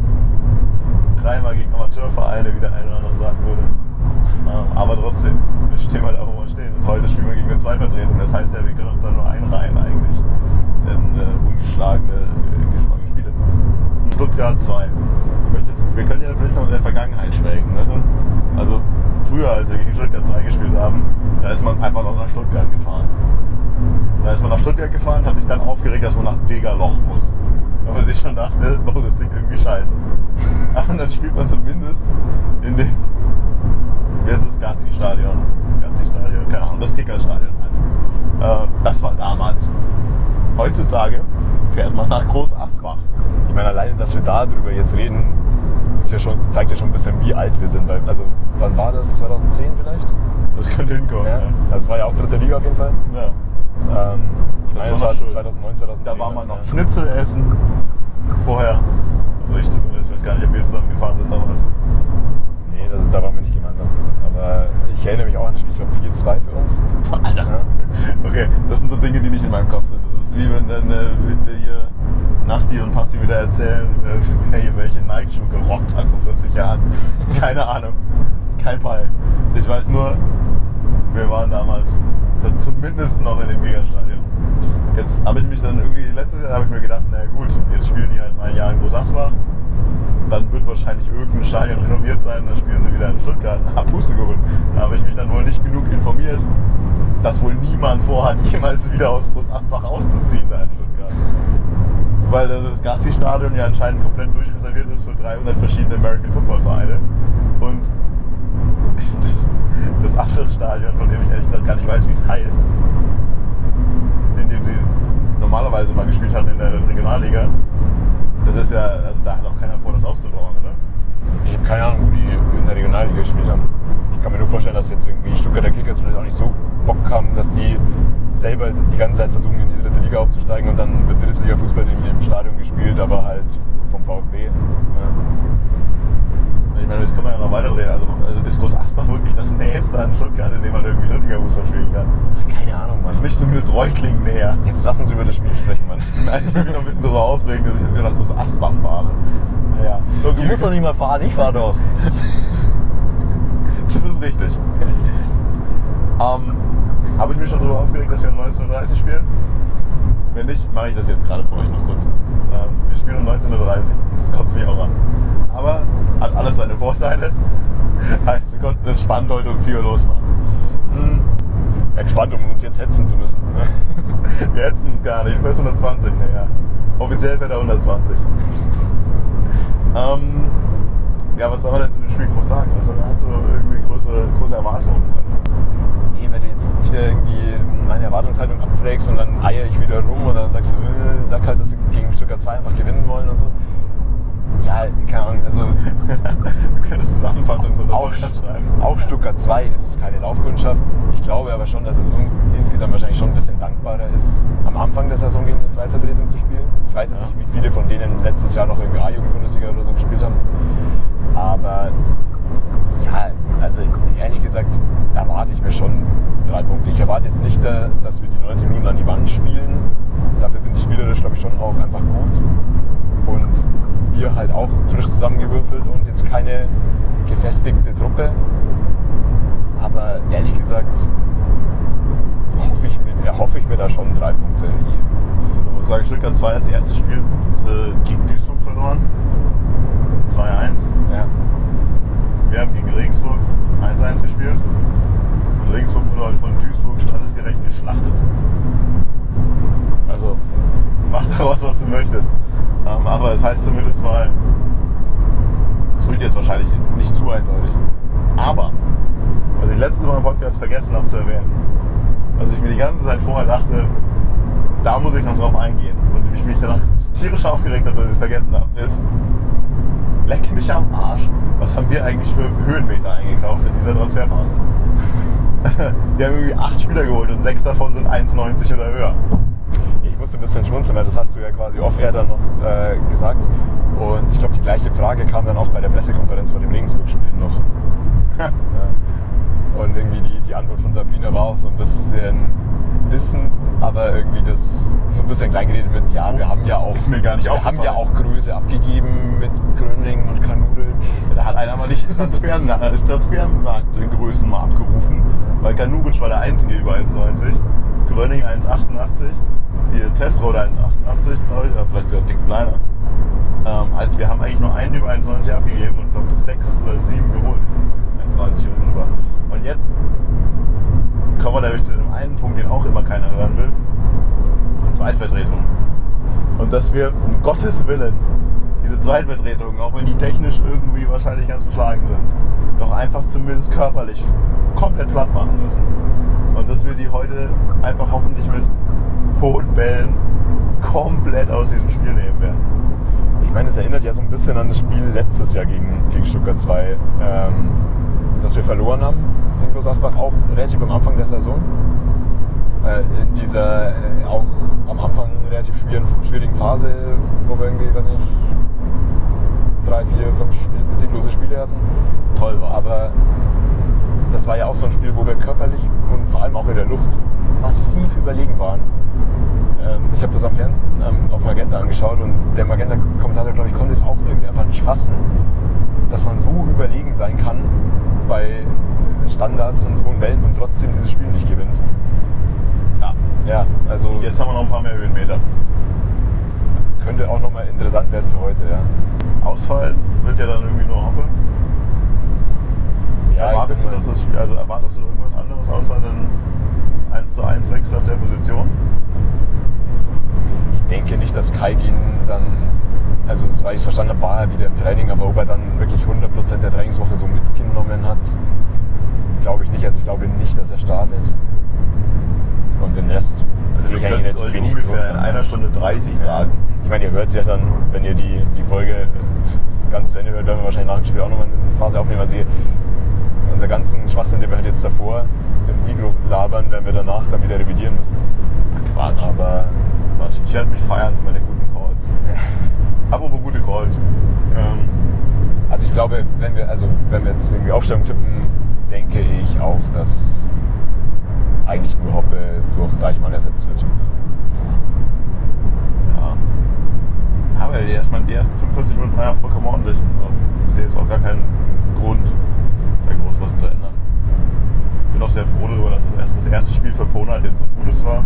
Dreimal gegen Amateurvereine, wie der eine oder andere sagen würde. Aber trotzdem, wir stehen mal da, wo wir stehen. Und heute spielen wir gegen eine Zweitvertretung. Das heißt ja, wir können uns dann nur einreihen eigentlich in äh, ungeschlagene, ungeschlagene Spiele. Stuttgart zwei. Wir können ja vielleicht noch in der Vergangenheit schwelgen. Also, also früher, als wir gegen Stuttgart zwei gespielt haben, da ist man einfach noch nach Stuttgart gefahren. Da ist man nach Stuttgart gefahren, hat sich dann aufgeregt, dass man nach Degerloch muss. Weil man sich schon dachte, oh, das klingt irgendwie scheiße. Aber dann spielt man zumindest in dem, wie heißt das, Gazi-Stadion? Gazi-Stadion? Keine Ahnung, das Kicker-Stadion halt. Äh, das war damals. Heutzutage fährt man nach Groß Asbach. Ich meine, alleine, dass wir darüber jetzt reden, ist ja schon, zeigt ja schon ein bisschen, wie alt wir sind. Weil, also, wann war das? zweitausendzehn vielleicht? Das könnte hinkommen. Ja. Ja. Das war ja auch dritte Liga auf jeden Fall. Ja. Ähm, ich Das meine, war es war schön. zweitausendneun, zweitausendzehn. Da war man noch ja. Schnitzel essen vorher. Also ich zumindest, ich weiß gar nicht, ob wir zusammen gefahren sind damals. Nee, das, da waren wir nicht gemeinsam. Aber ich erinnere mich auch an das Spiel, ich glaube vier zwei für uns. Alter. Ja. Okay, das sind so Dinge, die nicht in meinem Kopf sind. Das ist wie wenn dann äh, hier Nachti und Passi wieder erzählen, äh, wer hier welche Nike-Schuhe gerockt hat vor vierzig Jahren. Keine Ahnung. Kein Peil. Ich weiß nur, wir waren damals zumindest noch in dem Megastadion. Jetzt habe ich mich dann irgendwie, letztes Jahr habe ich mir gedacht, na gut, jetzt spielen die halt mal ein Jahr in Groß Asbach. Dann wird wahrscheinlich irgendein Stadion renoviert sein, dann spielen sie wieder in Stuttgart. Ah, Puste geholt. Da habe ich mich dann wohl nicht genug informiert, dass wohl niemand vorhat, jemals wieder aus Groß Asbach auszuziehen da in Stuttgart. Weil das Gazi-Stadion ja anscheinend komplett durchreserviert ist für dreihundert verschiedene American Football Vereine. Und das, das andere Stadion, von dem ich ehrlich gesagt gar nicht weiß, wie es heißt, in dem sie normalerweise mal gespielt hatten in der Regionalliga, das ist ja, also da hat auch keiner vor, das auszubauen, oder? Ich habe keine Ahnung, wo die in der Regionalliga gespielt haben. Ich kann mir nur vorstellen, dass jetzt irgendwie Stuttgarter Kickers vielleicht auch nicht so Bock haben, dass die selber die ganze Zeit versuchen, in die dritte Liga aufzusteigen und dann wird dritte Liga Fußball in dem Stadion gespielt, aber halt vom VfB. Ja. Ich meine, das kann man ja noch weiterdrehen. Also, also ist Groß Asbach wirklich das Nächste an Stuttgart, in dem man irgendwie Drittliga-Fußball spielen kann? Keine Ahnung, Mann. Ist nicht zumindest Reutlingen näher. Jetzt lass uns über das Spiel sprechen, Mann. Nein, ich will mich noch ein bisschen darüber aufregen, dass ich jetzt wieder nach Groß Asbach fahre. Naja, Du musst doch nicht mal fahren, ich fahr doch. Das ist richtig. Ähm, Habe ich mich schon darüber aufgeregt, dass wir um neunzehn Uhr dreißig spielen? Wenn nicht, mache ich das jetzt gerade für euch noch kurz. Ähm, wir spielen um neunzehn Uhr dreißig. Das kotzt mich auch an. Aber hat alles seine Vorteile. Heißt, wir konnten entspannt heute um vier Uhr losfahren. Hm. Entspannt, um uns jetzt hetzen zu müssen. Wir hetzen uns gar nicht. Du fährst hundertzwanzig, naja. Offiziell fährt er hundertzwanzig. ähm, ja, was soll man denn zu dem Spiel groß sagen? Was, hast du irgendwie große, große Erwartungen? Nee, wenn du jetzt wieder irgendwie meine Erwartungshaltung abfragst und dann eier ich wieder rum und dann sagst du, äh, sag halt, dass wir gegen Stuttgart zwei einfach gewinnen wollen und so. Ja, keine Ahnung, also... du könntest Zusammenfassung von so auch, auch Stuttgart zwei ist keine Laufkundschaft. Ich glaube aber schon, dass es uns insgesamt wahrscheinlich schon ein bisschen dankbarer ist, am Anfang der Saison gegen eine Zweitvertretung zu spielen. Ich weiß jetzt ja. nicht, wie viele von denen letztes Jahr noch irgendwie A-Jugend-Bundesliga oder so gespielt haben. Aber ja, also ehrlich gesagt erwarte ich mir schon drei Punkte. Ich erwarte jetzt nicht, dass wir die neunzig Minuten an die Wand spielen. Dafür sind die spielerisch, glaube ich, schon auch einfach gut. Und wir halt auch frisch zusammengewürfelt und jetzt keine gefestigte Truppe. Aber ehrlich gesagt hoffe ich mir, hoffe ich mir da schon drei Punkte. Man muss sagen, Stuttgart zwei als erstes Spiel gegen Duisburg verloren. zwei eins. Ja. Wir haben gegen Regensburg eins eins gespielt. Und Regensburg wurde heute von Duisburg standesgerecht geschlachtet. Also mach daraus, was du möchtest. Ähm, aber es heißt zumindest mal, es wird jetzt wahrscheinlich jetzt nicht zu eindeutig. Aber, was ich letztes Mal im Podcast vergessen habe zu erwähnen, was ich mir die ganze Zeit vorher dachte, da muss ich noch drauf eingehen und ich mich danach tierisch aufgeregt habe, dass ich es vergessen habe, ist, leck mich am Arsch, was haben wir eigentlich für Höhenmeter eingekauft in dieser Transferphase? Wir haben irgendwie acht Spieler geholt und sechs davon sind eins neunzig oder höher. Ich musste ein bisschen schmunzeln, weil das hast du ja quasi off-air dann noch äh, gesagt. Und ich glaube, die gleiche Frage kam dann auch bei der Pressekonferenz vor dem Regensburg-Spiel noch. Ja. Und irgendwie die, die Antwort von Sabrina war auch so ein bisschen wissend, aber irgendwie das so ein bisschen kleingeredet mit, ja, wir haben ja auch, ist mir gar nicht wir haben ja auch Größe abgegeben mit Gröning und Kanuric. Da hat einer mal nicht Transfermarktgrößen mal abgerufen, weil Kanuric war der Einzige über eins neunzig, Gröning eins achtundachtzig, ihr Testrode eins achtundachtzig, glaube ich, oder vielleicht sogar ein Dick kleiner. Ähm, heißt, wir haben eigentlich nur einen über eins neunzig abgegeben und glaube sechs oder sieben geholt. eins neunzig und drüber. Und jetzt kommen wir nämlich zu dem einen Punkt, den auch immer keiner hören will. Zweitvertretung. Und dass wir um Gottes Willen diese Zweitvertretungen, auch wenn die technisch irgendwie wahrscheinlich ganz beschlagen sind, doch einfach zumindest körperlich komplett platt machen müssen. Und dass wir die heute einfach hoffentlich mit hohen Bällen komplett aus diesem Spiel nehmen werden. Ich meine, es erinnert ja so ein bisschen an das Spiel letztes Jahr gegen, gegen Stuttgart zwei, ähm, das wir verloren haben in Groß Asbach, auch relativ am Anfang der Saison. Äh, in dieser äh, auch am Anfang relativ schwierigen, schwierigen Phase, wo wir irgendwie, weiß nicht, drei, vier, fünf Spiel, sieglose Spiele hatten. Toll war's. Aber das war ja auch so ein Spiel, wo wir körperlich und vor allem auch in der Luft massiv überlegen waren. Ähm, ich habe das am Fernsehen ähm, auf Magenta angeschaut und der Magenta-Kommentator, glaube ich, konnte es auch irgendwie einfach nicht fassen, dass man so überlegen sein kann bei Standards und hohen Wellen und trotzdem dieses Spiel nicht gewinnt. Ja. Ja, also und jetzt haben wir noch ein paar mehr Höhenmeter. Könnte auch nochmal interessant werden für heute, ja. Ausfallen wird ja dann irgendwie nur Hoppe. Ja, erwartest du, dass das Spiel, also erwartest du irgendwas anderes außer einen eins zu eins Wechsel auf der Position? Ich denke nicht, dass Kaigin dann, also soweit ich es verstanden habe, war er wieder im Training, aber ob er dann wirklich hundert Prozent der Trainingswoche so mitgenommen hat, glaube ich nicht. Also ich glaube nicht, dass er startet. Und den Rest also sehe ich eigentlich relativ wenig ungefähr Grund. in einer Stunde dreißig Ja. sagen. Ich meine, ihr hört es ja dann, wenn ihr die, die Folge ganz zu Ende hört, werden wir wahrscheinlich nach dem Spiel auch nochmal eine Phase aufnehmen. Also unser ganzen Schwachsinn, den wir halt jetzt davor ins Mikro labern, werden wir danach dann wieder revidieren müssen. Ach Quatsch. Aber Quatsch. Ich werde mich feiern für meine guten Calls. Apropos gute Calls. Ähm, also ich glaube, wenn wir, also wenn wir jetzt irgendwie Aufstellung tippen, denke ich auch, dass eigentlich nur Hoppe durch Deichmann ersetzt wird. ja. Aber die, erstmal, die ersten fünfundvierzig Minuten waren ja vollkommen ordentlich. Ich sehe jetzt auch gar keinen Grund, da groß was zu ändern. Ich bin auch sehr froh darüber, dass das, erst, das erste Spiel für Ponard jetzt so gutes war.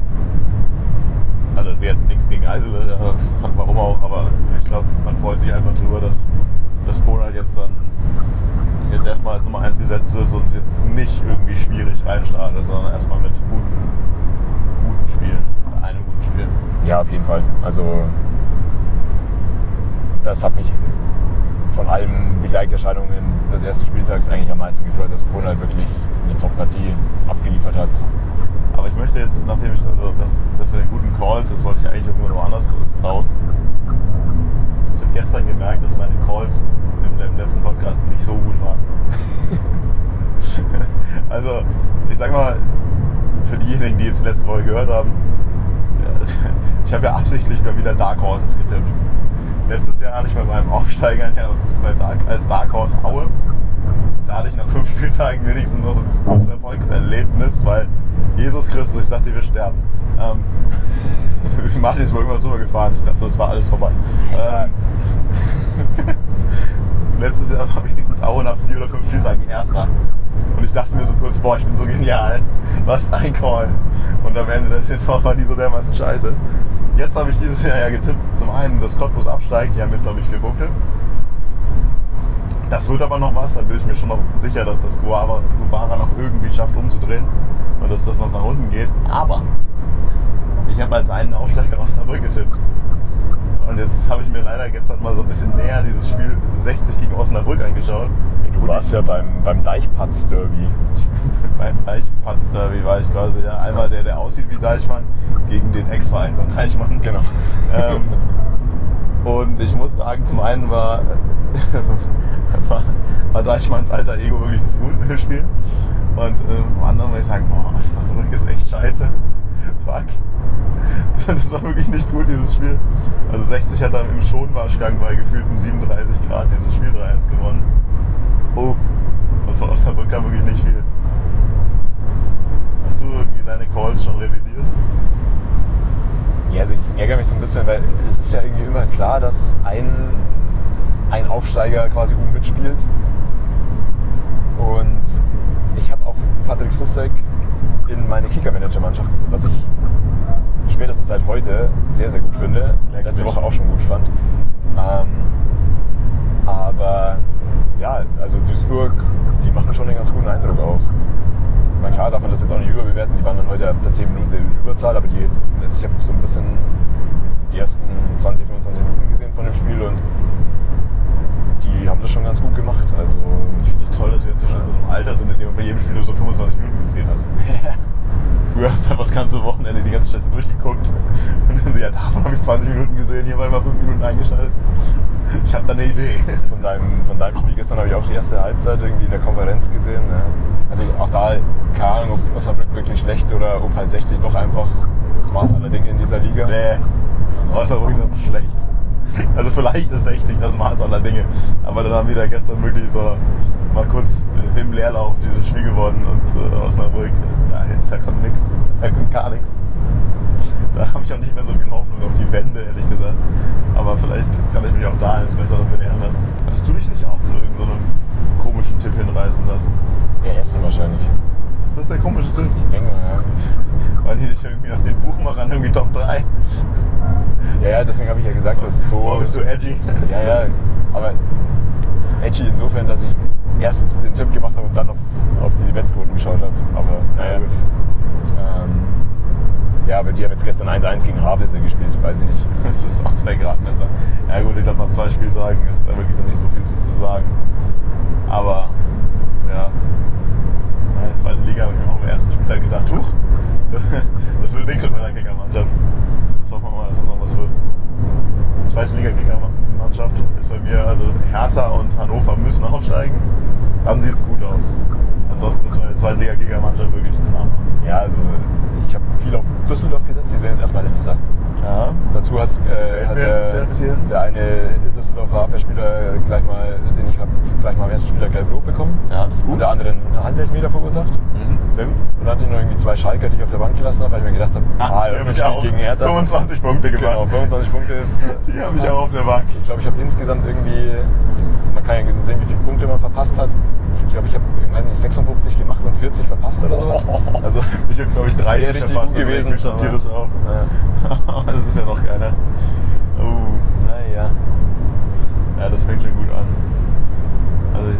Also wir hatten nichts gegen Eisel, warum auch, aber ich glaube, man freut sich einfach darüber, dass, dass Ponard jetzt dann jetzt erstmal als Nummer eins gesetzt aufgesetzt ist und jetzt nicht irgendwie schwierig reinstartet, sondern erstmal mit guten, guten Spielen, einem guten Spiel. Ja, auf jeden Fall. Also das hat mich von allen Begleiterscheinungen des ersten Spieltags eigentlich am meisten gefreut, dass Brunn halt wirklich eine Top-Partie abgeliefert hat. Aber ich möchte jetzt, nachdem ich, also das, das mit den guten Calls, das wollte ich eigentlich irgendwo noch anders raus. Ich habe gestern gemerkt, dass meine Calls im letzten Podcast nicht so gut waren. Also, ich sag mal, für diejenigen, die es letzte Woche gehört haben, ich habe ja absichtlich mal wieder Dark Horses getippt. Letztes Jahr hatte ich bei meinem Aufsteiger ja bei Dark, als Dark Horse Aue. Da hatte ich nach fünf Spieltagen wenigstens noch so dieses kurze Erfolgserlebnis, weil Jesus Christus, ich dachte, wir sterben. Ähm, Martin ist mal irgendwas drüber gefahren, ich dachte, das war alles vorbei. Ähm, letztes Jahr war wenigstens Aue nach vier oder fünf Spieltagen Erster. Und ich dachte mir so kurz, boah, ich bin so genial, was ein Call. Und am Ende des Saisons war die so dermaßen scheiße. Jetzt habe ich dieses Jahr ja getippt, zum einen, dass Cottbus absteigt, die haben jetzt glaube ich vier Punkte. Das wird aber noch was, da bin ich mir schon noch sicher, dass das Guevara, Guevara noch irgendwie schafft umzudrehen und dass das noch nach unten geht. Aber ich habe als einen Aufsteiger Osnabrück getippt. Und jetzt habe ich mir leider gestern mal so ein bisschen näher dieses Spiel sechzig gegen Osnabrück angeschaut. Du warst ja beim, beim Deichpatz-Derby. Beim Deichpatz-Derby war ich quasi, ja, einmal der, der aussieht wie Deichmann, gegen den Ex-Verein von Deichmann. Genau. Ähm, und ich muss sagen, zum einen war, war, war Deichmanns alter Ego wirklich nicht gut im Spiel. Und äh, zum anderen muss ich sagen, boah, Osnabrück ist echt scheiße. Fuck. Das war wirklich nicht gut, dieses Spiel. Also sechzig hat dann im Schonwaschgang bei gefühlten siebenunddreißig Grad dieses Spiel drei eins gewonnen. Uff. Und von Osnabrück kam wirklich nicht viel. Hast du irgendwie deine Calls schon revidiert? Ja, also ich ärgere mich so ein bisschen, weil es ist ja irgendwie immer klar, dass ein, ein Aufsteiger quasi oben mitspielt. Und ich habe auch Patrick Sussek in meine Kicker-Manager-Mannschaft, was ich spätestens seit heute sehr, sehr gut finde. Leck Letzte mich. Woche auch schon gut fand. Ähm, aber ja, also Duisburg, die machen schon einen ganz guten Eindruck auch. Na klar, darf man das jetzt auch nicht überbewerten, die waren dann heute für zehn Minuten in Überzahl, aber die, also ich habe so ein bisschen die ersten zwanzig, fünfundzwanzig Minuten gesehen von dem Spiel und die haben das schon ganz gut gemacht. Also Ich finde es das toll, dass wir jetzt schon in so einem Alter sind, in dem man von jedem Spiel nur so fünfundzwanzig Minuten gesehen hat. Früher hast du einfach das ganze Wochenende die ganze Scheiße durchgeguckt. Und dann so, ja, davon habe ich zwanzig Minuten gesehen, hier war immer fünf Minuten eingeschaltet. Ich habe da eine Idee. Von deinem, von deinem Spiel gestern habe ich auch die erste Halbzeit irgendwie in der Konferenz gesehen. Ja. Also auch da, keine Ahnung, ob Osnabrück wirklich schlecht oder ob halt sechzig doch einfach das Maß aller Dinge in dieser Liga. Nee, Osnabrück ist einfach schlecht. Also vielleicht ist sechzig das Maß aller Dinge. Aber dann haben die da gestern wirklich so mal kurz im Leerlauf dieses Spiel gewonnen und äh, Osnabrück, da, ist, da kommt nichts, da kommt gar nichts. Da habe ich auch nicht mehr so viel Hoffnung auf die Wende, ehrlich gesagt. Aber vielleicht kann ich mich auch da eines Besseren belehren lassen. Hattest du dich nicht auch zu irgendeinem so komischen Tipp hinreißen lassen? Ja, Essen wahrscheinlich. Ist das der komische Tipp? Ich denke mal, ja. Weil die dich irgendwie nach den Buchmachern irgendwie Top drei. Ja, ja, deswegen habe ich ja gesagt, dass es so... Oh, bist du edgy? Ja, ja, aber edgy insofern, dass ich erst den Tipp gemacht habe und dann auf, auf die Wettquoten geschaut habe. Aber naja, Ja, gut. ähm, ja, aber die haben jetzt gestern eins eins gegen Havelse gespielt, weiß ich nicht. Das ist auch der Gradmesser. Ja gut, ich glaube nach zwei Spieltagen ist da wirklich noch nicht so viel zu sagen. Aber ja, in der zweiten Liga habe ich mir auch im ersten Spieltag gedacht, huch, das wird nichts mit meiner Kickermannschaft. Jetzt hoffen wir mal, dass das noch was wird. Zweite Liga Kickermannschaft ist bei mir, also Hertha und Hannover müssen aufsteigen. Dann sieht es gut aus. Ansonsten ist meine zweite Liga Kickermannschaft wirklich ein Drama. Ja, also ich habe viel auf Düsseldorf gesetzt, die sind jetzt erstmal letzter. Ja. Dazu hast, äh, hat mir der, bisher bis hierhin. der eine Düsseldorfer Abwehrspieler gleich mal, den ich habe, gleich mal am ersten Spieltag gelb-rot bekommen. Ja, das ist gut. Und der andere einen Handelfmeter verursacht. Mhm, sehr gut. Und dann hatte ich noch irgendwie zwei Schalker, die ich auf der Bank gelassen habe, weil ich mir gedacht habe, ah, die das habe ich Spiel auch gegen Hertha. fünfundzwanzig Punkte gemacht. Genau, fünfundzwanzig Punkte. Die habe ich auch auf der Bank. Ich glaube, ich habe insgesamt irgendwie, man kann ja so sehen, wie viele Punkte man verpasst hat. Ich glaube, ich habe, weiß nicht, sechsundfünfzig gemacht und vierzig verpasst oder sowas. Also, ich habe, glaube ich, das wäre dreißig richtig verpasst gut und gewesen, regt mich schon aber- tierisch auf. ja. Das ist ja noch keiner. Oh, Naja. ja, das fängt schon gut an. Also ich, wir müssen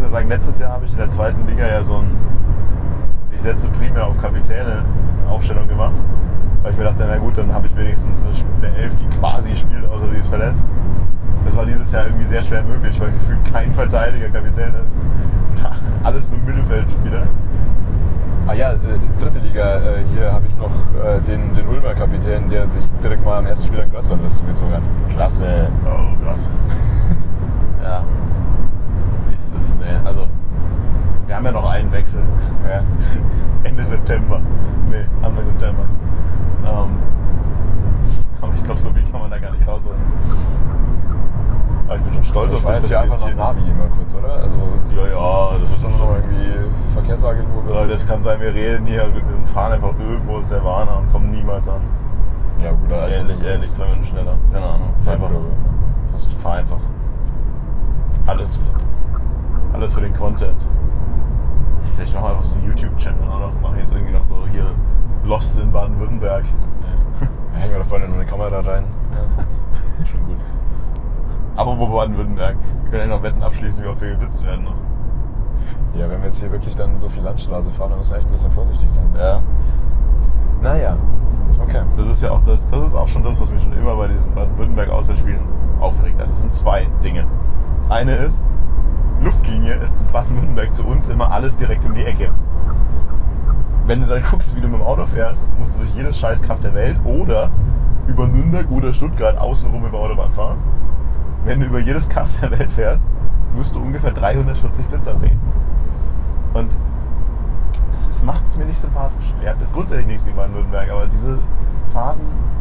ja sagen, letztes Jahr habe ich in der zweiten Liga ja so ein, ich setze primär auf Kapitäne Aufstellung gemacht, weil ich mir dachte, na gut, dann habe ich wenigstens eine Elf, die quasi spielt, außer sie ist verletzt. Das war dieses Jahr irgendwie sehr schwer möglich, weil gefühlt kein Verteidiger Kapitän ist. Alles nur Mittelfeldspieler. Ah ja, äh, dritte Liga, äh, hier habe ich noch äh, den, den Ulmer Kapitän, der sich direkt mal am ersten Spiel ein Kreuzbandriss zugezogen hat. Klasse. Oh Gott. Ja. Ist das, ne, also wir haben ja noch einen Wechsel. Ja. Ende September. Ne, Anfang September. Ähm, aber ich glaube, so viel kann man da gar nicht rausholen. Aber ich bin schon stolz Also, auf ich war das, jetzt hier einfach nach Navi immer kurz, oder? Also, ja, ja, das ist schon schon noch irgendwie Verkehrslage irgendwo. Ja, das kann sein, wir reden hier und fahren einfach irgendwo ist der Warner und kommen niemals an. Ja, gut, also Ähnlich, ähnlich, zwei Minuten schneller. Keine Ahnung. Fahr einfach, fahr einfach. Alles, alles für den Content. Vielleicht machen wir einfach so einen YouTube-Channel auch noch. Machen jetzt irgendwie noch so hier Lost in Baden-Württemberg. Ja. Da hängen wir da vorne nur eine Kamera rein. Ja, das ist schon gut. Apropos Baden-Württemberg, wir können ja noch Wetten abschließen, wie oft wir geblitzt werden noch. Ja, wenn wir jetzt hier wirklich dann so viel Landstraße fahren, dann müssen wir echt ein bisschen vorsichtig sein. Ja. Naja, okay. Das ist ja auch das, das ist auch schon das, was mich schon immer bei diesen Baden-Württemberg-Auswärtsspielen aufgeregt hat. Das sind zwei Dinge. Das eine ist, Luftlinie ist in Baden-Württemberg zu uns immer alles direkt um die Ecke. Wenn du dann guckst, wie du mit dem Auto fährst, musst du durch jedes Scheißkaff der Welt oder über Nürnberg oder Stuttgart außenrum über Autobahn fahren. Wenn du über jedes Kaff der Welt fährst, wirst du ungefähr dreihundertvierzig Blitzer sehen. Und es, es macht es mir nicht sympathisch. Ich habe das grundsätzlich nichts gegen Baden-Württemberg, aber diese Fahrten...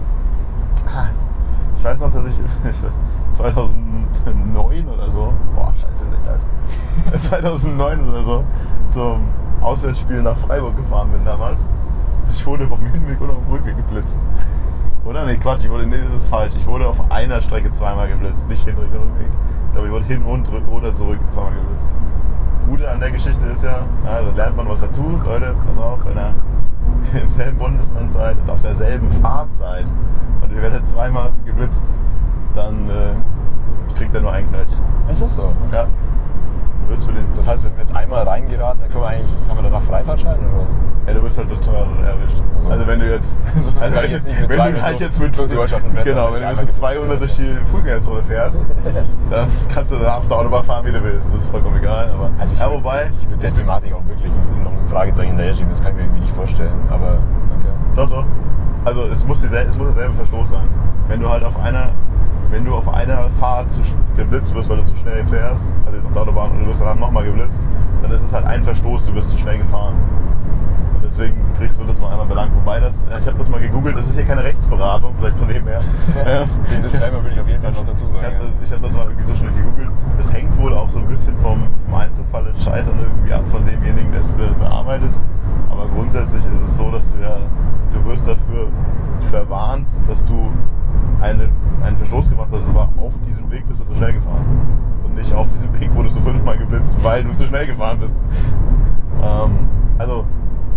Ich weiß noch, dass ich zweitausendneun oder so... Boah, scheiße, ist echt alt. zweitausendneun oder so zum Auswärtsspiel nach Freiburg gefahren bin damals. Ich wurde auf dem Hinweg und auf dem Rückweg geblitzt. Oder? Nee, Quatsch, ich wurde, nee, das ist falsch. Ich wurde auf einer Strecke zweimal geblitzt, nicht Hinweg und Rückweg. Ich glaube, ich wurde hin und oder zurück zweimal geblitzt. Gute an der Geschichte ist ja, ja, da lernt man was dazu. Leute, pass auf, wenn ihr im selben Bundesland seid und auf derselben Fahrt seid und ihr werdet zweimal geblitzt, dann äh, kriegt ihr nur ein Knöllchen. Ist das so? Ja. Du wirst für den, das heißt, wenn wir jetzt einmal reingeraten, dann können wir eigentlich, haben wir danach Freifahrt schalten oder was? ja, du wirst halt fürs Teure erwischt. Also, also wenn du jetzt, also also wenn, jetzt nicht mit wenn du halt so jetzt mit, durch die Ortschaften fährst, genau, wenn du jetzt mit zweihundert durch die Fußgängerzone fährst, dann kannst du danach auf der Autobahn fahren, wie du willst. Das ist vollkommen egal. Aber, also ich ja, würd, wobei, ich würde der Thematik auch wirklich noch ein Fragezeichen hinterher schieben, das kann ich mir irgendwie nicht vorstellen. Aber okay. Doch, doch. Also es muss, dieselbe, es muss derselbe Verstoß sein. Wenn du halt auf einer, wenn du auf einer Fahrt zu, geblitzt wirst, weil du zu schnell fährst, also jetzt auf der Autobahn und du wirst danach nochmal geblitzt, dann ist es halt ein Verstoß, du bist zu schnell gefahren. Und deswegen kriegst du das nur einmal belangt. Wobei das, ich habe das mal gegoogelt, das ist hier keine Rechtsberatung, vielleicht von nebenher. Den Disclaimer würde ich auf jeden Fall noch dazu sagen. Ich habe das, hab das mal irgendwie so schnell gegoogelt. Das hängt wohl auch so ein bisschen vom, vom Einzelfall entscheidend irgendwie ab von demjenigen, der es be bearbeitet. Aber grundsätzlich ist es so, dass du ja, du wirst dafür verwarnt, dass du eine, einen Verstoß gemacht hast, aber auf diesem Weg bist du zu schnell gefahren. Und nicht auf diesem Weg wurdest du fünfmal geblitzt, weil du zu schnell gefahren bist. Ähm, also,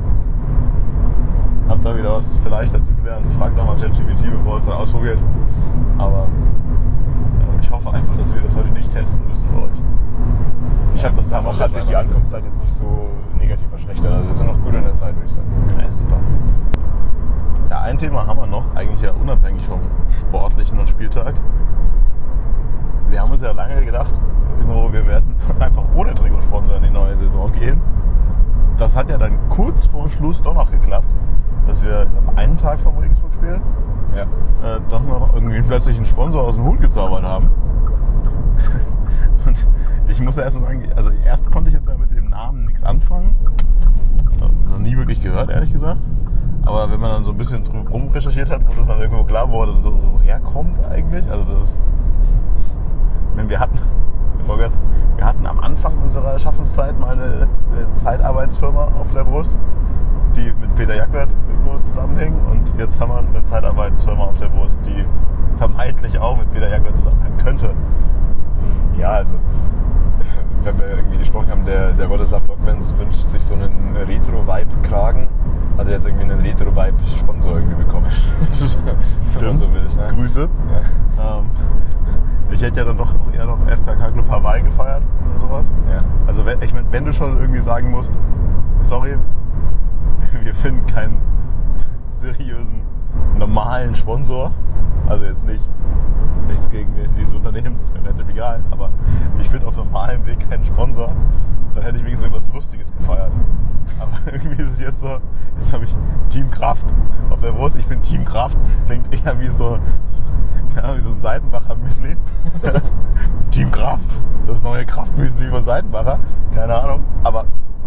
hab da wieder was vielleicht dazu gelernt. Frag nochmal ChatGPT, bevor es dann ausprobiert. Aber ja, ich hoffe einfach, dass wir das heute nicht testen müssen für euch. Ich habe das damals auch hat sich die Ankunftszeit jetzt nicht so negativ verschlechtert. Also wir sind noch gut in der Zeit, würde ich sagen. Ja, super. Ja, ein Thema haben wir noch, eigentlich ja unabhängig vom sportlichen und Spieltag. Wir haben uns ja lange gedacht, wir werden einfach ohne Trikotsponsor in die neue Saison gehen. Das hat ja dann kurz vor Schluss doch noch geklappt, dass wir einen Tag vom Regensburg-Spiel ja. äh, doch noch irgendwie plötzlich einen Sponsor aus dem Hut gezaubert haben. Und ich muss ja erst mal sagen, also erst konnte ich jetzt mit dem Namen nichts anfangen. Noch nie wirklich gehört, ehrlich gesagt. Aber wenn man dann so ein bisschen drum recherchiert hat, wurde dann irgendwo klar, wo das so, so herkommt eigentlich. Also das ist, wenn wir hatten, wir hatten am Anfang unserer Schaffenszeit mal eine, eine Zeitarbeitsfirma auf der Brust, die mit Peter Jackwert irgendwo zusammenhing. Und jetzt haben wir eine Zeitarbeitsfirma auf der Brust, die vermeintlich auch mit Peter Jackwert zusammenhängen könnte. Ja, also wenn wir irgendwie gesprochen haben, der, der Władysław Lokwenz wünscht sich so einen Retro-Vibe-Kragen. Hat er jetzt irgendwie einen Retro-Vibe-Sponsor irgendwie bekommen. Stimmt. So will ich, ne? Grüße. Ja. Ähm, ich hätte ja dann doch eher noch F K K Club Hawaii gefeiert oder so. sowas. Ja. Also wenn, ich mein, wenn du schon irgendwie sagen musst, sorry, wir finden keinen seriösen, normalen Sponsor, also jetzt nicht nichts gegen dieses Unternehmen, das ist mir relativ egal, aber ich finde auf normalem Weg keinen Sponsor, dann hätte ich wenigstens irgendwas Lustiges gefeiert. Aber irgendwie ist es jetzt so, jetzt habe ich Team Kraft auf der Brust. Ich finde Team Kraft klingt eher wie so, so, keine Ahnung, wie so ein Seitenbacher Müsli. Team Kraft, das neue Kraftmüsli von Seitenbacher, keine Ahnung. Aber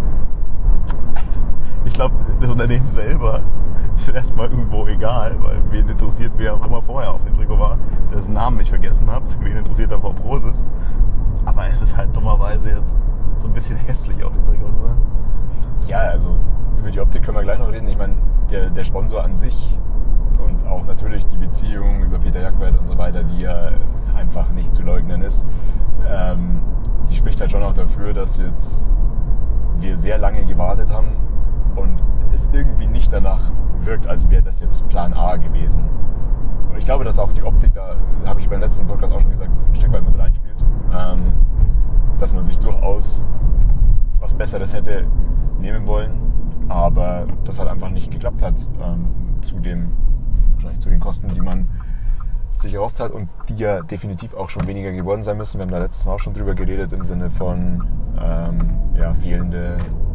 ich glaube, das Unternehmen selber ist erstmal irgendwo egal, weil wen interessiert, wer auch immer vorher auf dem Trikot war, dessen Namen ich vergessen habe, wen interessiert davor Prosis. Aber es ist halt dummerweise jetzt so ein bisschen hässlich auf den Trikots, ne? Ja, also über die Optik können wir gleich noch reden. Ich meine, der, der Sponsor an sich und auch natürlich die Beziehung über Peter Jagdwert und so weiter, die ja einfach nicht zu leugnen ist, ähm, die spricht halt schon auch dafür, dass jetzt wir sehr lange gewartet haben und es irgendwie nicht danach wirkt, als wäre das jetzt Plan A gewesen. Und ich glaube, dass auch die Optik, da habe ich beim letzten Podcast auch schon gesagt, ein Stück weit mit reinspielt. Ähm, dass man sich durchaus was Besseres hätte nehmen wollen, aber das halt einfach nicht geklappt hat, ähm, zu dem, wahrscheinlich zu den Kosten, die man sich erhofft hat und die ja definitiv auch schon weniger geworden sein müssen. Wir haben da letztes Mal auch schon drüber geredet im Sinne von ähm, ja, fehlende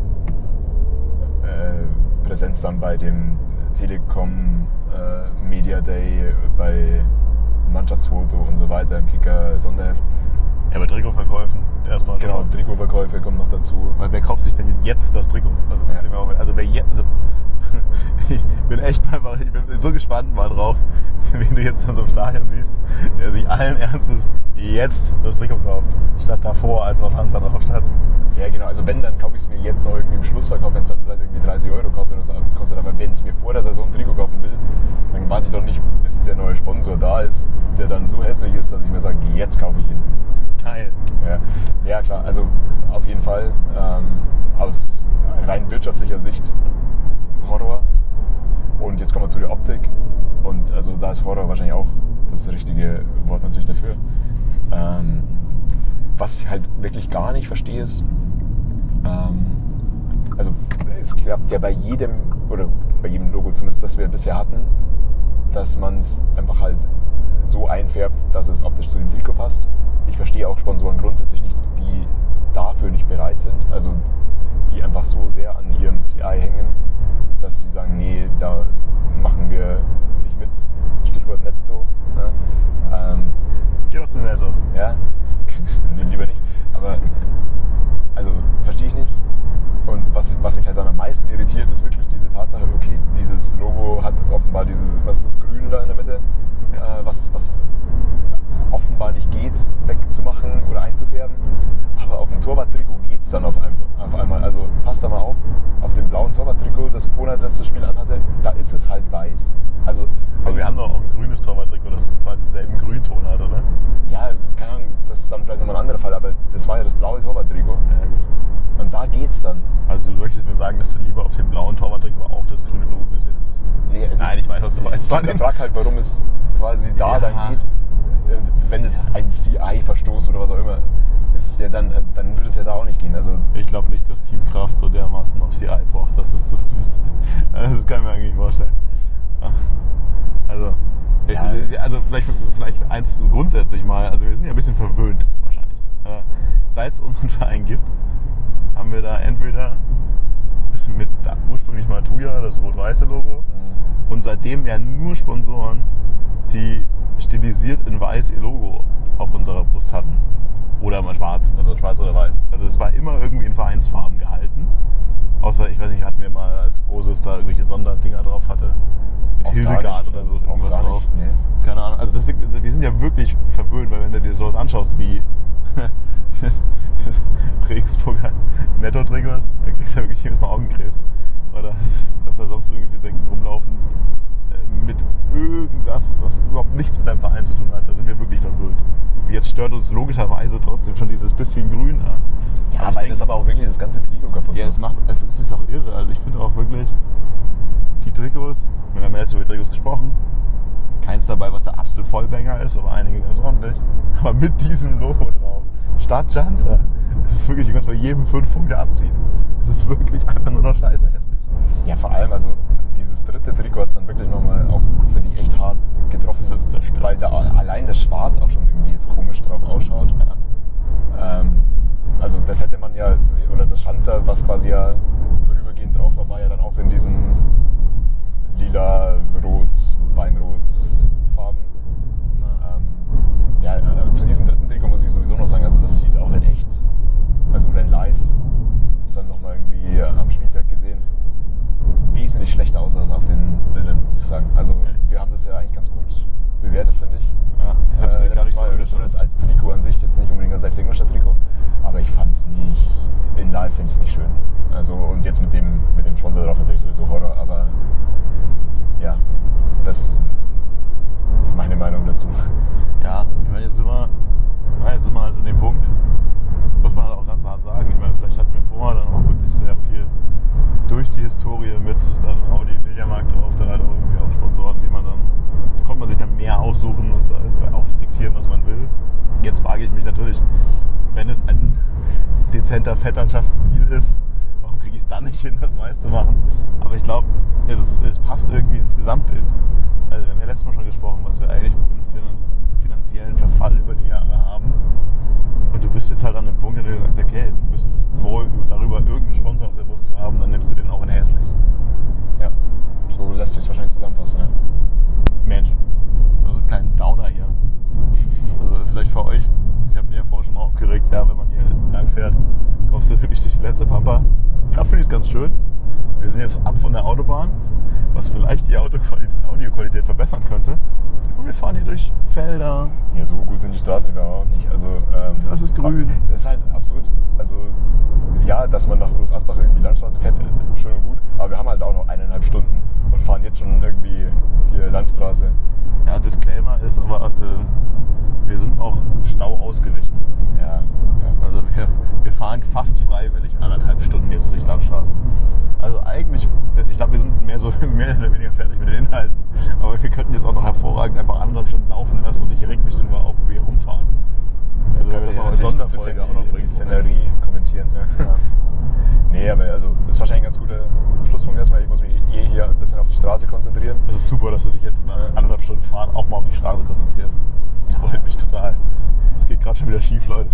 äh, Präsenz dann bei dem Telekom äh, Media Day, bei Mannschaftsfoto und so weiter, im Kicker Sonderheft. Ja, bei Trikotverkäufen erstmal. Genau, Trikotverkäufe kommen noch dazu. Weil wer kauft sich denn jetzt das Trikot? Also, das Ja. ist auch, also wer jetzt. Also, ich bin echt mal, ich bin so gespannt mal drauf, wen du jetzt dann so im Stadion siehst, der sich allen Ernstes jetzt das Trikot kauft, statt davor, als noch Schanzer drauf stand. Ja, genau. Also wenn, dann kaufe ich es mir jetzt noch irgendwie im Schlussverkauf, wenn es dann vielleicht irgendwie dreißig Euro kostet oder so kostet. Aber wenn ich mir vor der Saison ein Trikot kaufen will, dann warte ich doch nicht, bis der neue Sponsor da ist, der dann so hässlich ist, dass ich mir sage, jetzt kaufe ich ihn. Geil. Ja, ja klar. Also auf jeden Fall ähm, aus rein wirtschaftlicher Sicht Horror. Und jetzt kommen wir zu der Optik. Und also da ist Horror wahrscheinlich auch das richtige Wort natürlich dafür. Ähm, was ich halt wirklich gar nicht verstehe ist, ähm, also es klappt ja bei jedem, oder bei jedem Logo zumindest, das wir bisher hatten, dass man es einfach halt so einfärbt, dass es optisch zu dem Trikot passt. Ich verstehe auch Sponsoren grundsätzlich nicht, die dafür nicht bereit sind, also die einfach so sehr an ihrem C I hängen, dass sie sagen, nee, da machen wir nicht mit, Stichwort Netto. Ne? Ähm, Geh doch zu Netto. ja, nee, lieber nicht, aber also verstehe ich nicht. Und was, was mich halt dann am meisten irritiert, ist wirklich diese Tatsache, okay, dieses Logo hat offenbar dieses, was ist das Grün da in der Mitte, äh, was, was offenbar nicht geht, wegzumachen oder einzufärben. Aber auf dem Torwart-Trikot geht es dann auf, ein, auf einmal. Also passt da mal auf, auf dem blauen Torwart-Trikot, das Ponat letztes Spiel anhatte, da ist es halt weiß. Also, Aber wir haben doch auch ein grünes Torwart-Trikot, das quasi denselben Grünton hat, oder? ja, keine Ahnung, das ist dann vielleicht nochmal ein anderer Fall, aber das war ja das blaue Torwart-Trikot. Ja, gut. Und da geht's dann. Also du möchtest mir sagen, dass du lieber auf dem blauen Torwart-Trikot auch das grüne Logo gesehen hättest? Nee, also, Nein, ich weiß, was du meinst. Ich frage halt, warum es quasi da Ja. dann geht. Wenn es ein C I-Verstoß oder was auch immer ist, ja, dann, dann würde es ja da auch nicht gehen. Also, Ich glaube nicht, dass Team Kraft so dermaßen auf C I braucht, dass das das müsste. Das kann ich mir eigentlich nicht vorstellen. Also, Ja. also vielleicht, vielleicht eins grundsätzlich mal, also wir sind ja ein bisschen verwöhnt wahrscheinlich. Aber seit es unseren Verein gibt, haben wir da entweder mit da ursprünglich mal Tuya, das rot-weiße Logo, und seitdem ja nur Sponsoren, die stilisiert in weiß ihr Logo auf unserer Brust hatten. Oder mal schwarz, also schwarz oder weiß. Also es war immer irgendwie in Vereinsfarben gehalten. Außer, ich weiß nicht, hatten wir mal als Prosis da irgendwelche Sonderdinger drauf hatte. Mit auch da Hildegard nicht, oder so auch irgendwas da drauf. nicht, nee. Keine Ahnung. Also deswegen, wir sind ja wirklich verwöhnt, weil wenn du dir sowas anschaust wie Regensburger Netto-Trikots, da kriegst du ja wirklich jedes Mal Augenkrebs. Oder was da sonst irgendwie für Sekten rumlaufen. Mit irgendwas, was überhaupt nichts mit deinem Verein zu tun hat. Da sind wir wirklich verwöhnt. Und jetzt stört uns logischerweise trotzdem schon dieses bisschen Grün. Ja, Ja, aber ich weil denk, das aber auch wirklich das ganze Trikot kaputt ja, es macht, es, es ist auch irre. Also ich finde auch wirklich, die Trikots, wir haben ja jetzt über die Trikots gesprochen, keins dabei, was der absolute Vollbanger ist, aber einige ganz ordentlich. Aber mit diesem Logo drauf, statt Schanzer, Es ist wirklich, du kannst bei jedem fünf Punkte abziehen. Es ist wirklich einfach nur noch scheiße hässlich. Ja, vor allem, also dieses dritte Trikot hat es dann wirklich nochmal auch, finde ich, echt hart getroffen. Das ist zerstört. Weil da allein das Schwarz auch schon irgendwie jetzt komisch drauf ausschaut. Ja. Ähm, also das hätte man ja, oder das Schanzer, was quasi ja vorübergehend drauf war, war ja dann auch in diesen lila, rot, Weinrot Farben. Ähm, ja, also zu diesem dritten Trikot muss ich sowieso noch sagen, also das sieht auch in echt, also in live, ich habe es dann nochmal irgendwie am Spieltag gesehen, wesentlich schlechter aus als auf den Bildern, muss ich sagen. Also wir haben das ja eigentlich ganz gut bewertet, finde ich. Ja, ich hab's äh, gar nicht so Mal, oder zumindest als Trikot an sich, jetzt nicht unbedingt als F C Ingolstadt Trikot, aber ich fand es nicht, in live finde ich es nicht schön. Also und jetzt mit dem, mit dem Sponsor drauf natürlich sowieso Horror, aber ja, das ist meine Meinung dazu. Ja, ich meine, jetzt sind wir, na, jetzt sind wir halt an dem Punkt, muss man halt auch ganz hart sagen. Ich meine, vielleicht hatten wir vorher dann auch wirklich sehr viel durch die Historie mit dann Audi, Mediamarkt drauf, dann halt auch irgendwie auch Sponsoren, die man dann, da konnte man sich dann mehr aussuchen und halt auch diktieren, was man will. Jetzt frage ich mich natürlich, wenn es ein dezenter Vetternschaftsstil ist, warum kriege ich es dann nicht hin, das weiß zu machen? Aber ich glaube, es, ist, es passt irgendwie ins Gesamtbild. Also wir haben ja letztes Mal schon gesprochen, was wir eigentlich für einen finanziellen Verfall über die Jahre haben. Und du bist jetzt halt an dem Punkt, in dem du sagst, okay, du bist froh darüber, irgendeinen Sponsor auf der Brust zu haben, dann nimmst du den auch in hässlich. Ja, so lässt sich es wahrscheinlich zusammenfassen. Ne? Mensch, nur so einen kleinen Downer hier. Also vielleicht für euch, ich habe mich ja vorher schon mal aufgeregt, ja, wenn man hier lang fährt, kommst du wirklich durch die letzte Pampa. Gerade finde ich es ganz schön. Wir sind jetzt ab von der Autobahn, was vielleicht die Autoqualität, Audioqualität verbessern könnte. Und wir fahren hier durch Felder. Ja, so gut sind die Straßen auch nicht. Also, ähm, Das ist grün. Das ist halt absurd. Also, ja, dass man nach Groß Asbach irgendwie Landstraße fährt, schön und gut. Aber wir haben halt auch noch eineinhalb Stunden und fahren jetzt schon irgendwie hier Landstraße. Ja, Disclaimer ist aber, äh, wir sind auch Stau ausgewichen. Ja, ja. Also wir, wir fahren fast freiwillig anderthalb Stunden jetzt durch Landstraßen. Also eigentlich, ich glaube, wir sind mehr, so, mehr oder weniger fertig mit den Inhalten. Aber wir könnten jetzt auch noch hervorragend einfach anderthalb Stunden laufen lassen und ich reg mich darüber auf, wie wir rumfahren. Also wenn wir das noch eine Sonderfolge auch noch die, bringen. die Szenerie kommentieren. Ja. Ja. Nee, aber also das ist wahrscheinlich ein ganz guter Schlusspunkt erstmal. Ich muss mich eh hier ein bisschen auf die Straße konzentrieren. Es ist super, dass du dich jetzt nach anderthalb Stunden Fahren auch mal auf die Straße konzentrierst. Das freut mich total. Es geht gerade schon wieder schief, Leute.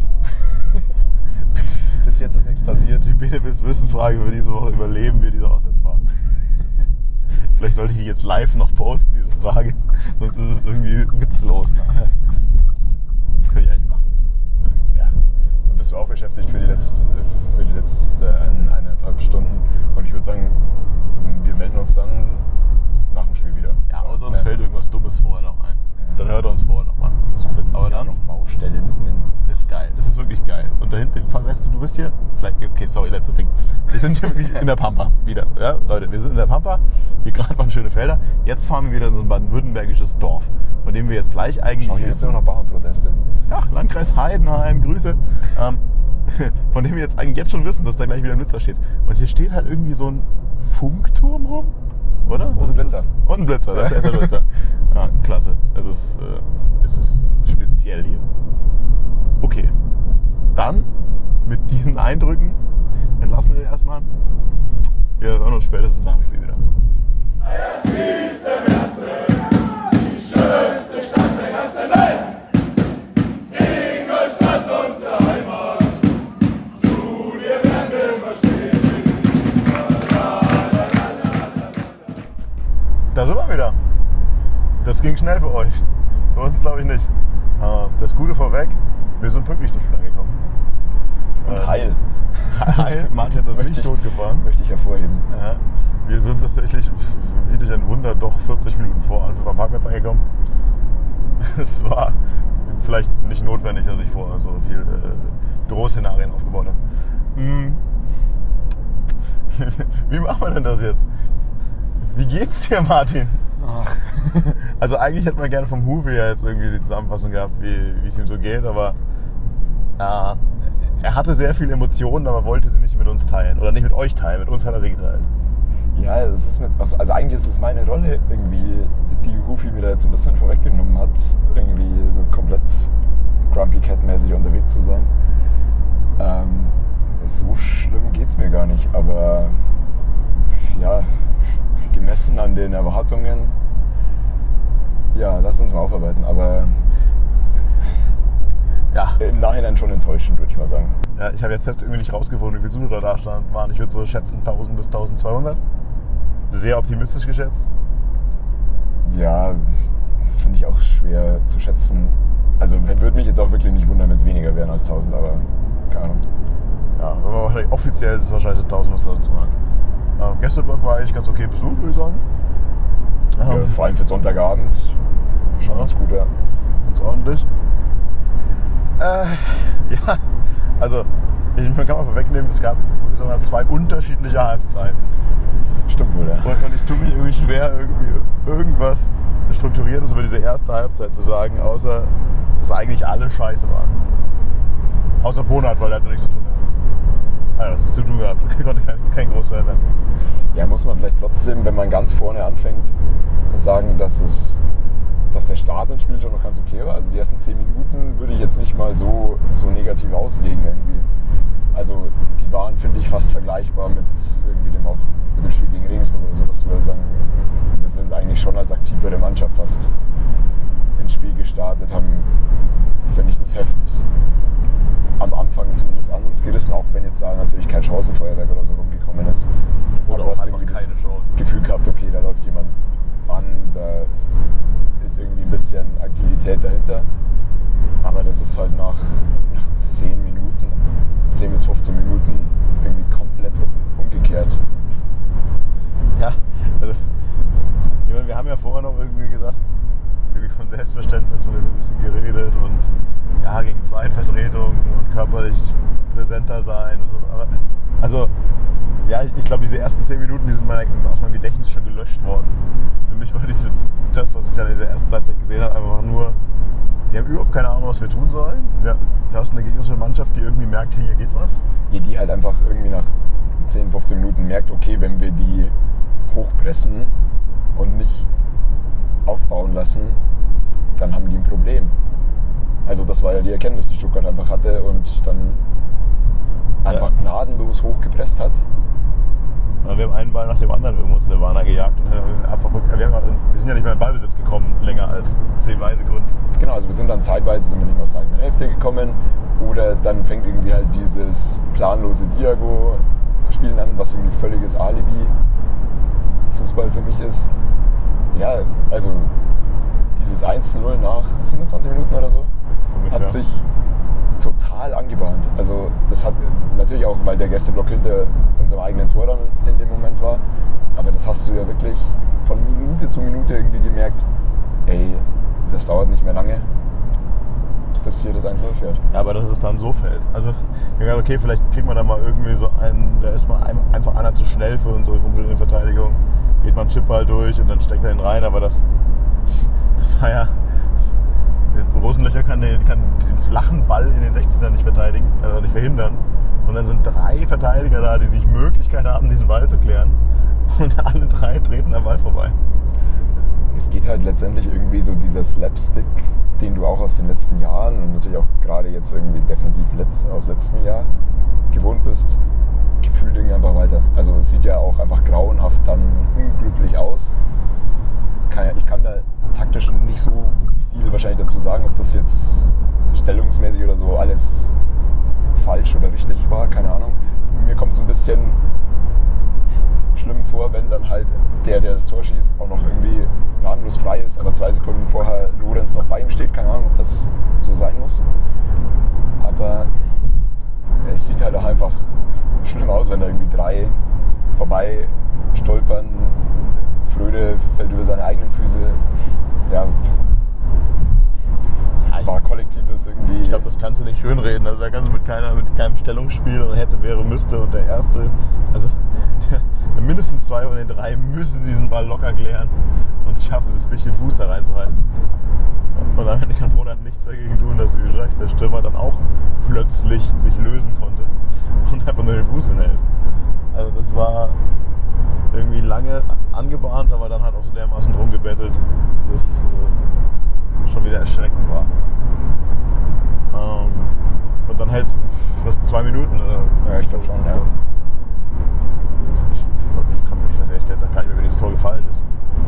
Bis jetzt ist nichts passiert. Die Benefits-Wissen-Frage für diese Woche: Überleben wir diese Auswärtsfahrt? Vielleicht sollte ich die jetzt live noch posten, diese Frage. Sonst ist es irgendwie witzlos nachher. Könnte ich eigentlich machen. Ja. Dann bist du auch beschäftigt für die letzte, für die letzte eineinhalb Stunden. Und ich würde sagen, wir melden uns dann nach dem Spiel wieder. Ja, außer uns ja. fällt irgendwas Dummes vorher noch ein. Dann hört er uns vorher noch mal. Aber dann noch Baustelle mitten in. Das ist geil. Das ist wirklich geil. Und da hinten, weißt du, du bist hier, vielleicht, okay, sorry, letztes Ding. Wir sind hier wirklich in der Pampa wieder. Ja, Leute, wir sind in der Pampa. Hier gerade waren schöne Felder. Jetzt fahren wir wieder in so ein baden-württembergisches Dorf, von dem wir jetzt gleich eigentlich. Schau, hier ist immer noch Bauernproteste. Ja, Landkreis Heidenheim, Grüße. Ähm, von dem wir jetzt eigentlich jetzt schon wissen, dass da gleich wieder ein Blitzer steht. Und hier steht halt irgendwie so ein Funkturm rum. Oder? Was Und ein ist Blitzer. Das? Und ein Blitzer, das ist der erste Blitzer. Ja, klasse. Es ist, äh, es ist speziell hier. Okay. Dann, mit diesen Eindrücken, entlassen wir erstmal. Wir hören uns spätestens nach dem Spiel wieder. Das liebste Herzen, die schönste Stadt der ganzen Welt. Ingolstadt, unsere Heimat. Zu dir werden wir immer stehen. Da sind wir wieder. Das ging schnell für euch. Für uns glaube ich nicht. Das Gute vorweg, wir sind pünktlich zum Spiel angekommen. Und heil. Heil, Martin hat das nicht totgefahren. Möchte ich hervorheben. Ja, wir sind tatsächlich, wie durch ein Wunder, doch vierzig Minuten vor Anpfiff am Parkplatz angekommen. Es war vielleicht nicht notwendig, dass ich vorher so viel äh, Drohszenarien aufgebaut habe. Hm. Wie machen wir denn das jetzt? Wie geht's dir, Martin? Ach. Also eigentlich hätte man gerne vom Huwe ja jetzt irgendwie die Zusammenfassung gehabt, wie wie es ihm so geht, aber äh, er hatte sehr viele Emotionen, aber wollte sie nicht mit uns teilen. Oder nicht mit euch teilen, mit uns hat er sie geteilt. Ja, es ist mit, also eigentlich ist es meine Rolle irgendwie, die Hufi mir da jetzt ein bisschen vorweggenommen hat, irgendwie so komplett Grumpy Cat mäßig unterwegs zu sein. Ähm, geht's mir gar nicht, aber ja, gemessen an den Erwartungen, ja, lass uns mal aufarbeiten, aber Ja. im Nachhinein schon enttäuschend, würde ich mal sagen. Ja, ich habe jetzt selbst irgendwie nicht rausgefunden, wie viele Zuschauer da waren. Ich würde so schätzen tausend bis tausendzweihundert. Sehr optimistisch geschätzt. Ja, finde ich auch schwer zu schätzen. Also würde mich jetzt auch wirklich nicht wundern, wenn es weniger wären als tausend, aber keine Ahnung. Ja, wenn man wahrscheinlich offiziell ist es wahrscheinlich so tausend bis tausendzweihundert. Ähm, Gästeblock war eigentlich ganz okay besucht, würde ich sagen. Ja, Ähm, vor allem für Sonntagabend schon ganz gut, ja. Ganz ordentlich. Äh, ja, also ich, man kann mal vorwegnehmen, es gab würde ich sagen, zwei unterschiedliche Halbzeiten. Stimmt wohl, ja. Und, und ich tue mich irgendwie schwer, irgendwie irgendwas Strukturiertes über diese erste Halbzeit zu sagen, außer dass eigentlich alle scheiße waren. Außer Ponat, weil er hat noch nichts zu tun gehabt. Also, was ist zu tun gehabt? Er konnte kein, kein Großfan werden. Ja, muss man vielleicht trotzdem, wenn man ganz vorne anfängt, sagen, dass es dass der Start ins Spiel schon noch ganz okay war. Also die ersten zehn Minuten würde ich jetzt nicht mal so, so negativ auslegen irgendwie. Also die waren, finde ich, fast vergleichbar mit irgendwie dem auch mit dem Spiel gegen Regensburg oder so, dass wir sagen, wir sind eigentlich schon als aktivere Mannschaft fast ins Spiel gestartet, haben, finde ich, das Heft am Anfang zumindest an uns gerissen, auch wenn jetzt da natürlich kein Chancenfeuerwerk oder so rumgekommen ist. Oder Aber auch du hast einfach irgendwie keine das Chance. Gefühl gehabt, okay, da läuft jemand an, da ist irgendwie ein bisschen Agilität dahinter. Aber das ist halt nach, nach zehn Minuten, zehn bis fünfzehn Minuten irgendwie komplett umgekehrt. Ja, also ich meine, wir haben ja vorher noch irgendwie gesagt, irgendwie von Selbstverständnis mal so ein bisschen geredet und ja, gegen Zweitvertretung und körperlich präsenter sein und so. Aber also, ja, ich, ich glaube, diese ersten zehn Minuten, die sind mein, aus meinem Gedächtnis schon gelöscht worden. Für mich war dieses, das, was ich gerade in dieser ersten Halbzeit gesehen habe, einfach nur, wir haben überhaupt keine Ahnung, was wir tun sollen. Wir, du hast eine gegnerische Mannschaft, die irgendwie merkt, hey, hier geht was. Die, die halt einfach irgendwie nach zehn, fünfzehn Minuten merkt, okay, wenn wir die hochpressen und nicht aufbauen lassen, dann haben die ein Problem. Also das war ja die Erkenntnis, die Stuttgart einfach hatte und dann einfach Ja. gnadenlos hochgepresst hat. Und wir haben einen Ball nach dem anderen irgendwo in Nirvana gejagt und einfach, wir, haben, wir sind ja nicht mehr in Ballbesitz gekommen, länger als zehn Sekunden. Genau, also wir sind dann zeitweise sind wir nicht mehr aus der eigenen Hälfte gekommen oder dann fängt irgendwie halt dieses planlose Diago-Spielen an, was irgendwie völliges Alibi-Fußball für mich ist. Ja, also dieses eins zu null nach siebenundzwanzig Minuten oder so Ungefähr. hat sich total angebahnt. Also das hat natürlich auch, weil der Gästeblock hinter unserem eigenen Tor dann in dem Moment war, aber das hast du ja wirklich von Minute zu Minute irgendwie gemerkt, ey, das dauert nicht mehr lange, bis hier das eins null fährt. Ja, aber dass es dann so fällt. Also, ich habe gedacht, okay, vielleicht kriegt man da mal irgendwie so einen, da ist mal einfach einer zu schnell für unsere komplette Verteidigung. Geht man Chip halt durch und dann steckt er ihn rein, aber das, das war ja. Rosenlöcher kann den, kann den flachen Ball in den sechzehner nicht verteidigen, also nicht verhindern. Und dann sind drei Verteidiger da, die die Möglichkeit haben, diesen Ball zu klären. Und alle drei treten am Ball vorbei. Es geht halt letztendlich irgendwie so dieser Slapstick, den du auch aus den letzten Jahren und natürlich auch gerade jetzt irgendwie defensiv letzt, aus letztem Jahr gewohnt bist, gefühlt irgendwie einfach weiter. Also es sieht ja auch einfach grauenhaft dann unglücklich aus. Ich kann da taktisch nicht so viel wahrscheinlich dazu sagen, ob das jetzt stellungsmäßig oder so alles falsch oder richtig war, keine Ahnung. Mir kommt es ein bisschen schlimm vor, wenn dann halt der, der das Tor schießt, auch noch irgendwie gnadenlos frei ist, aber zwei Sekunden vorher Lorenz noch bei ihm steht, keine Ahnung, ob das so sein muss. Aber es sieht halt auch einfach schlimm aus, wenn da irgendwie drei vorbei stolpern. Fröde fällt über seine eigenen Füße. Ja, war kollektives irgendwie. Ich glaube, das kannst du nicht schönreden. Also da kannst du mit, keiner, mit keinem Stellungsspiel und hätte, wäre, müsste und der Erste, also der, mindestens zwei von den drei müssen diesen Ball locker klären und schaffen es nicht, den Fuß da reinzuhalten. Und am Ende kann Ponat nichts dagegen tun, dass, wie du sagst, der Stürmer dann auch plötzlich sich lösen konnte und einfach nur den Fuß hinhält. Also das war irgendwie lange angebahnt, aber dann halt auch so dermaßen drum gebettelt, dass äh, schon wieder erschreckend war. Ähm, und dann hält es zwei Minuten, oder? Ja, ich glaube schon, ja. ich, kann, ich weiß ehrlich gesagt gar nicht mehr, wie das Tor gefallen ist.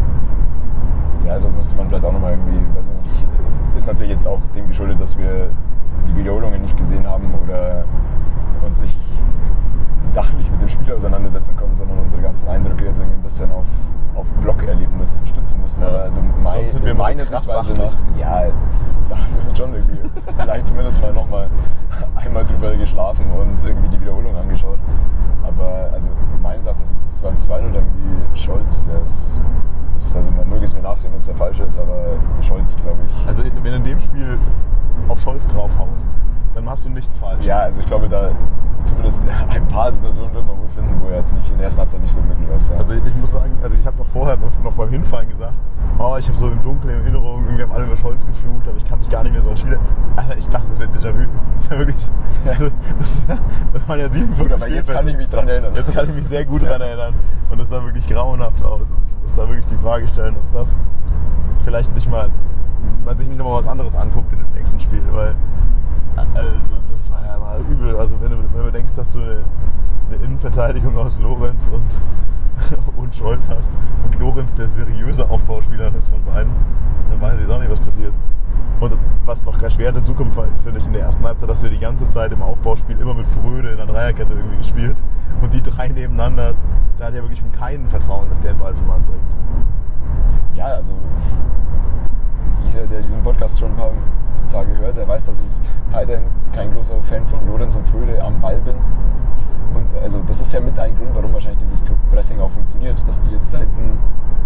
Ja, das müsste man vielleicht auch nochmal irgendwie, weiß ich nicht, ist natürlich jetzt auch dem geschuldet, dass wir die Wiederholungen nicht gesehen haben oder uns nicht sachlich mit dem Spiel auseinandersetzen konnten, sondern unsere ganzen Eindrücke jetzt irgendwie ein bisschen auf, auf Blog-Erlebnis stützen müssen. Ja. Aber also mein, Sind wir meine so krass Sichtweise sachlich. nach, ja, da haben wir schon irgendwie vielleicht zumindest mal nochmal einmal drüber geschlafen und irgendwie die Wiederholung angeschaut. Aber also meines Erachtens, es war beim zwei null irgendwie Scholz, der ist, ist, also man möge es mir nachsehen, wenn es der falsche ist, aber Scholz, glaube ich. Also wenn du in dem Spiel auf Scholz draufhaust, dann machst du nichts falsch. Ja, also ich glaube, da zumindest ein paar Situationen wird man wohl finden, wo er jetzt nicht in der ersten Halbzeit nicht so glücklich aussah. Also ich muss sagen, also ich habe noch vorher, noch beim Hinfallen gesagt, oh, ich habe so im Dunkeln in Erinnerung, irgendwie haben alle über Scholz geflucht, aber ich kann mich gar nicht mehr so an Spiele. Also ich dachte, das wäre Déjà-vu. Das ist ja wirklich, also das, das waren ja siebenundfünfzig Gut, aber jetzt kann ich mich dran erinnern. Jetzt kann ich mich sehr gut Ja. dran erinnern und das sah wirklich grauenhaft aus. Und ich muss da wirklich die Frage stellen, ob das vielleicht nicht mal, man sich nicht nochmal was anderes anguckt in dem nächsten Spiel, weil also das war ja mal übel. Also wenn du, wenn du denkst, dass du eine, eine Innenverteidigung aus Lorenz und, und Scholz hast und Lorenz der seriöse Aufbauspieler ist von beiden, dann weiß ich auch nicht, was passiert. Und was noch schwer dazu kommt, finde ich, in der ersten Halbzeit, dass wir die ganze Zeit im Aufbauspiel immer mit Fröde in der Dreierkette irgendwie gespielt. Und die drei nebeneinander, da hat ja wirklich keinen Vertrauen, dass der den Ball zum Mann bringt. Ja, also jeder, der diesen Podcast schon ein paar Tage hört, der weiß, dass ich weiterhin kein großer Fan von Lorenz und Fröde am Ball bin. Und also das ist ja mit ein Grund, warum wahrscheinlich dieses Pressing auch funktioniert, dass die jetzt Zeiten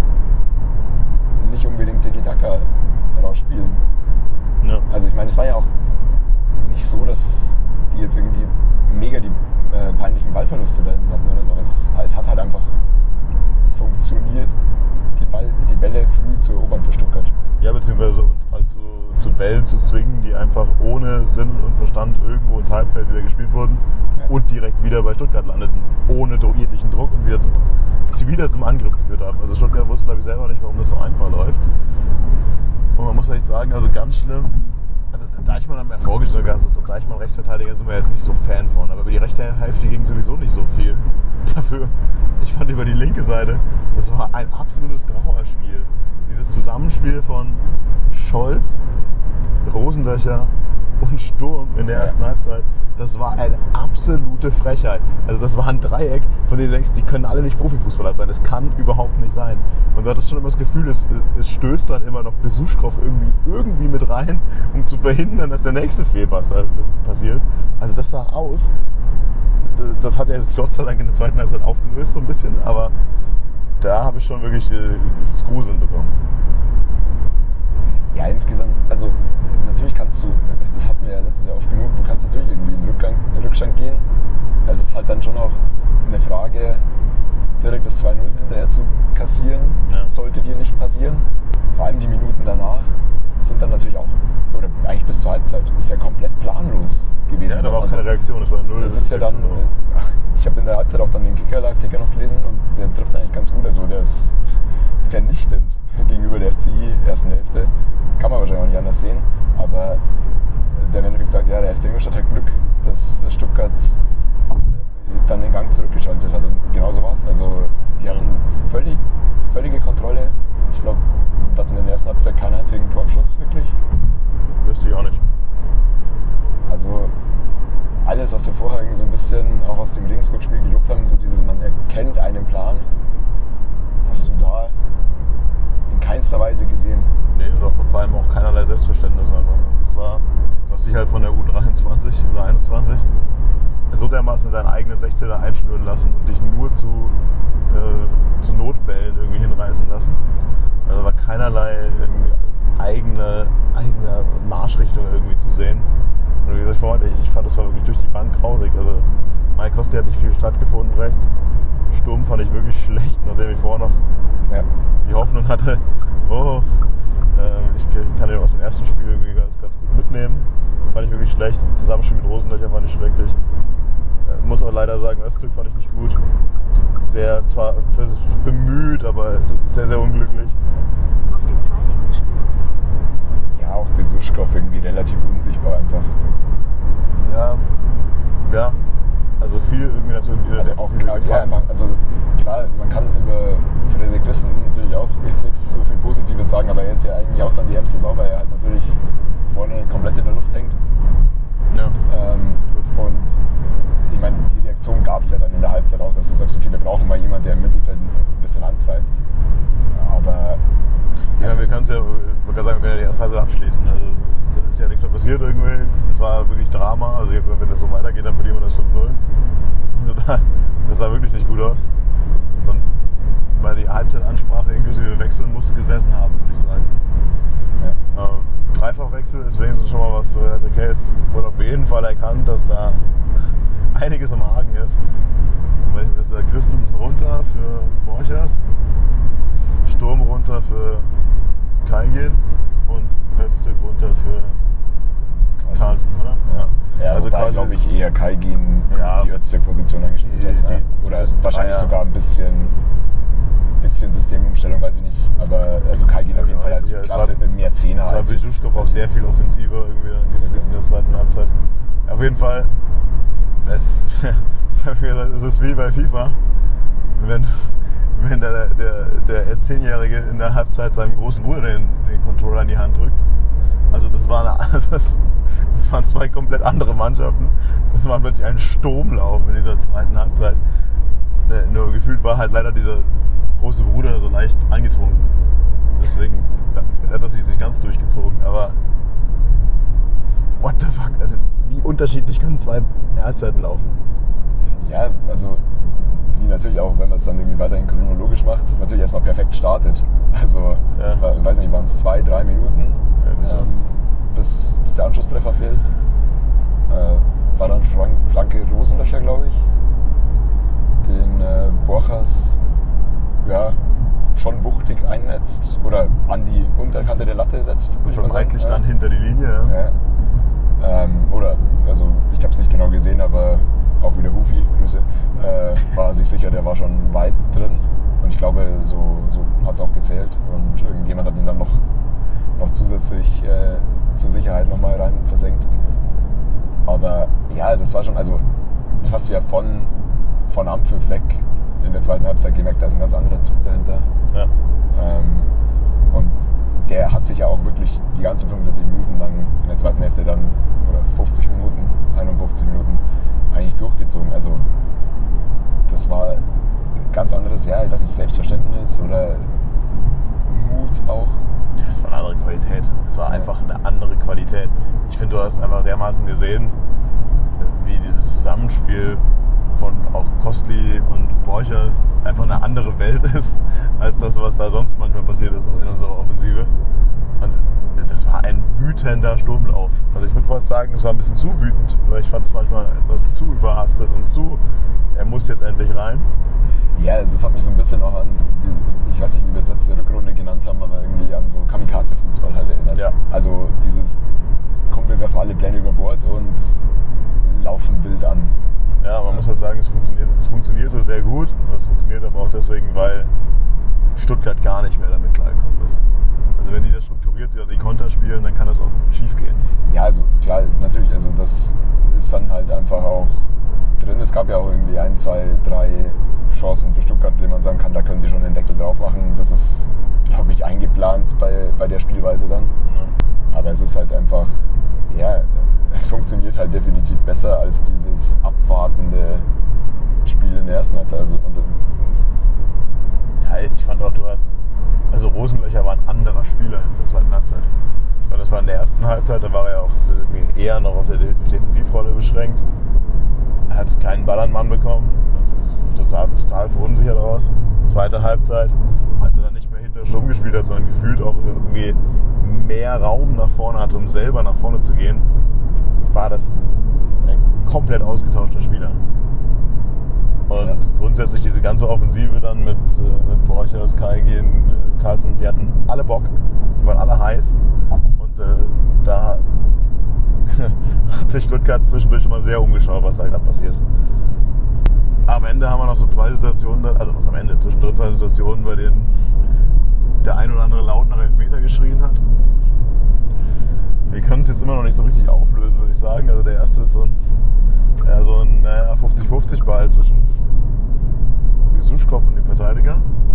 nicht unbedingt Tiki-Taka rausspielen. Ja. Also ich meine, es war ja auch nicht so, dass die jetzt irgendwie mega die äh, peinlichen Ballverluste da hinten hatten oder so. Es, es hat halt einfach funktioniert, die, Ball, die Bälle früh zu erobern für Stuttgart. Ja, beziehungsweise uns halt zu, zu Bällen zu zwingen, die einfach ohne Sinn und Verstand irgendwo ins Halbfeld wieder gespielt wurden Ja. und direkt wieder bei Stuttgart landeten, ohne jeglichen Druck und wieder zum, sie wieder zum Angriff geführt haben. Also Stuttgart wusste, glaube ich, selber nicht, warum das so einfach läuft. Und man muss echt sagen, also ganz schlimm, also Deichmann haben wir ja vorgestellt, also Deichmann Rechtsverteidiger sind wir jetzt nicht so Fan von, aber über die rechte Hälfte ging sowieso nicht so viel. Dafür, ich fand über die linke Seite, das war ein absolutes Trauerspiel. Dieses Zusammenspiel von Scholz, Rosenlöcher und Sturm in der Ja. ersten Halbzeit, das war eine absolute Frechheit. Also das war ein Dreieck, von dem du denkst, die können alle nicht Profifußballer sein. Das kann überhaupt nicht sein. Und du hattest schon immer das Gefühl, es, es stößt dann immer noch Besuschkow irgendwie, irgendwie mit rein, um zu verhindern, dass der nächste Fehlpass da passiert. Also das sah aus. Das hat er sich Gott sei Dank in der zweiten Halbzeit aufgelöst so ein bisschen, aber da habe ich schon wirklich das Gruseln bekommen. Ja, insgesamt, also natürlich kannst du, das hatten wir ja letztes Jahr oft genug, du kannst natürlich irgendwie in Rückgang, in Rückstand gehen. Also es ist halt dann schon auch eine Frage, direkt das zwei null hinterher zu kassieren, Ja. sollte dir nicht passieren. Vor allem die Minuten danach sind dann natürlich auch, oder eigentlich bis zur Halbzeit, ist ja komplett planlos gewesen. Ja, da war auch Also, keine Reaktion, es war null. das ist ja dann, ich habe in der Halbzeit auch dann den Kicker-Live-Ticker noch gelesen und der trifft eigentlich ganz gut. Also der ist vernichtend gegenüber der F C I-ersten Hälfte. Kann man wahrscheinlich auch nicht anders sehen. Aber der im Endeffekt sagt, ja, der F C Ingolstadt hat Glück, dass Stuttgart dann den Gang zurückgeschaltet hat. Und genau so war es. Also die hatten völlig, völlige Kontrolle. Ich glaube, wir hatten in der ersten Halbzeit keinen einzigen Torschuss wirklich. Wüsste ich auch nicht. Also alles, was wir vorher irgendwie so ein bisschen auch aus dem Regensburg-Spiel gelobt haben, so dieses, man erkennt einen Plan, hast du da in keinster Weise gesehen. Nee, oder vor allem auch keinerlei Selbstverständnis. Also es war, du hast dich halt von der U dreiundzwanzig oder einundzwanzig so dermaßen in deinen eigenen sechzehner einschnüren lassen und dich nur zu, äh, zu Notbällen irgendwie hinreißen lassen. Also war keinerlei irgendwie eigene, eigene Marschrichtung irgendwie zu sehen. Und wie gesagt, vorhin, ich fand, das war wirklich durch die Bank grausig. Also Mike Kosti hat nicht viel stattgefunden rechts. Sturm fand ich wirklich schlecht, nachdem ich vorher noch Ja. die Hoffnung hatte, oh, äh, ich kann den aus dem ersten Spiel irgendwie ganz, ganz gut mitnehmen. Fand ich wirklich schlecht. Zusammenspiel mit Rosenlöcher fand ich schrecklich. Äh, muss auch leider sagen, Öztürk fand ich nicht gut. Sehr, zwar bemüht, aber sehr, sehr unglücklich. Auf die zwei linken Spuren. Ja, auch Besuschkow irgendwie relativ unsichtbar einfach. Ja, ja, also viel irgendwie natürlich wieder Also auch klar, ja, einfach, also klar, man kann über Frederik Christensen natürlich auch jetzt nichts so viel Positives sagen, aber er ist ja eigentlich auch dann die ärmste Sau, weil er halt natürlich vorne komplett in der Luft hängt. Ja. Ähm, und ich meine, die Reaktion gab es ja dann in der Halbzeit auch, dass du sagst, okay, wir brauchen mal jemanden, der im Mittelfeld ein bisschen antreibt. Aber Ja, also, wir können es ja, man kann sagen, wir können ja die erste Halbzeit abschließen. Also es ist ja nichts mehr passiert irgendwie. Es war wirklich Drama. Also wenn das so weitergeht, dann verlieren wir das fünf null. Also das sah wirklich nicht gut aus. Und weil die Halbzeitansprache inklusive Wechseln muss gesessen haben, würde ich sagen. ja. Ähm, Dreifachwechsel ist wenigstens schon mal was, so okay, es wurde auf jeden Fall erkannt, dass da einiges im Argen ist. Und wenn ich das da Christensen runter für Borchers, Sturm runter für Kaigin und Öztürk runter für Carlsen, oder? Ja, ja also wobei, glaube ich, eher Kaigin Ja. die Öztürk-Position angespielt Die- hat. die- ja. Oder das ist- wahrscheinlich ah, ja. sogar ein bisschen, bisschen Systemumstellung, weiß ich nicht. Aber also Kaigin Ja, auf jeden genau, Fall sicher. Es klasse, war- mehr Zehner. Es war als jetzt- Besuschkow auch sehr viel offensiver irgendwie dann Sehr gefühlt in der zweiten Halbzeit. Auf jeden Fall, es, ich habe gesagt, es ist wie bei FIFA, wenn, wenn der, der, der Zehnjährige in der Halbzeit seinem großen Bruder den, den Controller in die Hand drückt. Also das, war eine, das, das waren zwei komplett andere Mannschaften. Das war plötzlich ein Sturmlauf in dieser zweiten Halbzeit. Äh, Nur gefühlt war halt leider dieser große Bruder so leicht angetrunken. Deswegen hat das sich nicht ganz durchgezogen. Aber what the fuck? Also wie unterschiedlich können zwei Halbzeiten laufen? Ja, also die natürlich auch, wenn man es dann irgendwie weiterhin chronologisch macht, natürlich erstmal perfekt startet. Also, Ja. ich weiß nicht, waren es zwei, drei Minuten, Ja, ähm, bis, bis der Anschlusstreffer fehlt. Äh, war dann Frank, Flanke Rosenlöcher, glaube ich, den äh, Borchers ja, schon wuchtig einnetzt oder an die Unterkante der Latte setzt. würde ich mal Vermeintlich sagen. dann Ja. hinter die Linie. Ja. Ja. Ähm, oder, also ich habe es nicht genau gesehen, aber auch wieder Hufi, Grüße, äh, war sich sicher, der war schon weit drin. Und ich glaube, so, so hat es auch gezählt. Und irgendjemand hat ihn dann noch, noch zusätzlich äh, zur Sicherheit nochmal rein versenkt. Aber ja, das war schon, also das hast du ja von, von Ampfiff weg in der zweiten Halbzeit gemerkt, da ist ein ganz anderer Zug dahinter. Ja. Ähm, und der hat sich ja auch wirklich die ganzen fünfundvierzig Minuten lang in der zweiten Hälfte dann, oder fünfzig Minuten, einundfünfzig Minuten eigentlich durchgezogen. Also das war ein ganz anderes, ja, ich weiß nicht, Selbstverständnis oder Mut auch. Das war eine andere Qualität. Es war einfach eine andere Qualität. Ich finde, du hast einfach dermaßen gesehen, wie dieses Zusammenspiel von auch Kostli und Borchers einfach eine andere Welt ist, als das, was da sonst manchmal passiert ist in unserer Offensive. Und das war ein wütender Sturmlauf. Also ich würde fast sagen, es war ein bisschen zu wütend, weil ich fand es manchmal etwas zu überhastet und zu, er muss jetzt endlich rein. Ja, also es hat mich so ein bisschen auch an, diese, ich weiß nicht, wie wir es letzte Rückrunde genannt haben, aber irgendwie an so Kamikaze-Fußball halt erinnert. Ja. Also dieses Kumpel werfen alle Pläne über Bord und laufen wild an. Ja, man muss halt sagen, es funktioniert, es funktionierte sehr gut. Und es funktioniert aber auch deswegen, weil Stuttgart gar nicht mehr damit klargekommen ist. Also wenn die das strukturiert die Konter spielen, dann kann das auch schief gehen. Ja, also klar, natürlich, also das ist dann halt einfach auch drin. Es gab ja auch irgendwie ein, zwei, drei Chancen für Stuttgart, denen man sagen kann, da können sie schon den Deckel drauf machen. Das ist, glaube ich, eingeplant bei, bei der Spielweise dann. Ja. Aber es ist halt einfach, ja, es funktioniert halt definitiv besser als dieses abwartende Spiel in der ersten Halbzeit. Also, und, Ja, ich fand auch, du hast, also Rosenlöcher war ein anderer Spieler in der zweiten Halbzeit. Ich meine, das war in der ersten Halbzeit, da war er auch eher noch auf der Defensivrolle beschränkt. Er hat keinen Ball an Mann bekommen. Das ist total, total verunsichert aus. Zweite Halbzeit, als er dann nicht mehr hinter Sturm gespielt hat, sondern gefühlt auch irgendwie mehr Raum nach vorne hatte, um selber nach vorne zu gehen, war das ein komplett ausgetauschter Spieler. Und Ja. grundsätzlich diese ganze Offensive dann mit, äh, mit Borchers, Kaigin, äh, Carsten, die hatten alle Bock, die waren alle heiß. Und äh, da hat sich Stuttgart zwischendurch immer sehr umgeschaut, was da gerade passiert. Am Ende haben wir noch so zwei Situationen, also was am Ende, zwischendrin zwei Situationen, bei denen der ein oder andere laut nach Elfmeter geschrien hat. Wir können es jetzt immer noch nicht so richtig auflösen, würde ich sagen. Also der erste ist so ein, ja, so ein naja, fünfzig fünfzig Ball, Duell zwischen Besuschkow und dem Verteidiger.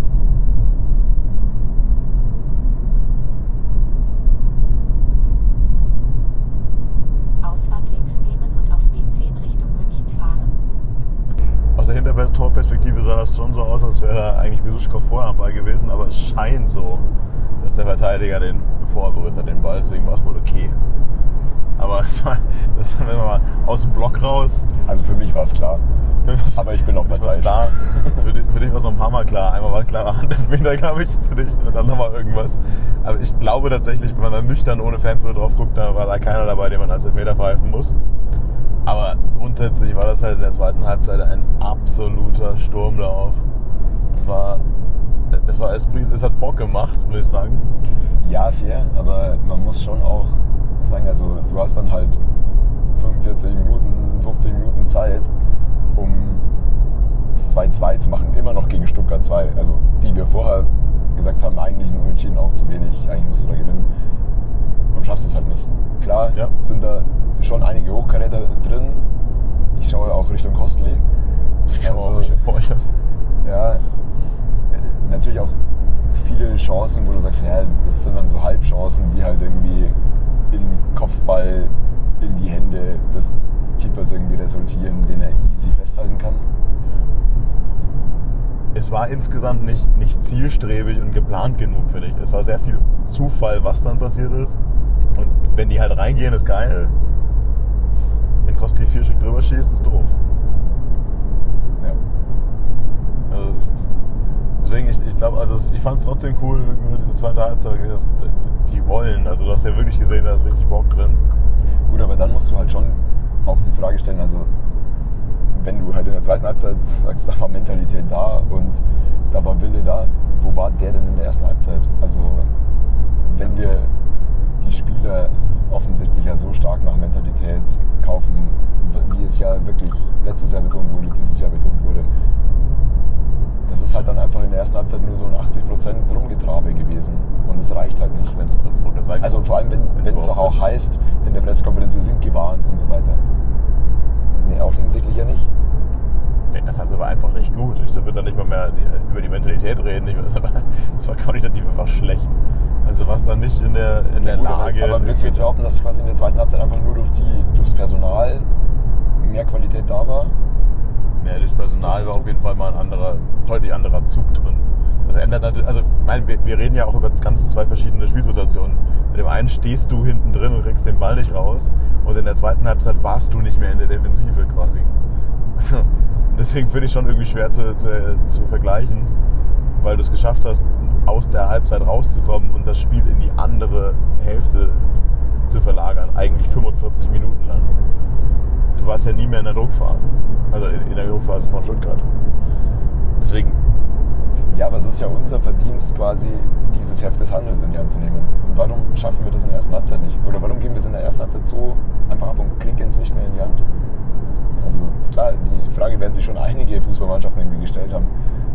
Ausfahrt links nehmen und auf B zehn Richtung München fahren. Aus der Hintertorperspektive sah das schon so aus, als wäre da eigentlich Besuschkow vorher am Ball gewesen, aber es scheint so, dass der Verteidiger den vorberührt hat, den Ball, deswegen war es wohl okay. Aber es war, das wenn wir mal aus dem Block raus. Also für mich war es klar. Aber ich bin auch parteiisch. Klar. Für dich, für dich war es noch ein paar Mal klar. Einmal war es klarer Handelfmeter, glaube ich, für dich. Und dann nochmal irgendwas. Aber ich glaube tatsächlich, wenn man dann nüchtern ohne Fanbrille drauf guckt, dann war da keiner dabei, den man als Elfmeter pfeifen muss. Aber grundsätzlich war das halt in der zweiten Halbzeit ein absoluter Sturmlauf. Es war, es war Esprit, es hat Bock gemacht, muss ich sagen. Ja, fair, aber man muss schon auch sagen, also du hast dann halt fünfundvierzig Minuten, fünfzig Minuten Zeit, um das zwei zwei zu machen, immer noch gegen Stuttgart zwei. Also die wir vorher gesagt haben, eigentlich sind Unentschieden auch zu wenig, eigentlich musst du da gewinnen. Und schaffst es halt nicht. Klar, ja. Sind da schon einige Hochkaräter drin. Ich schaue auch Richtung Kostli. Ich schaue auch Richtung Borchers. Ja, natürlich auch viele Chancen, wo du sagst, ja, das sind dann so Halbchancen, die halt irgendwie in Kopfball in die Hände des Keepers irgendwie resultieren, den er easy festhalten kann. Es war insgesamt nicht, nicht zielstrebig und geplant genug, finde ich. Es war sehr viel Zufall, was dann passiert ist. Und wenn die halt reingehen, ist geil. Wenn Kostli vier Stück drüber schießt, ist doof. Ja. Also, deswegen, ich, ich glaube, also ich fand es trotzdem cool, diese zweite Halbzeit, die wollen. Also du hast ja wirklich gesehen, da ist richtig Bock drin. Gut, aber dann musst du halt schon auch die Frage stellen, also wenn du halt in der zweiten Halbzeit sagst, da war Mentalität da und da war Wille da, wo war der denn in der ersten Halbzeit? Also wenn wir die Spieler offensichtlich ja so stark nach Mentalität kaufen, wie es ja wirklich letztes Jahr betont wurde, dieses Jahr betont wurde, das ist halt dann einfach in der ersten Halbzeit nur so ein achtzig Prozent Rumgetrabe gewesen. Und das reicht halt nicht. Wenn's, also vor allem, wenn es auch, auch heißt in der Pressekonferenz, wir sind gewarnt und so weiter. Nee, offensichtlich ja nicht. Nee, das ist aber einfach nicht gut. Ich würde dann nicht mal mehr über die Mentalität reden. Das war qualitativ einfach schlecht. Also was dann nicht in der, in der ja, gut, Lage... Aber, aber willst du jetzt behaupten, dass quasi in der zweiten Halbzeit einfach nur durch die, durchs Personal mehr Qualität da war? Ja, das Personal war auf jeden Fall mal ein anderer, deutlich anderer Zug drin. Das ändert natürlich, also mein, wir, wir reden ja auch über ganz zwei verschiedene Spielsituationen. Mit dem einen stehst du hinten drin und kriegst den Ball nicht raus und in der zweiten Halbzeit warst du nicht mehr in der Defensive quasi. Also, deswegen finde ich schon irgendwie schwer zu, zu, zu vergleichen, weil du es geschafft hast, aus der Halbzeit rauszukommen und das Spiel in die andere Hälfte zu verlagern, eigentlich fünfundvierzig Minuten lang. Du warst ja nie mehr in der Druckphase. Also in der Druckphase von Stuttgart. Deswegen. Ja, aber es ist ja unser Verdienst, quasi dieses Heft des Handels in die Hand zu nehmen. Und warum schaffen wir das in der ersten Halbzeit nicht? Oder warum geben wir es in der ersten Halbzeit so einfach ab und kriegen es nicht mehr in die Hand? Also klar, die Frage werden sich schon einige Fußballmannschaften irgendwie gestellt haben.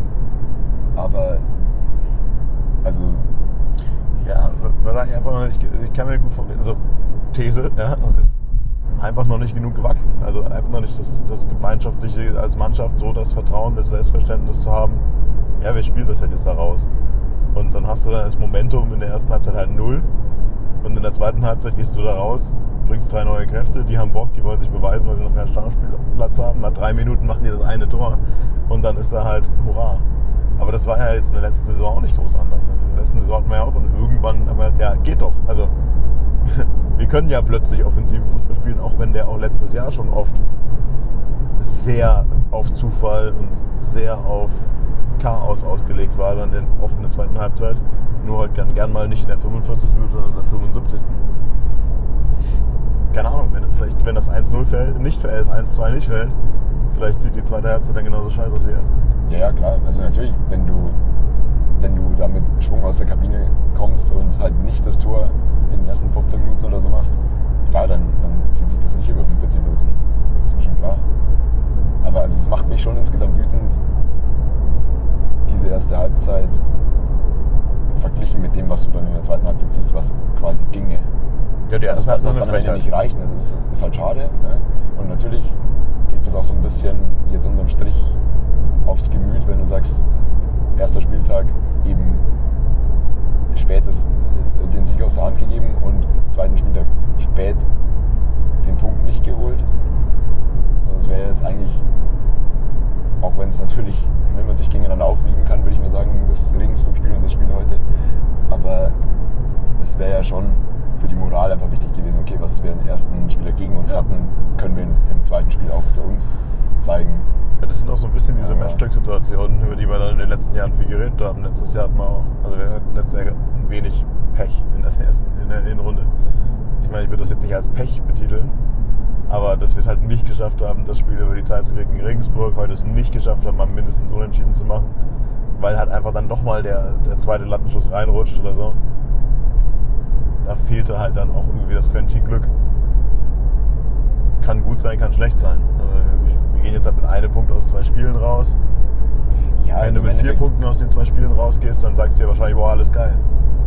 Aber, also... Ja, weil ich einfach noch nicht, ich kann mir gut vorstellen, also These, ja, ist einfach noch nicht genug gewachsen. Also einfach noch nicht das, das Gemeinschaftliche als Mannschaft, so das Vertrauen, das Selbstverständnis zu haben, ja, wir spielen das halt jetzt da raus. Und dann hast du dann das Momentum in der ersten Halbzeit halt null und in der zweiten Halbzeit gehst du da raus, bringst drei neue Kräfte, die haben Bock, die wollen sich beweisen, weil sie noch keinen Stammspielplatz haben. Nach drei Minuten machen die das eine Tor und dann ist da halt Hurra. Aber das war ja jetzt in der letzten Saison auch nicht groß anders. In der letzten Saison hatten wir ja auch und irgendwann haben wir, ja, geht doch. Also wir können ja plötzlich offensiven Fußball spielen, auch wenn der auch letztes Jahr schon oft sehr auf Zufall und sehr auf Chaos ausgelegt war, dann in, oft in der zweiten Halbzeit. Nur halt gern, gern mal nicht in der fünfundvierzigsten Minute, sondern in der fünfundsiebzigsten Keine Ahnung, wenn, vielleicht wenn das eins null fällt, nicht fällt, das eins zwei nicht fällt, vielleicht sieht die zweite Halbzeit dann genauso scheiße aus wie die erste. Ja, ja, klar. Also natürlich, wenn du, wenn du da mit Schwung aus der Kabine kommst und halt nicht das Tor in den ersten fünfzehn Minuten oder so machst, klar, dann, dann zieht sich das nicht über fünfundvierzig Minuten. Das ist mir schon klar. Aber also es macht mich schon insgesamt wütend, diese erste Halbzeit verglichen mit dem, was du dann in der zweiten Halbzeit siehst, was quasi ginge. Ja, die erste also, dass das dann am Ende nicht reicht, das ist, ist halt schade. Ne? Und natürlich drückt das auch so ein bisschen jetzt unterm Strich spät den Punkt nicht geholt. Also das wäre jetzt eigentlich, auch wenn es natürlich, wenn man sich gegeneinander aufwiegen kann, würde ich mal sagen, das Regensburg-Spiel und das Spiel heute. Aber es wäre ja schon für die Moral einfach wichtig gewesen, okay, was wir im ersten Spieler gegen uns hatten, können wir im zweiten Spiel auch für uns zeigen. Ja, das sind auch so ein bisschen diese Ja. Matchtrack-Situationen, über die wir dann in den letzten Jahren viel geredet haben. Letztes Jahr hatten wir auch, also wir hatten letztes Jahr ein wenig Pech in der ersten in der Hinrunde. Ich meine, ich würde das jetzt nicht als Pech betiteln, aber dass wir es halt nicht geschafft haben, das Spiel über die Zeit zu kriegen in Regensburg, heute es nicht geschafft haben, mal mindestens unentschieden zu machen, weil halt einfach dann doch mal der, der zweite Lattenschuss reinrutscht oder so. Da fehlte halt dann auch irgendwie das Quäntchen Glück. Kann gut sein, kann schlecht sein. Also wir gehen jetzt halt mit einem Punkt aus zwei Spielen raus. Ja, Wenn also du mit im vier Endeffekt- Punkten aus den zwei Spielen rausgehst, dann sagst du dir wahrscheinlich, boah, alles geil.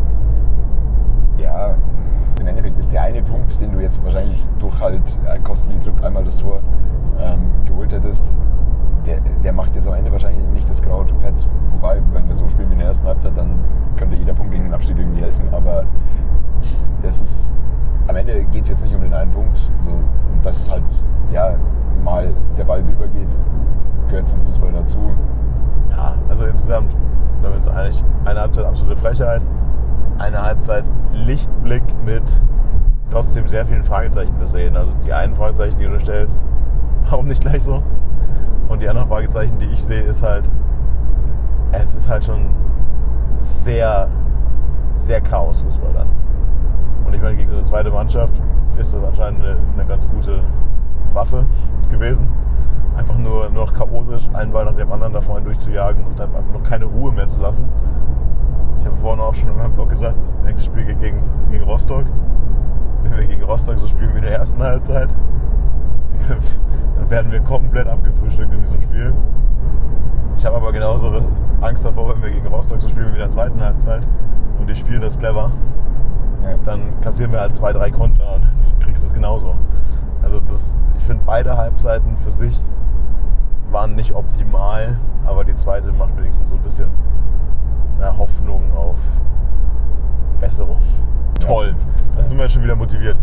Ja, im Endeffekt ist der eine Punkt, den du jetzt wahrscheinlich durch halt ja, Kostli trifft einmal das Tor ähm, geholt hättest, der, der macht jetzt am Ende wahrscheinlich nicht das Kraut fett. Wobei, wenn wir so spielen wie in der ersten Halbzeit, dann könnte jeder Punkt gegen den Abstieg irgendwie helfen. Aber das ist, am Ende geht es jetzt nicht um den einen Punkt. So, dass halt ja, mal der Ball drüber geht, gehört zum Fußball dazu. Ja, also insgesamt, da sind wir uns einig, eine Halbzeit absolute Frechheit, eine Halbzeit Lichtblick mit trotzdem sehr vielen Fragezeichen versehen. Also die einen Fragezeichen, die du stellst, warum nicht gleich so? Und die anderen Fragezeichen, die ich sehe, ist halt, es ist halt schon sehr, sehr Chaos-Fußball dann. Und ich meine, gegen so eine zweite Mannschaft ist das anscheinend eine, eine ganz gute Waffe gewesen. Einfach nur, nur noch chaotisch einen Ball nach dem anderen da vorne durchzujagen und dann einfach noch keine Ruhe mehr zu lassen. Ich habe vorhin auch schon in meinem Blog gesagt, nächstes Spiel geht gegen, gegen Rostock. Wenn wir gegen Rostock so spielen wie in der ersten Halbzeit, dann werden wir komplett abgefrühstückt in diesem Spiel. Ich habe aber genauso Angst davor, wenn wir gegen Rostock so spielen wie in der zweiten Halbzeit und die spielen das clever, Ja. dann kassieren wir halt zwei, drei Konter und kriegst es genauso. Also das, ich finde, beide Halbzeiten für sich waren nicht optimal, aber die zweite macht wenigstens so ein bisschen na, Hoffnung auf Besserung. Ja. Toll, da sind wir schon wieder motiviert.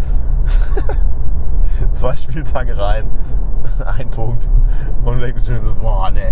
Zwei Spieltage rein, ein Punkt und dann denke ich mir so, boah, ne.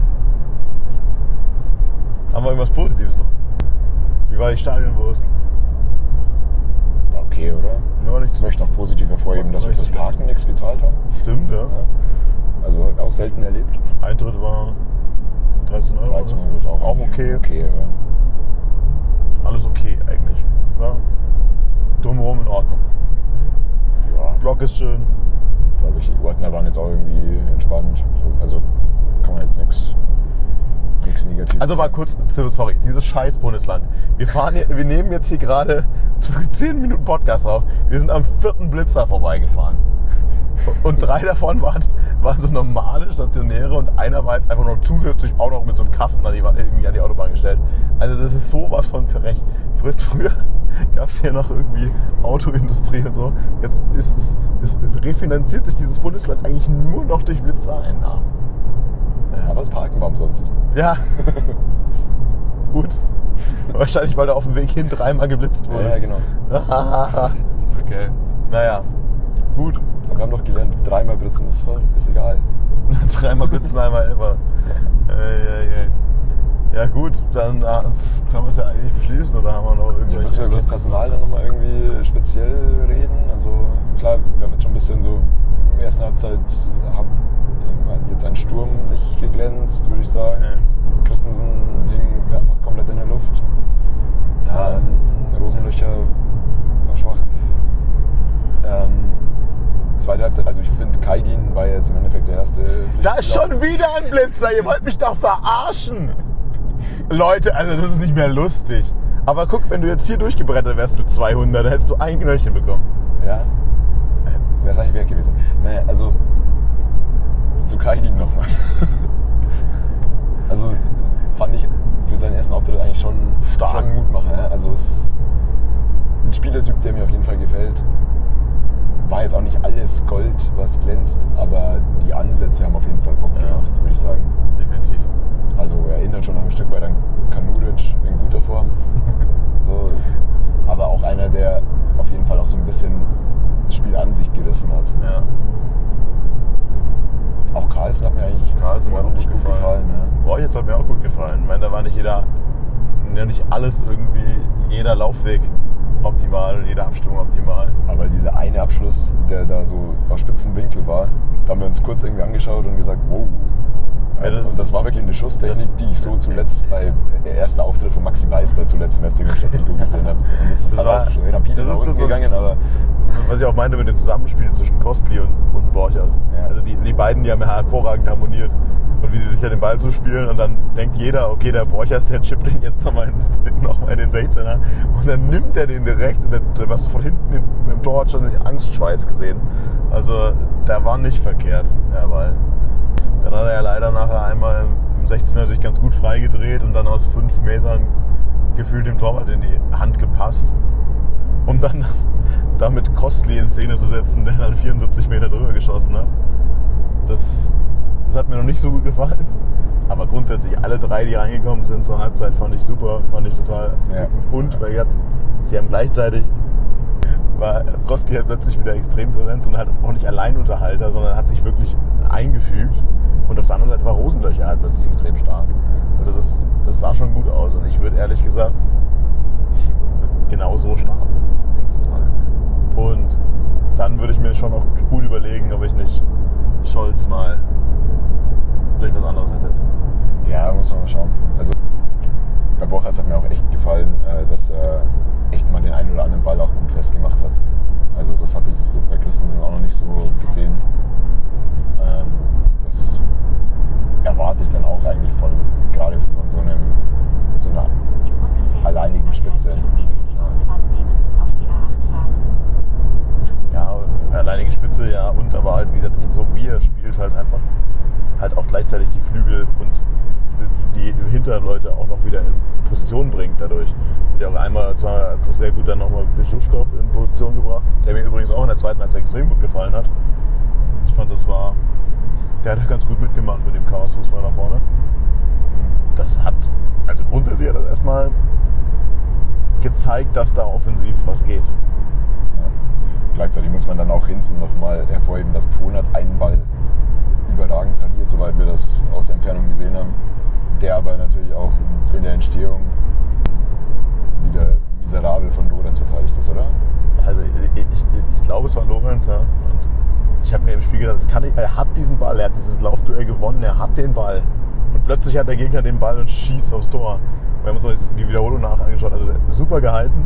Haben wir irgendwas Positives noch? Wie war die Stadionwurst? War okay, oder? Ja, nicht Ich möchte noch positiv hervorheben, dass wir Nicht so fürs Parken nichts gezahlt haben. Stimmt, ja. Ja. Also auch selten erlebt. Eintritt war dreizehn Euro. dreizehn Euro ist auch, auch okay. okay ja. Alles okay eigentlich. Ja. Drumherum in Ordnung. Ja, Block ist schön. glaube ich, die Ordner waren jetzt auch irgendwie entspannt. So, also kann man jetzt nichts nichts Negatives Also mal sagen. kurz, sorry, dieses scheiß Bundesland. Wir fahren hier, wir nehmen jetzt hier gerade zehn Minuten Podcast auf. Wir sind am vierten Blitzer vorbeigefahren. Und drei davon waren, waren so normale, stationäre und einer war jetzt einfach noch zusätzlich auch noch mit so einem Kasten an die, irgendwie an die Autobahn gestellt. Also das ist sowas von frech. Früher, früher gab es hier noch irgendwie Autoindustrie und so. Jetzt ist es, es refinanziert sich dieses Bundesland eigentlich nur noch durch Blitzereinnahmen. Aber das Parken war umsonst. Ja. Gut. Wahrscheinlich, weil du auf dem Weg hin dreimal geblitzt Ja, wurdest. ja, genau. Okay. Naja. Gut. Aber wir haben doch gelernt, dreimal blitzen ist, voll, ist egal. Dreimal blitzen, einmal ever. Ja, ja, ja. Ja gut, dann ah, können wir es ja eigentlich beschließen oder haben wir noch Ja, irgendwelche... müssen wir über das Personal dann nochmal irgendwie speziell reden? Also klar, wir haben jetzt schon ein bisschen so in der ersten Halbzeit hat jetzt ein Sturm nicht geglänzt, würde ich sagen. Ja. Christensen hing einfach komplett in der Luft. Ja. Ähm, Rosenlöcher war schwach. Ähm, zweite Halbzeit, also ich finde, Kaigin war jetzt im Endeffekt der erste. Da ist schon wieder ein Blitzer, ihr wollt mich doch verarschen! Leute, also das ist nicht mehr lustig. Aber guck, wenn du jetzt hier durchgebrettert wärst mit zweihundert, dann hättest du ein Knöllchen bekommen. Ja. Wäre es eigentlich wert gewesen. Naja, also zu Kaigin nochmal. Also fand ich für seinen ersten Auftritt eigentlich schon Stark. schon Mutmacher. Ja? Also es ist ein Spielertyp, der mir auf jeden Fall gefällt. War jetzt auch nicht alles Gold, was glänzt, aber die Ansätze haben auf jeden Fall Bock Ja. gemacht, würde ich sagen. Definitiv. Also erinnert schon noch ein Stück weit an Kanuric in guter Form. So, aber auch einer, der auf jeden Fall auch so ein bisschen das Spiel an sich gerissen hat. Ja. Auch Carlsen hat mir eigentlich Carlsen mir auch ordentlich gut gefallen. gefallen ja. Boah, jetzt hat mir auch gut gefallen. Ich meine, da war nicht jeder, ja, nicht alles irgendwie, jeder Laufweg optimal und jede Abstimmung optimal. Aber dieser eine Abschluss, der da so aus spitzen Winkel war, da haben wir uns kurz irgendwie angeschaut und gesagt, wow. Ja, das, und das war wirklich eine Schusstechnik, die ich so zuletzt bei der ersten Auftritt von Maxi Beister zuletzt im F C Ingolstadt gesehen habe. Und das ist das dann war, auch rapide das ist das, gegangen, aber was ich auch meinte mit dem Zusammenspiel zwischen Kostli und, und Borchers. Ja. Also die, die beiden, die haben ja hervorragend harmoniert. Und wie sie sich ja den Ball zuspielen und dann denkt jeder, okay, der Borchers, der chippt den jetzt nochmal in, noch mal in den sechzehner und dann nimmt er den direkt und dann warst du von hinten im, im Tor hat schon den Angstschweiß gesehen. Also der war nicht verkehrt, der Ball. Dann hat er ja leider nachher einmal im sechzehner sich ganz gut freigedreht und dann aus fünf Metern gefühlt dem Torwart in die Hand gepasst, um dann damit Kostli in Szene zu setzen, der dann vierundsiebzig Meter drüber geschossen hat. Das, das hat mir noch nicht so gut gefallen. Aber grundsätzlich alle drei, die reingekommen sind zur Halbzeit, fand ich super, fand ich total ja. Und weil hat, sie haben gleichzeitig, war Kostli hat plötzlich wieder extrem Präsenz und hat auch nicht Alleinunterhalter, sondern hat sich wirklich eingefügt. Und auf der anderen Seite war Rosenlöcher halt plötzlich extrem stark. Also das, das sah schon gut aus und ich würde ehrlich gesagt genau so starten, nächstes Mal. Und dann würde ich mir schon auch gut überlegen, ob ich nicht Scholz mal durch was anderes ersetze. ja, muss man mal schauen. Also bei Borchers hat mir auch echt gefallen, dass er echt mal den einen oder anderen Ball auch gut festgemacht hat. Also das hatte ich jetzt bei Christensen auch noch nicht so gesehen. Ähm, das erwarte ich dann auch eigentlich von, gerade von so einem, so einer alleinigen Spitze. Ja, alleinige Spitze, ja, und aber halt, wie gesagt, so wie er spielt, halt einfach halt auch gleichzeitig die Flügel und die Hinterleute auch noch wieder in Position bringt dadurch. Der auch einmal zwar sehr gut dann nochmal Beschuschkow in Position gebracht, der mir übrigens auch in der zweiten Halbzeit extrem gut gefallen hat. Ich fand, das war, der hat ganz gut mitgemacht mit dem Chaos-Fußball nach vorne. Das hat, also grundsätzlich hat das erstmal gezeigt, dass da offensiv was geht. Ja. Gleichzeitig muss man dann auch hinten nochmal hervorheben, dass Ponat einen Ball überragend pariert, soweit wir das aus der Entfernung gesehen haben. Der aber natürlich auch in der Entstehung wieder miserabel von Lorenz verteidigt ist, oder? Also ich, ich, ich glaube, es war Lorenz, ja. Und ich habe mir im Spiel gedacht, das kann nicht, er hat diesen Ball, er hat dieses Laufduell gewonnen, er hat den Ball. Und plötzlich hat der Gegner den Ball und schießt aufs Tor. Wir haben uns noch die Wiederholung nach angeschaut, also super gehalten.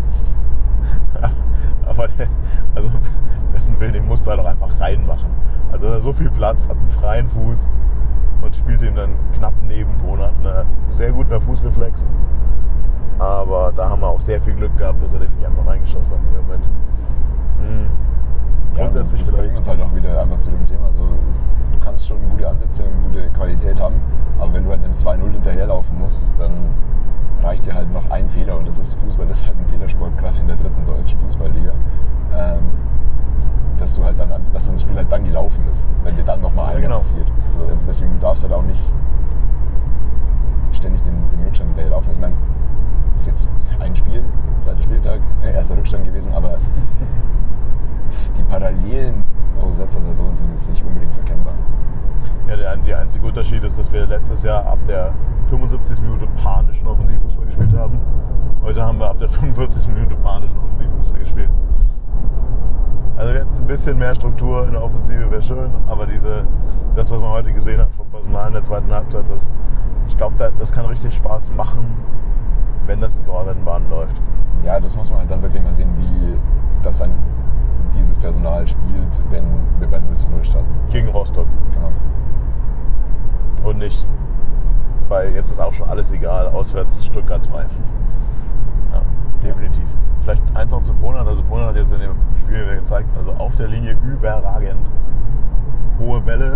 Aber der, also besten Willen, den musste er doch einfach reinmachen. Also er hat so viel Platz, hat einen freien Fuß und spielt ihn dann knapp neben Ponat. Sehr guter Fußreflex. Aber da haben wir auch sehr viel Glück gehabt, dass er den nicht einfach reingeschossen hat im Moment. Hm. Grundsätzlich ja, das bringt uns halt auch wieder einfach zu dem Thema. So, du kannst schon gute Ansätze und gute Qualität haben, aber wenn du halt einem zwei null hinterherlaufen musst, dann reicht dir halt noch ein Fehler und das ist Fußball, das ist halt ein Fehlersport, gerade in der dritten deutschen Fußballliga. Ähm, dass du halt dann, dass das Spiel halt dann gelaufen ist, wenn dir dann nochmal einer ja, genau. passiert. Also deswegen, du darfst halt auch nicht ständig den, den Rückstand hinterherlaufen. Ich meine, das ist jetzt ein Spiel, zweiter Spieltag, äh, erster Rückstand gewesen, aber die Parallelen aus letzter Saison sind jetzt nicht unbedingt verkennbar. Ja, der, der einzige Unterschied ist, dass wir letztes Jahr ab der fünfundsiebzigsten Minute panischen Offensivfußball gespielt haben. Heute haben wir ab der fünfundvierzigsten Minute panischen Offensivfußball gespielt. Also ein bisschen mehr Struktur in der Offensive wäre schön, aber diese, das, was man heute gesehen hat vom Personal in der zweiten Halbzeit, das, ich glaube, das kann richtig Spaß machen, wenn das in geordneten Bahnen läuft. Ja, das muss man halt dann wirklich mal sehen, wie das dann dieses Personal spielt, wenn wir bei null zu null starten. Gegen Rostock. Genau. Und nicht, weil jetzt ist auch schon alles egal, auswärts Stuttgart zwei. Ja, definitiv. Vielleicht eins noch zu Ponat. Also Ponat hat jetzt in dem Spiel gezeigt, also auf der Linie überragend. Hohe Bälle.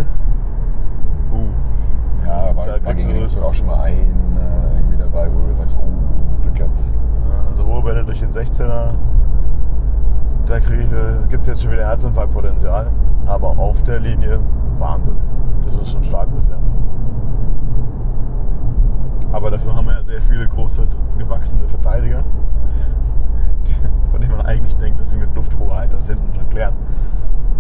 Uh. Ja, war, war gegen Regensburg auch schon mal ein äh, irgendwie dabei, wo du sagst, oh, Glück gehabt. Ja, also hohe Bälle durch den sechzehner. Da gibt es jetzt schon wieder Herzinfarktpotenzial. Aber auf der Linie Wahnsinn. Das ist schon stark bisher. Aber dafür haben wir ja sehr viele große, gewachsene Verteidiger, von denen man eigentlich denkt, dass sie mit Lufthoheit das hinten schon klären.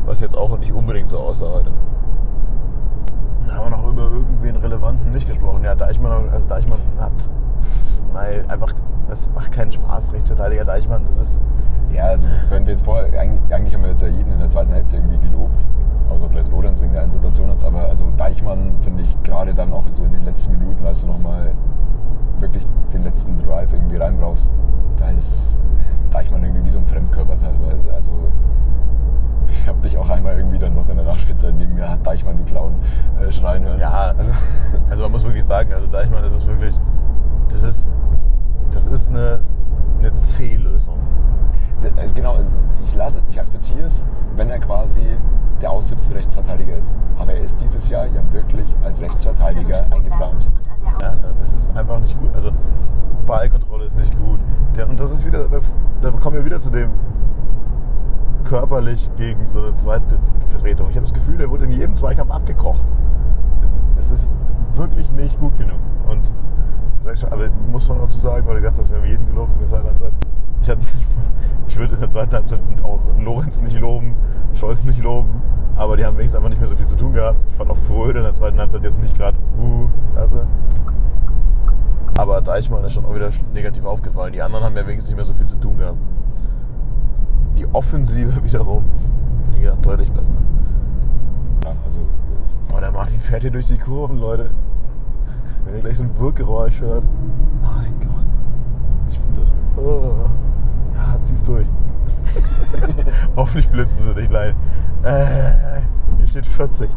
was jetzt auch nicht unbedingt so aussah heute. Da haben wir noch über irgendwen Relevanten nicht gesprochen. Ja, Deichmann, also Deichmann hat nein, einfach, es macht keinen Spaß, Rechtsverteidiger Deichmann, das ist... Ja, also wenn wir jetzt vorher, eigentlich, eigentlich haben wir jetzt ja jeden in der zweiten Hälfte irgendwie gelobt, außer vielleicht Lorenz wegen der einen Situation jetzt, aber also Deichmann finde ich gerade dann auch so in den letzten Minuten, als du nochmal wirklich den letzten Drive irgendwie reinbrauchst, da ist Deichmann irgendwie wie so ein Fremdkörper teilweise, also ich habe dich auch einmal irgendwie dann noch in der Nachspielzeit neben mir, hat Deichmann, du Clown, äh, schreien hören. Ja, also, also man muss wirklich sagen, also Deichmann, das ist wirklich, das ist, das ist eine, eine C-Lösung. Also genau, ich, lasse, ich akzeptiere es, wenn er quasi der aushübste Rechtsverteidiger ist. Aber er ist dieses Jahr ja wirklich als Rechtsverteidiger eingeplant. Ja, das ist einfach nicht gut. Also Ballkontrolle ist nicht gut. Der, und das ist wieder, da kommen wir wieder zu dem körperlich gegen so eine zweite Vertretung. Ich habe das Gefühl, der wurde in jedem Zweikampf abgekocht. Es ist wirklich nicht gut genug. Und aber muss man dazu sagen, weil du gesagt hast, wir haben jeden gelobt in der zweiten Halbzeit. Ich, ich würde in der zweiten Halbzeit auch Lorenz nicht loben, Scholz nicht loben, aber die haben wenigstens einfach nicht mehr so viel zu tun gehabt. Ich fand auch Fröde in der zweiten Halbzeit jetzt nicht gerade uh, klasse. Aber Deichmann ist schon auch wieder negativ aufgefallen. Die anderen haben ja wenigstens nicht mehr so viel zu tun gehabt. Die Offensive wiederum, wie gesagt, deutlich besser. Ja, also, oh, der Martin fährt hier durch die Kurven, Leute. Wenn ihr gleich so ein Wirkgeräusch hört. Mein Gott. Ich bin das. Oh. Ja, zieh's durch. Hoffentlich blitzen sie nicht leid. Äh, hier steht vierzig.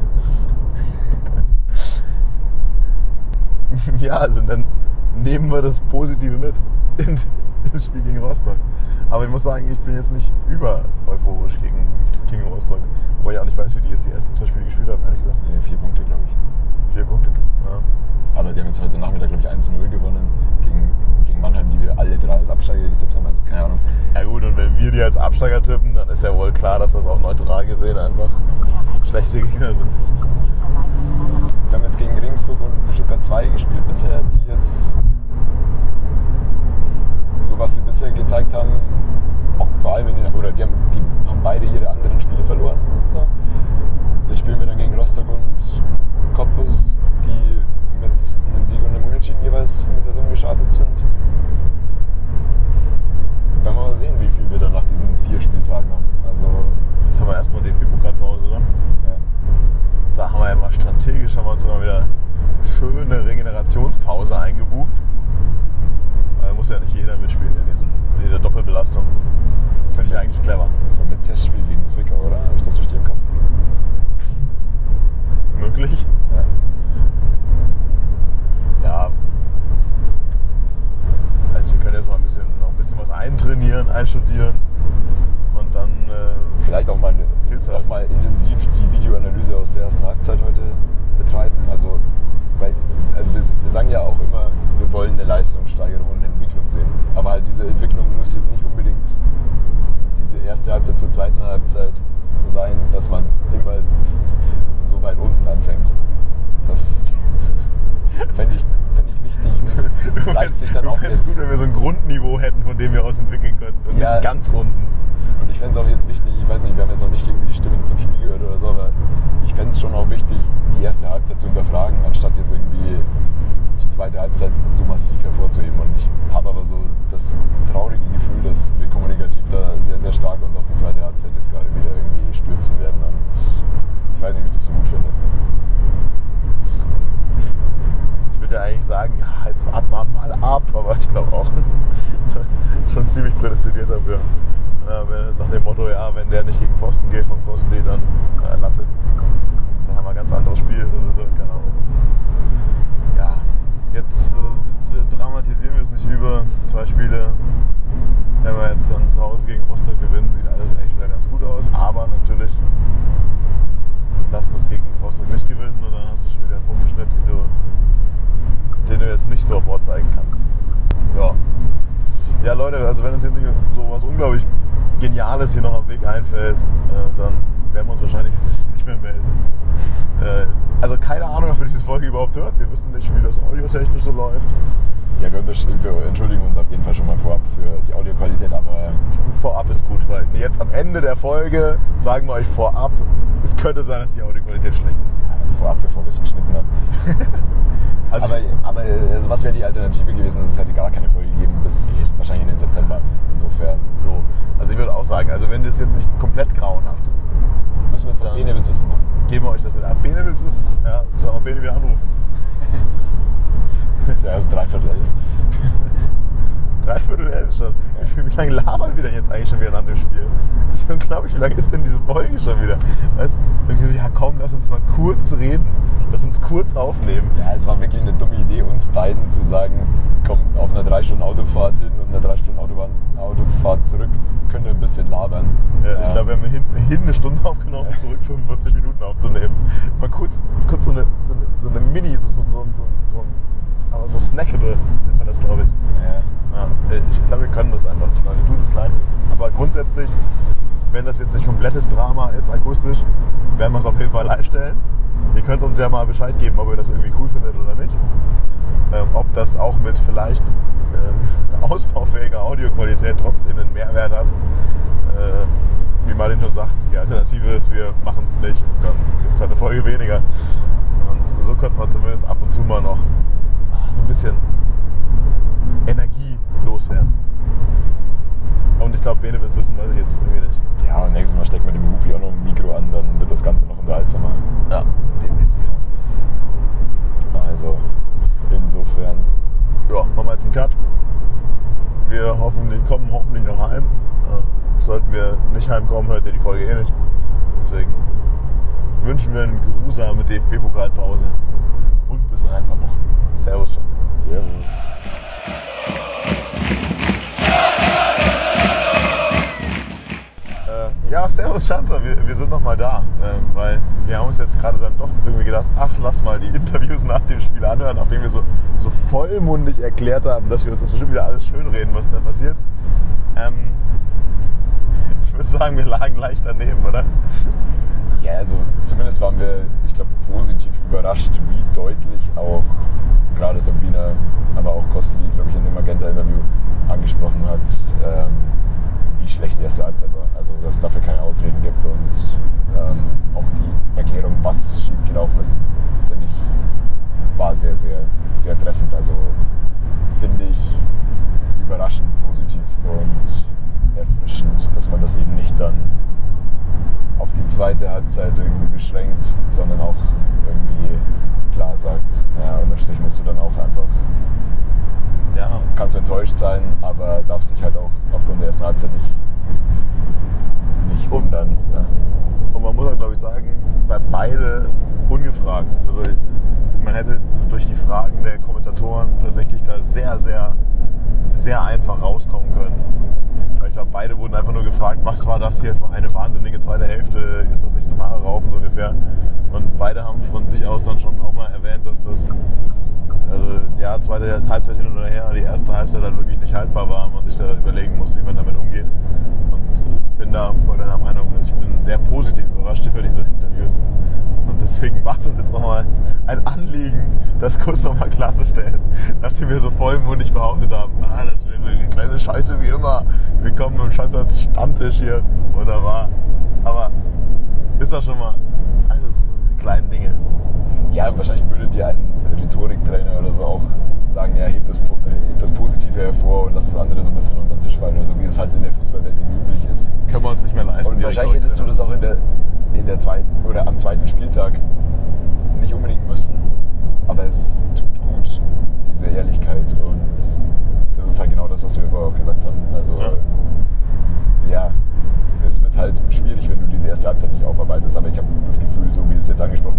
Ja, also dann nehmen wir das Positive mit in, ins Spiel gegen Rostock. Aber ich muss sagen, ich bin jetzt nicht über euphorisch gegen, gegen Rostock. Wobei ich auch nicht weiß, wie die jetzt die ersten zwei Spiele gespielt haben, ehrlich gesagt. Ja, vier Punkte, glaube ich. Vier Punkte, ja. Aber die haben jetzt heute Nachmittag, glaube ich, eins null gewonnen gegen, gegen Mannheim, die wir alle drei als Absteiger getippt haben. Also keine Ahnung. Ja gut, und wenn wir die als Absteiger tippen, dann ist ja wohl klar, dass das auch neutral gesehen einfach schlechte Gegner sind. Wir haben jetzt gegen Regensburg und Stuttgart zwei gespielt bisher, die jetzt, so was sie bisher gezeigt haben, auch vor allem in den, oder die haben, die haben beide ihre anderen Spiele verloren. So. Jetzt spielen wir dann gegen Rostock und Cottbus, die mit einem Sieg und einem Unentschieden jeweils in die Saison gestartet sind. Dann mal sehen, wie viel wir dann nach diesen vier Spieltagen haben. Also jetzt haben wir erstmal die F B-Pokalpause, oder? Ja. Da haben wir ja mal strategisch haben wir uns immer wieder schöne Regenerationspause eingebucht. Weil muss ja nicht jeder mitspielen in, diesem, in dieser Doppelbelastung. Finde ich eigentlich clever. Mit Testspiel gegen Zwickau, oder? Habe ich das richtig im Kopf? Möglich? Ja. Ja. Also wir können jetzt mal ein bisschen, noch ein bisschen was eintrainieren, einstudieren und dann äh, vielleicht auch mal, auch mal intensiv die Videoanalyse aus der ersten Halbzeit heute betreiben. Also, weil, also wir, wir sagen ja auch immer, wir wollen eine Leistungssteigerung und eine Entwicklung sehen. Aber halt diese Entwicklung muss jetzt nicht unbedingt diese erste Halbzeit zur zweiten Halbzeit sein, dass man immer so weit unten anfängt. Das fände ich, fänd ich wichtig und vielleicht sich dann auch jetzt... gut, wenn wir so ein Grundniveau hätten, von dem wir aus entwickeln könnten und ja, nicht ganz unten. Und ich fände es auch jetzt wichtig, ich weiß nicht, wir haben jetzt auch nicht irgendwie die Stimmung zum Spiel gehört oder so, aber ich fände es schon auch wichtig, die erste Halbzeit zu hinterfragen, anstatt jetzt irgendwie die zweite Halbzeit so massiv hervorzuheben. Und ich habe aber so das traurige Gefühl, dass wir kommunikativ da sehr, sehr stark uns auf die zweite Halbzeit jetzt gerade wieder irgendwie stürzen werden. Und ich weiß nicht, ob ich das so gut finde. Ich würde ja eigentlich sagen, ja, jetzt warten wir mal ab, aber ich glaube auch schon ziemlich prädestiniert dafür. Ja, nach dem Motto, ja, wenn der nicht gegen Pfosten geht vom Kostli, dann äh, Latte. Dann haben wir ein ganz anderes Spiel. Keine Ahnung. Ja, jetzt äh, dramatisieren wir es nicht über. Zwei Spiele. Wenn wir jetzt dann zu Hause gegen Rostock gewinnen, sieht alles echt wieder ganz gut aus. Aber natürlich, lass das gegen Rostock nicht gewinnen und dann hast du schon wieder einen Punkteschnitt, den du, den du jetzt nicht so vorzeigen kannst. Ja. Ja, Leute, also wenn uns jetzt nicht so was unglaublich Geniales hier noch am Weg einfällt, äh, dann werden wir uns wahrscheinlich nicht mehr melden. Äh, also keine Ahnung, ob ihr diese Folge überhaupt hört. Wir wissen nicht, wie das audiotechnisch so läuft. Ja, wir, wir entschuldigen uns auf jeden Fall schon mal vorab für die Audioqualität, aber Vorab ist gut, weil jetzt am Ende der Folge sagen wir euch vorab, es könnte sein, dass die Audioqualität schlecht ist. vorab, bevor wir es geschnitten haben. Also aber aber also was wäre die Alternative gewesen? Es hätte gar keine Folge gegeben bis wahrscheinlich in den September. Insofern. so, also ich würde auch sagen, also wenn das jetzt nicht komplett grauenhaft ist, Müssen wir jetzt noch Bene will's wissen. geben wir euch das mit ab. Bene will's wissen. Ja, sollen wir Bene wieder anrufen. Ja, es ist dreiviertel elf. Dreiviertel elf schon. Wie, wie lange labern wir denn jetzt eigentlich schon wieder an dem Spiel? Das ist unglaublich, wie lange ist denn diese Folge schon wieder? Weißt du, ich so, ja komm, lass uns mal kurz reden. Lass uns kurz aufnehmen. Ja, es war wirklich eine dumme Idee, uns beiden zu sagen, komm, auf einer drei Stunden Autofahrt hin und einer drei Stunden Autobahn, Autofahrt zurück, könnt ihr ein bisschen labern. Ja, ich Ähm, glaube, wir haben hin, hin eine Stunde aufgenommen, zurück fünfundvierzig Minuten aufzunehmen. Mal kurz, kurz so, eine, so, eine, so eine Mini, so, so, so, so, so ein, aber so snackable nennt man das, glaube ich. Ja. Ja, ich glaube, wir können das einfach nicht, Leute. Tut uns leid. Aber grundsätzlich, wenn das jetzt nicht komplettes Drama ist, akustisch, werden wir es auf jeden Fall live stellen. Ihr könnt uns ja mal Bescheid geben, ob ihr das irgendwie cool findet oder nicht. Ähm, ob das auch mit vielleicht äh, ausbaufähiger Audioqualität trotzdem einen Mehrwert hat. Äh, wie Martin schon sagt, die Alternative ist, wir machen es nicht und dann gibt es halt eine Folge weniger. Und so könnte man zumindest ab und zu mal noch ah, so ein bisschen Energie loswerden. Und ich glaube, Bene will es wissen, weiß ich jetzt irgendwie nicht. Ja, und nächstes Mal stecken wir dem Hufi auch noch ein Mikro an, dann wird das Ganze noch unterhaltsamer. Ja, definitiv. Also, insofern. Ja, machen wir jetzt einen Cut. Wir hoffentlich, kommen hoffentlich noch heim. Äh, sollten wir nicht heimkommen, hört ihr die Folge eh nicht. Deswegen wünschen wir eine geruhsame D F B-Pokalpause und bis in ein paar Wochen. Servus, Schatz. Servus. Äh, ja, servus Schanzer, wir, wir sind nochmal da, ähm, weil wir haben uns jetzt gerade dann doch irgendwie gedacht, ach, lass mal die Interviews nach dem Spiel anhören, nachdem wir so, so vollmundig erklärt haben, dass wir uns das bestimmt wieder alles schönreden, was da passiert. Ähm, ich würde sagen, wir lagen leicht daneben, oder? Ja, also zumindest waren wir, ich glaube, positiv überrascht, wie deutlich auch gerade Sabrina, aber auch Kostli, glaube ich, in dem Magenta-Interview angesprochen hat, ähm, wie schlecht die erste Halbzeit war. Also, dass es dafür keine Ausreden gibt und ähm, auch die Erklärung, was schiefgelaufen ist, finde ich, war sehr, sehr, sehr treffend. Also, finde ich überraschend positiv und erfrischend, dass man das eben nicht dann auf die zweite Halbzeit irgendwie beschränkt, sondern auch irgendwie klar sagt, ja, unterm Strich musst du dann auch einfach, Ja, kannst du enttäuscht sein, aber darfst dich halt auch aufgrund der ersten Halbzeit nicht, nicht wundern. Ja. und man muss auch, glaube ich, sagen, bei beide ungefragt. Also man hätte durch die Fragen der Kommentatoren tatsächlich da sehr, sehr, sehr einfach rauskommen können. Weil ich glaube, beide wurden einfach nur gefragt, was war das hier für eine wahnsinnige zweite Hälfte, ist das nicht zum Haare raufen so ungefähr. Und beide haben von sich aus dann schon auch mal erwähnt, dass das, also ja, zweite Halbzeit hin und her, die erste Halbzeit halt wirklich nicht haltbar war und man sich da überlegen muss, wie man damit umgeht. Und bin da voll deiner Meinung, also ich bin sehr positiv überrascht über diese Interviews. Und deswegen war es uns jetzt nochmal ein Anliegen, das kurz nochmal klarzustellen, nachdem wir so vollmundig behauptet haben, ah, das wird eine kleine Scheiße wie immer, wir kommen im Schanzers Stammtisch hier, wunderbar. Aber ist das schon mal, also es sind diese kleinen Dinge. Ja, wahrscheinlich würde dir ein Rhetoriktrainer oder so auch sagen, ja, heb das, heb das Positive hervor und lass das andere so ein bisschen unter den Tisch fallen, oder so, wie es halt in der Fußballwelt irgendwie üblich ist. Können wir uns nicht mehr leisten. Und wahrscheinlich hättest du das auch in der, in der zweiten oder am zweiten Spieltag nicht unbedingt müssen, aber es tut gut, diese Ehrlichkeit, und das ist halt genau das, was wir vorher auch gesagt haben. Also Ja. ja, es wird halt schwierig, wenn du diese erste Halbzeit nicht aufarbeitest, aber ich habe das Gefühl, so wie du es jetzt angesprochen